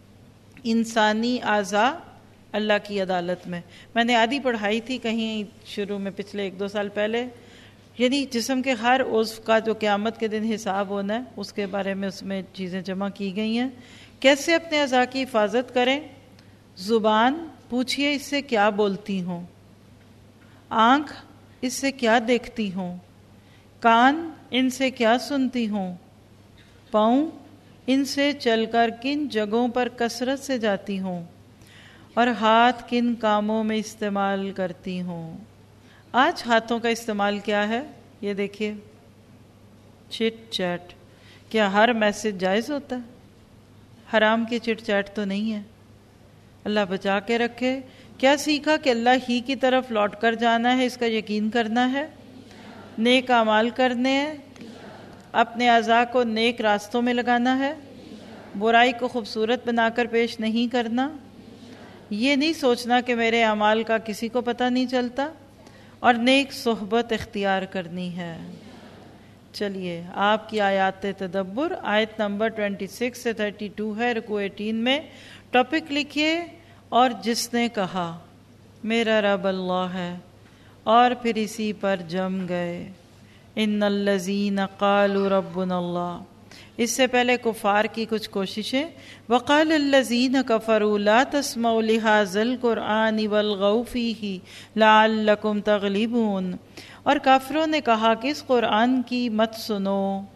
Speaker 2: انسانی اعضاء اللہ کی عدالت میں۔ میں نے آدھی پڑھائی تھی کہیں شروع میں پچھلے ایک دو سال پہلے، یعنی جسم کے ہر عضو کا جو قیامت کے دن حساب ہونا ہے اس کے بارے میں اس میں چیزیں جمع کی گئی ہیں۔ کیسے اپنے اعضاء کی حفاظت کریں؟ زبان، پوچھئے اس سے کیا بولتی ہوں؟ آنکھ، اس سے کیا دیکھتی ہوں؟ کان، ان سے کیا سنتی ہوں؟ پاؤں، ان سے چل کر کن جگہوں پر کثرت سے جاتی ہوں؟ اور ہاتھ کن کاموں میں استعمال کرتی ہوں؟ آج ہاتھوں کا استعمال کیا ہے یہ دیکھیے، چٹ چیٹ۔ کیا ہر میسج جائز ہوتا ہے؟ حرام کی چٹ چیٹ تو نہیں ہے، اللہ بچا کے رکھے۔ کیا سیکھا کہ اللہ ہی کی طرف لوٹ کر جانا ہے، اس کا یقین کرنا ہے، نیک اعمال کرنے ہیں، اپنے اعضاء کو نیک راستوں میں لگانا ہے۔ برائی کو خوبصورت بنا کر پیش نہیں کرنا، یہ نہیں سوچنا کہ میرے اعمال کا کسی کو پتہ نہیں چلتا، اور نیک صحبت اختیار کرنی ہے۔ چلیے آپ کی آیات تدبر، آیت نمبر چھبیس سے بتیس ہے، رکوع اٹھارہ میں۔ ٹاپک لکھیے، اور جس نے کہا میرا رب اللہ ہے، اور پھر اسی پر جم گئے۔ ان الذین قالوا ربنا اللہ، اس سے پہلے کفار کی کچھ کوششیں۔ وقال الذین کفروا لا تسمعوا لہذا القرآن والغوا فیہ لعلکم تغلبون، اور کافروں نے کہا کہ اس قرآن کی مت سنو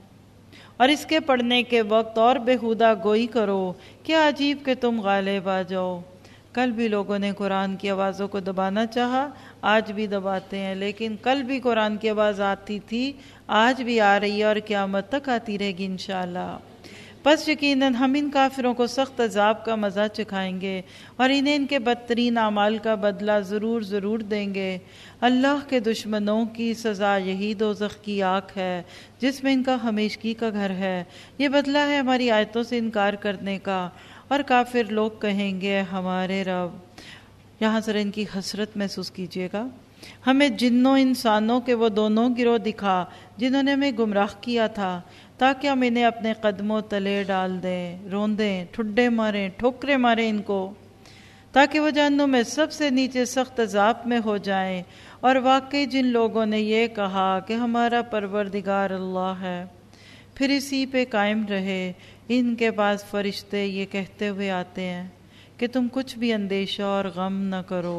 Speaker 2: اور اس کے پڑھنے کے وقت اور بےہودہ گوئی کرو، کیا عجیب کہ تم غالب آ جاؤ۔ کل بھی لوگوں نے قرآن کی آوازوں کو دبانا چاہا، آج بھی دباتے ہیں، لیکن کل بھی قرآن کی آواز آتی تھی، آج بھی آ رہی ہے اور قیامت تک آتی رہے گی انشاءاللہ۔ پس یقیناً ہم ان کافروں کو سخت عذاب کا مزہ چکھائیں گے اور انہیں ان کے بدترین اعمال کا بدلہ ضرور ضرور دیں گے۔ اللہ کے دشمنوں کی سزا یہی دوزخ کی آگ ہے جس میں ان کا ہمیشگی کا گھر ہے۔ یہ بدلہ ہے ہماری آیتوں سے انکار کرنے کا، اور کافر لوگ کہیں گے ہمارے رب۔ یہاں ذرا ان کی حسرت محسوس کیجیے گا، ہمیں جنوں انسانوں کے وہ دونوں گروہ دکھا جنہوں نے ہمیں گمراہ کیا تھا، تاکہ ہم انہیں اپنے قدموں تلے ڈال دیں، روندیں، ٹھڈے ماریں، ٹھوکرے ماریں ان کو، تاکہ وہ جہنم میں سب سے نیچے سخت عذاب میں ہو جائیں۔ اور واقعی جن لوگوں نے یہ کہا کہ ہمارا پروردگار اللہ ہے، پھر اسی پہ قائم رہے، ان کے پاس فرشتے یہ کہتے ہوئے آتے ہیں کہ تم کچھ بھی اندیشہ اور غم نہ کرو،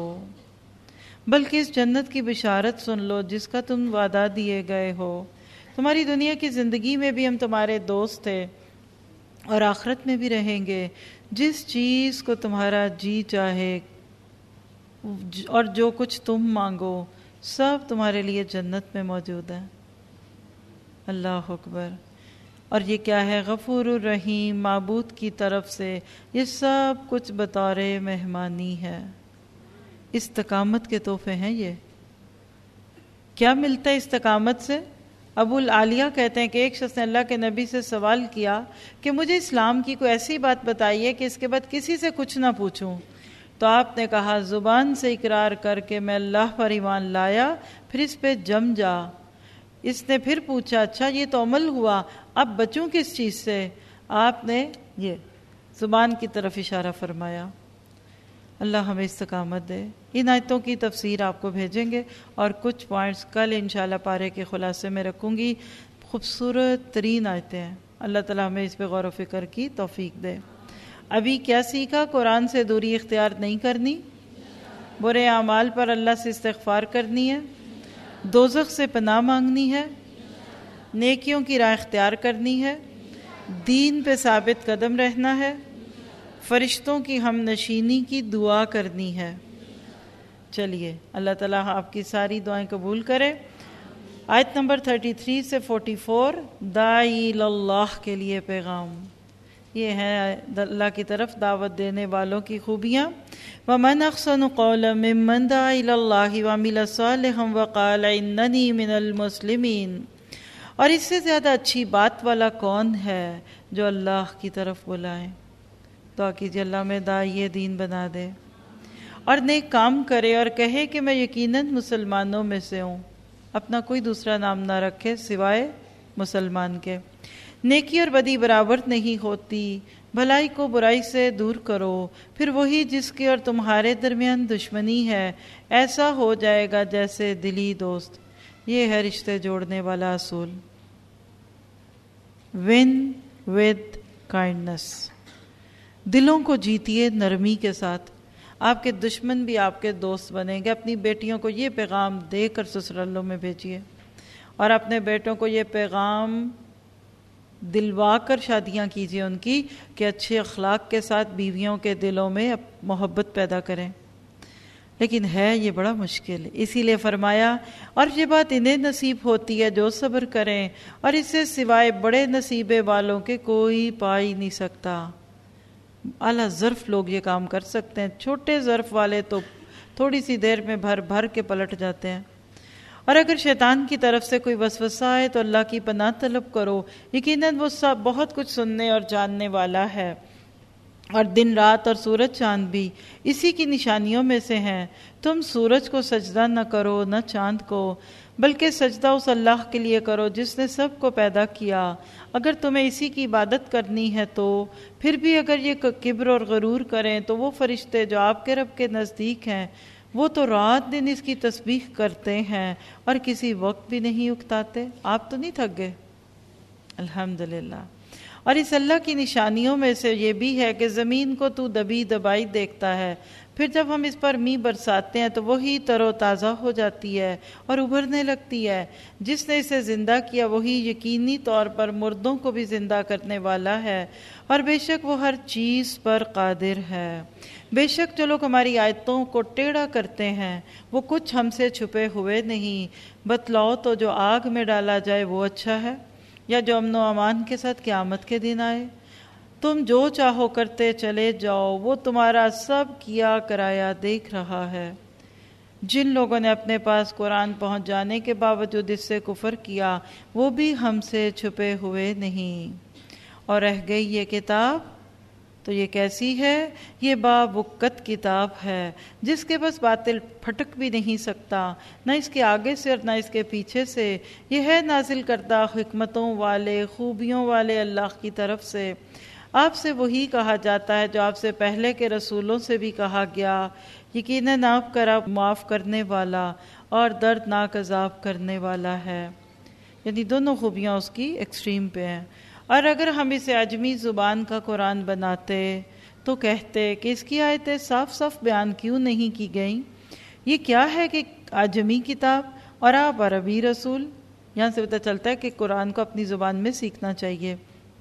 Speaker 2: بلکہ اس جنت کی بشارت سن لو جس کا تم وعدہ دیے گئے ہو۔ تمہاری دنیا کی زندگی میں بھی ہم تمہارے دوست تھے اور آخرت میں بھی رہیں گے۔ جس چیز کو تمہارا جی چاہے اور جو کچھ تم مانگو سب تمہارے لیے جنت میں موجود ہے۔ اللہ اکبر۔ اور یہ کیا ہے؟ غفور الرحیم، معبود کی طرف سے یہ سب کچھ بطور مہمانی ہے۔ استقامت کے تحفے ہیں یہ۔ کیا ملتا ہے استقامت سے؟ ابو العالیہ کہتے ہیں کہ ایک شخص نے اللہ کے نبی سے سوال کیا کہ مجھے اسلام کی کوئی ایسی بات بتائیے کہ اس کے بعد کسی سے کچھ نہ پوچھوں، تو آپ نے کہا زبان سے اقرار کر کے میں اللہ پر ایمان لایا، پھر اس پہ جم جا۔ اس نے پھر پوچھا اچھا یہ تو عمل ہوا، اب بچوں کس چیز سے؟ آپ نے یہ زبان کی طرف اشارہ فرمایا۔ اللہ ہمیں استقامت دے۔ ان آیتوں کی تفسیر آپ کو بھیجیں گے اور کچھ پوائنٹس کل انشاءاللہ پارے کے خلاصے میں رکھوں گی۔ خوبصورت ترین آیتیں ہیں، اللہ تعالیٰ ہمیں اس پہ غور و فکر کی توفیق دے۔ ابھی کیا سیکھا؟ قرآن سے دوری اختیار نہیں کرنی، برے اعمال پر اللہ سے استغفار کرنی ہے، دوزخ سے پناہ مانگنی ہے، نیکیوں کی راہ اختیار کرنی ہے، دین پہ ثابت قدم رہنا ہے، فرشتوں کی ہم نشینی کی دعا کرنی ہے۔ چلیے اللہ تعالیٰ آپ کی ساری دعائیں قبول کرے۔ آیت نمبر تینتیس سے چوالیس، داعی اللہ کے لیے پیغام، یہ ہے اللہ کی طرف دعوت دینے والوں کی خوبیاں۔ وَمَنْ أَحْسَنُ قَوْلًا مِّمَّنْ دَعَا إِلَى اللَّهِ وَعَمِلَ صَالِحًا وَقَالَ إِنَّنِي مِنَ الْمُسْلِمِينَ، اور اس سے زیادہ اچھی بات والا کون ہے جو اللہ کی طرف بلائے۔ دعا کیجیے اللہ میں داعی دین بنا دے اور نیک کام کرے اور کہے کہ میں یقیناً مسلمانوں میں سے ہوں، اپنا کوئی دوسرا نام نہ رکھے سوائے مسلمان کے۔ نیکی اور بدی برابر نہیں ہوتی، بھلائی کو برائی سے دور کرو، پھر وہی جس کے اور تمہارے درمیان دشمنی ہے ایسا ہو جائے گا جیسے دلی دوست۔ یہ ہے رشتے جوڑنے والا اصول۔ ون ود کائنڈنس، دلوں کو جیتیے نرمی کے ساتھ، آپ کے دشمن بھی آپ کے دوست بنیں گے۔ اپنی بیٹیوں کو یہ پیغام دے کر سسرالوں میں بھیجیے، اور اپنے بیٹوں کو یہ پیغام دلوا کر شادیاں کیجیے ان کی کہ اچھے اخلاق کے ساتھ بیویوں کے دلوں میں محبت پیدا کریں۔ لیکن ہے یہ بڑا مشکل، اسی لیے فرمایا اور یہ بات انہیں نصیب ہوتی ہے جو صبر کریں، اور اس سے سوائے بڑے نصیبے والوں کے کوئی پا ہی نہیں سکتا۔ اعلیٰ ظرف لوگ یہ کام کر سکتے ہیں، چھوٹے ظرف والے تو تھوڑی سی دیر میں بھر بھر کے پلٹ جاتے ہیں۔ اور اگر شیطان کی طرف سے کوئی وسوسہ آئے تو اللہ کی پناہ طلب کرو، یقیناً وہ سب بہت کچھ سننے اور جاننے والا ہے۔ اور دن رات اور سورج چاند بھی اسی کی نشانیوں میں سے ہیں۔ تم سورج کو سجدہ نہ کرو نہ چاند کو، بلکہ سجدہ اس اللہ کے لیے کرو جس نے سب کو پیدا کیا۔ اگر تمہیں اسی کی عبادت کرنی ہے تو پھر بھی اگر یہ کبر اور غرور کریں تو وہ فرشتے جو آپ کے رب کے نزدیک ہیں وہ تو رات دن اس کی تسبیح کرتے ہیں اور کسی وقت بھی نہیں اکتاتے۔ آپ تو نہیں تھک گئے؟ الحمدللہ۔ اور اس اللہ کی نشانیوں میں سے یہ بھی ہے کہ زمین کو تو دبی دبائی دیکھتا ہے، پھر جب ہم اس پر می برساتے ہیں تو وہی تر و تازہ ہو جاتی ہے اور ابھرنے لگتی ہے۔ جس نے اسے زندہ کیا وہی یقینی طور پر مردوں کو بھی زندہ کرنے والا ہے، اور بے شک وہ ہر چیز پر قادر ہے۔ بے شک جو لوگ ہماری آیتوں کو ٹیڑھا کرتے ہیں وہ کچھ ہم سے چھپے ہوئے نہیں۔ بتلاؤ تو جو آگ میں ڈالا جائے وہ اچھا ہے یا جو امن و امان کے ساتھ قیامت کے دن آئے؟ تم جو چاہو کرتے چلے جاؤ، وہ تمہارا سب کیا کرایا دیکھ رہا ہے۔ جن لوگوں نے اپنے پاس قرآن پہنچ جانے کے باوجود اس سے کفر کیا وہ بھی ہم سے چھپے ہوئے نہیں۔ اور رہ گئی یہ کتاب تو یہ کیسی ہے؟ یہ بابکت کتاب ہے جس کے بس باطل پھٹک بھی نہیں سکتا، نہ اس کے آگے سے اور نہ اس کے پیچھے سے۔ یہ ہے نازل کردہ حکمتوں والے خوبیوں والے اللہ کی طرف سے۔ آپ سے وہی کہا جاتا ہے جو آپ سے پہلے کے رسولوں سے بھی کہا گیا، یقیناً آپ کا رب معاف کرنے والا اور دردناک عذاب کرنے والا ہے۔ یعنی دونوں خوبیاں اس کی ایکسٹریم پہ ہیں۔ اور اگر ہم اسے عجمی زبان کا قرآن بناتے تو کہتے کہ اس کی آیتیں صاف صاف بیان کیوں نہیں کی گئیں؟ یہ کیا ہے کہ عجمی کتاب اور آپ عربی رسول؟ یہاں سے پتہ چلتا ہے کہ قرآن کو اپنی زبان میں سیکھنا چاہیے۔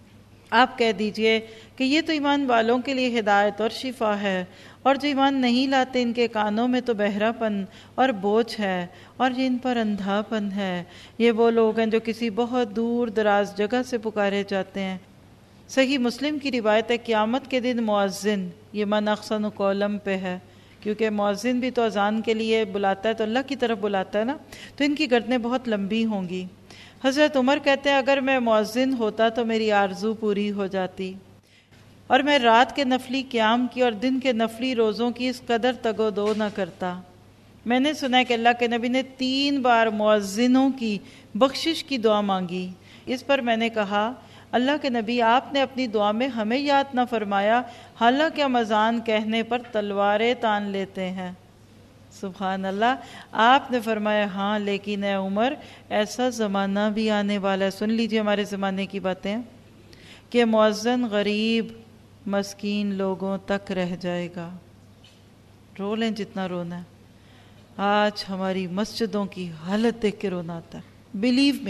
Speaker 2: آپ کہہ دیجئے کہ یہ تو ایمان والوں کے لیے ہدایت اور شفا ہے، اور جو ایمان نہیں لاتے ان کے کانوں میں تو بہرا پن اور بوجھ ہے اور ان پر اندھا پن ہے۔ یہ وہ لوگ ہیں جو کسی بہت دور دراز جگہ سے پکارے جاتے ہیں۔ صحیح مسلم کی روایت ہے قیامت کے دن مؤذن، یہ من احسن قولم پہ ہے، کیونکہ مؤذن بھی تو اذان کے لیے بلاتا ہے تو اللہ کی طرف بلاتا ہے نا، تو ان کی گردنیں بہت لمبی ہوں گی۔ حضرت عمر کہتے ہیں اگر میں مؤذن ہوتا تو میری آرزو پوری ہو جاتی، اور میں رات کے نفلی قیام کی اور دن کے نفلی روزوں کی اس قدر تگ و دو نہ کرتا۔ میں نے سنا ہے کہ اللہ کے نبی نے تین بار مؤذنوں کی بخشش کی دعا مانگی۔ اس پر میں نے کہا اللہ کے نبی آپ نے اپنی دعا میں ہمیں یاد نہ فرمایا، حالانکہ ہم اذان کہنے پر تلواریں تان لیتے ہیں۔ سبحان اللہ۔ آپ نے فرمایا ہاں لیکن اے عمر ایسا زمانہ بھی آنے والا ہے، سن لیجئے ہمارے زمانے کی باتیں، کہ مؤذن غریب مسکین لوگوں تک رہ جائے گا۔ رو لیں جتنا رونا ہے۔ آج ہماری مسجدوں کی حالت دیکھ کے رونا آتا ہے، بلیو می،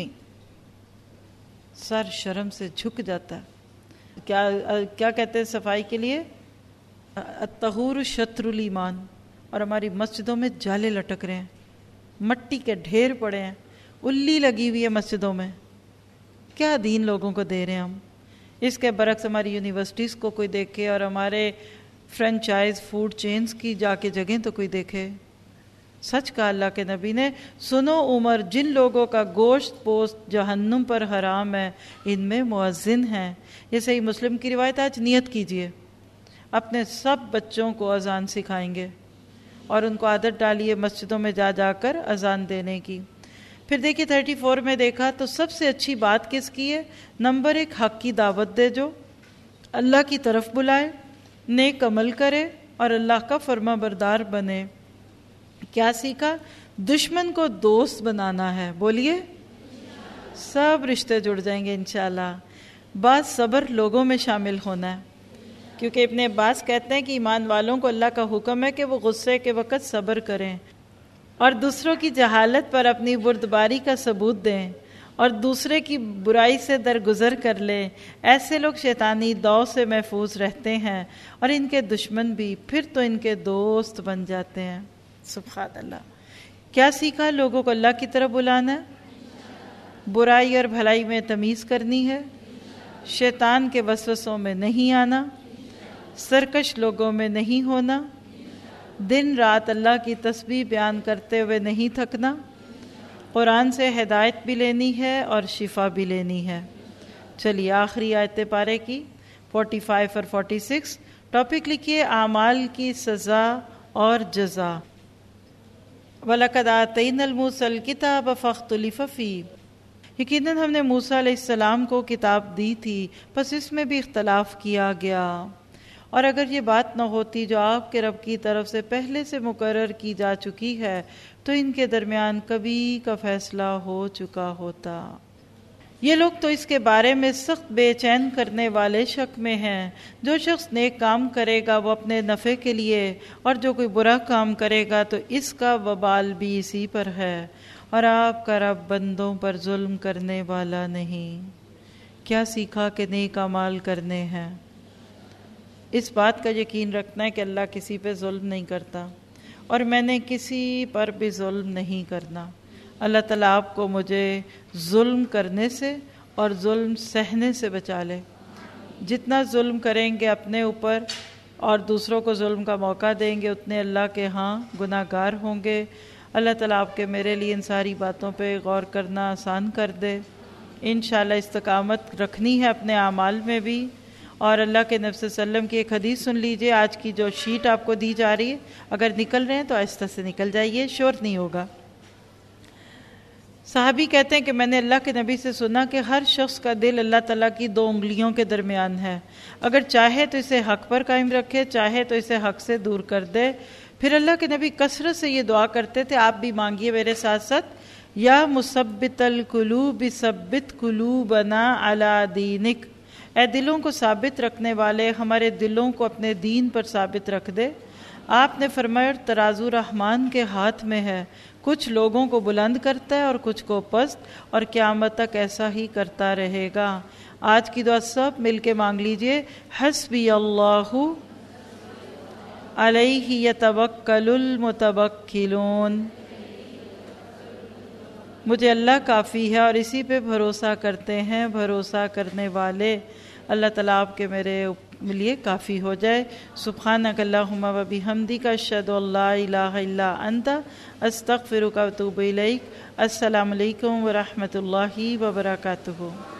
Speaker 2: سر شرم سے جھک جاتا ہے۔ کیا کیا کہتے ہیں صفائی کے لیے؟ الطہور شطر الایمان۔ اور ہماری مسجدوں میں جالے لٹک رہے ہیں، مٹی کے ڈھیر پڑے ہیں، الی لگی ہوئی ہے مسجدوں میں۔ کیا دین لوگوں کو دے رہے ہیں ہم؟ اس کے برعکس ہماری یونیورسٹیز کو کوئی دیکھے اور ہمارے فرینچائز فوڈ چینز کی جا کے جگہیں تو کوئی دیکھے۔ سچ کہا اللہ کے نبی نے، سنو عمر جن لوگوں کا گوشت پوست جہنم پر حرام ہے ان میں مؤذن ہیں۔ یہ صحیح مسلم کی روایت، آج نیت کیجئے اپنے سب بچوں کو اذان سکھائیں گے اور ان کو عادت ڈالیے مسجدوں میں جا جا کر اذان دینے کی۔ پھر دیکھیے تھرٹی فور میں دیکھا تو سب سے اچھی بات کس کی ہے؟ نمبر ایک، حق کی دعوت دے، جو اللہ کی طرف بلائے، نیک عمل کرے اور اللہ کا فرما بردار بنے۔ کیا سیکھا؟ دشمن کو دوست بنانا ہے۔ بولیے، سب رشتے جڑ جائیں گے انشاءاللہ۔ بعض صبر لوگوں میں شامل ہونا ہے، کیونکہ ابن عباس کہتے ہیں کہ ایمان والوں کو اللہ کا حکم ہے کہ وہ غصے کے وقت صبر کریں اور دوسروں کی جہالت پر اپنی بردباری کا ثبوت دیں اور دوسرے کی برائی سے درگزر کر لیں۔ ایسے لوگ شیطانی دو سے محفوظ رہتے ہیں اور ان کے دشمن بھی پھر تو ان کے دوست بن جاتے ہیں۔ سبحان اللہ۔ کیا سیکھا؟ لوگوں کو اللہ کی طرف بلانا ہے، برائی اور بھلائی میں تمیز کرنی ہے، شیطان کے وسوسوں میں نہیں آنا، سرکش لوگوں میں نہیں ہونا، دن رات اللہ کی تسبیح بیان کرتے ہوئے نہیں تھکنا، قرآن سے ہدایت بھی لینی ہے اور شفا بھی لینی ہے۔ چلیے آخری آیت پارے کی فورٹی فائیو اور فورٹی سکس، ٹاپک لکھیے اعمال کی سزا اور جزا۔ وَلَقَدْ آتَيْنَا الْمُوسَى الْكِتَابَ فَاخْتُلِفَ فِيهِ، یقیناً ہم نے موسیٰ علیہ السلام کو کتاب دی تھی پس اس میں بھی اختلاف کیا گیا، اور اگر یہ بات نہ ہوتی جو آپ کے رب کی طرف سے پہلے سے مقرر کی جا چکی ہے تو ان کے درمیان کبھی کا فیصلہ ہو چکا ہوتا۔ یہ لوگ تو اس کے بارے میں سخت بے چین کرنے والے شک میں ہیں۔ جو شخص نیک کام کرے گا وہ اپنے نفع کے لیے، اور جو کوئی برا کام کرے گا تو اس کا وبال بھی اسی پر ہے، اور آپ کا رب بندوں پر ظلم کرنے والا نہیں۔ کیا سیکھا کہ نیک اعمال کرنے ہیں؟ اس بات کا یقین رکھنا ہے کہ اللہ کسی پہ ظلم نہیں کرتا، اور میں نے کسی پر بھی ظلم نہیں کرنا۔ اللہ تعالیٰ آپ کو مجھے ظلم کرنے سے اور ظلم سہنے سے بچا لے۔ جتنا ظلم کریں گے اپنے اوپر اور دوسروں کو ظلم کا موقع دیں گے اتنے اللہ کے ہاں گناہ گار ہوں گے۔ اللہ تعالیٰ آپ کے میرے لیے ان ساری باتوں پہ غور کرنا آسان کر دے۔ انشاءاللہ استقامت رکھنی ہے اپنے اعمال میں بھی۔ اور اللہ کے نبی صلی اللہ علیہ وسلم کی ایک حدیث سن لیجئے۔ آج کی جو شیٹ آپ کو دی جا رہی ہے، اگر نکل رہے ہیں تو آہستہ سے نکل جائیے، شور نہیں ہوگا۔ صحابی کہتے ہیں کہ میں نے اللہ کے نبی سے سنا کہ ہر شخص کا دل اللہ تعالیٰ کی دو انگلیوں کے درمیان ہے، اگر چاہے تو اسے حق پر قائم رکھے، چاہے تو اسے حق سے دور کر دے۔ پھر اللہ کے نبی کثرت سے یہ دعا کرتے تھے، آپ بھی مانگیے میرے ساتھ ساتھ، یا مثبت القلوب ثبت قلوبنا علی دینک، اے دلوں کو ثابت رکھنے والے ہمارے دلوں کو اپنے دین پر ثابت رکھ دے۔ آپ نے فرمایا ترازو رحمان کے ہاتھ میں ہے، کچھ لوگوں کو بلند کرتا ہے اور کچھ کو پست، اور قیامت تک ایسا ہی کرتا رہے گا۔ آج کی دعا سب مل کے مانگ لیجئے، حسبی اللہ علیہ یتوکل المتوکلون، مجھے اللہ کافی ہے اور اسی پہ بھروسہ کرتے ہیں بھروسہ کرنے والے۔ اللہ تعالیٰ آپ کے میرے لیے کافی ہو جائے۔ سبحانک اللہم و بحمدک، اشہد ان لا الہ الا انت، استغفرک و اتوب الیک۔ السلام علیکم ورحمۃ اللہ وبرکاتہ۔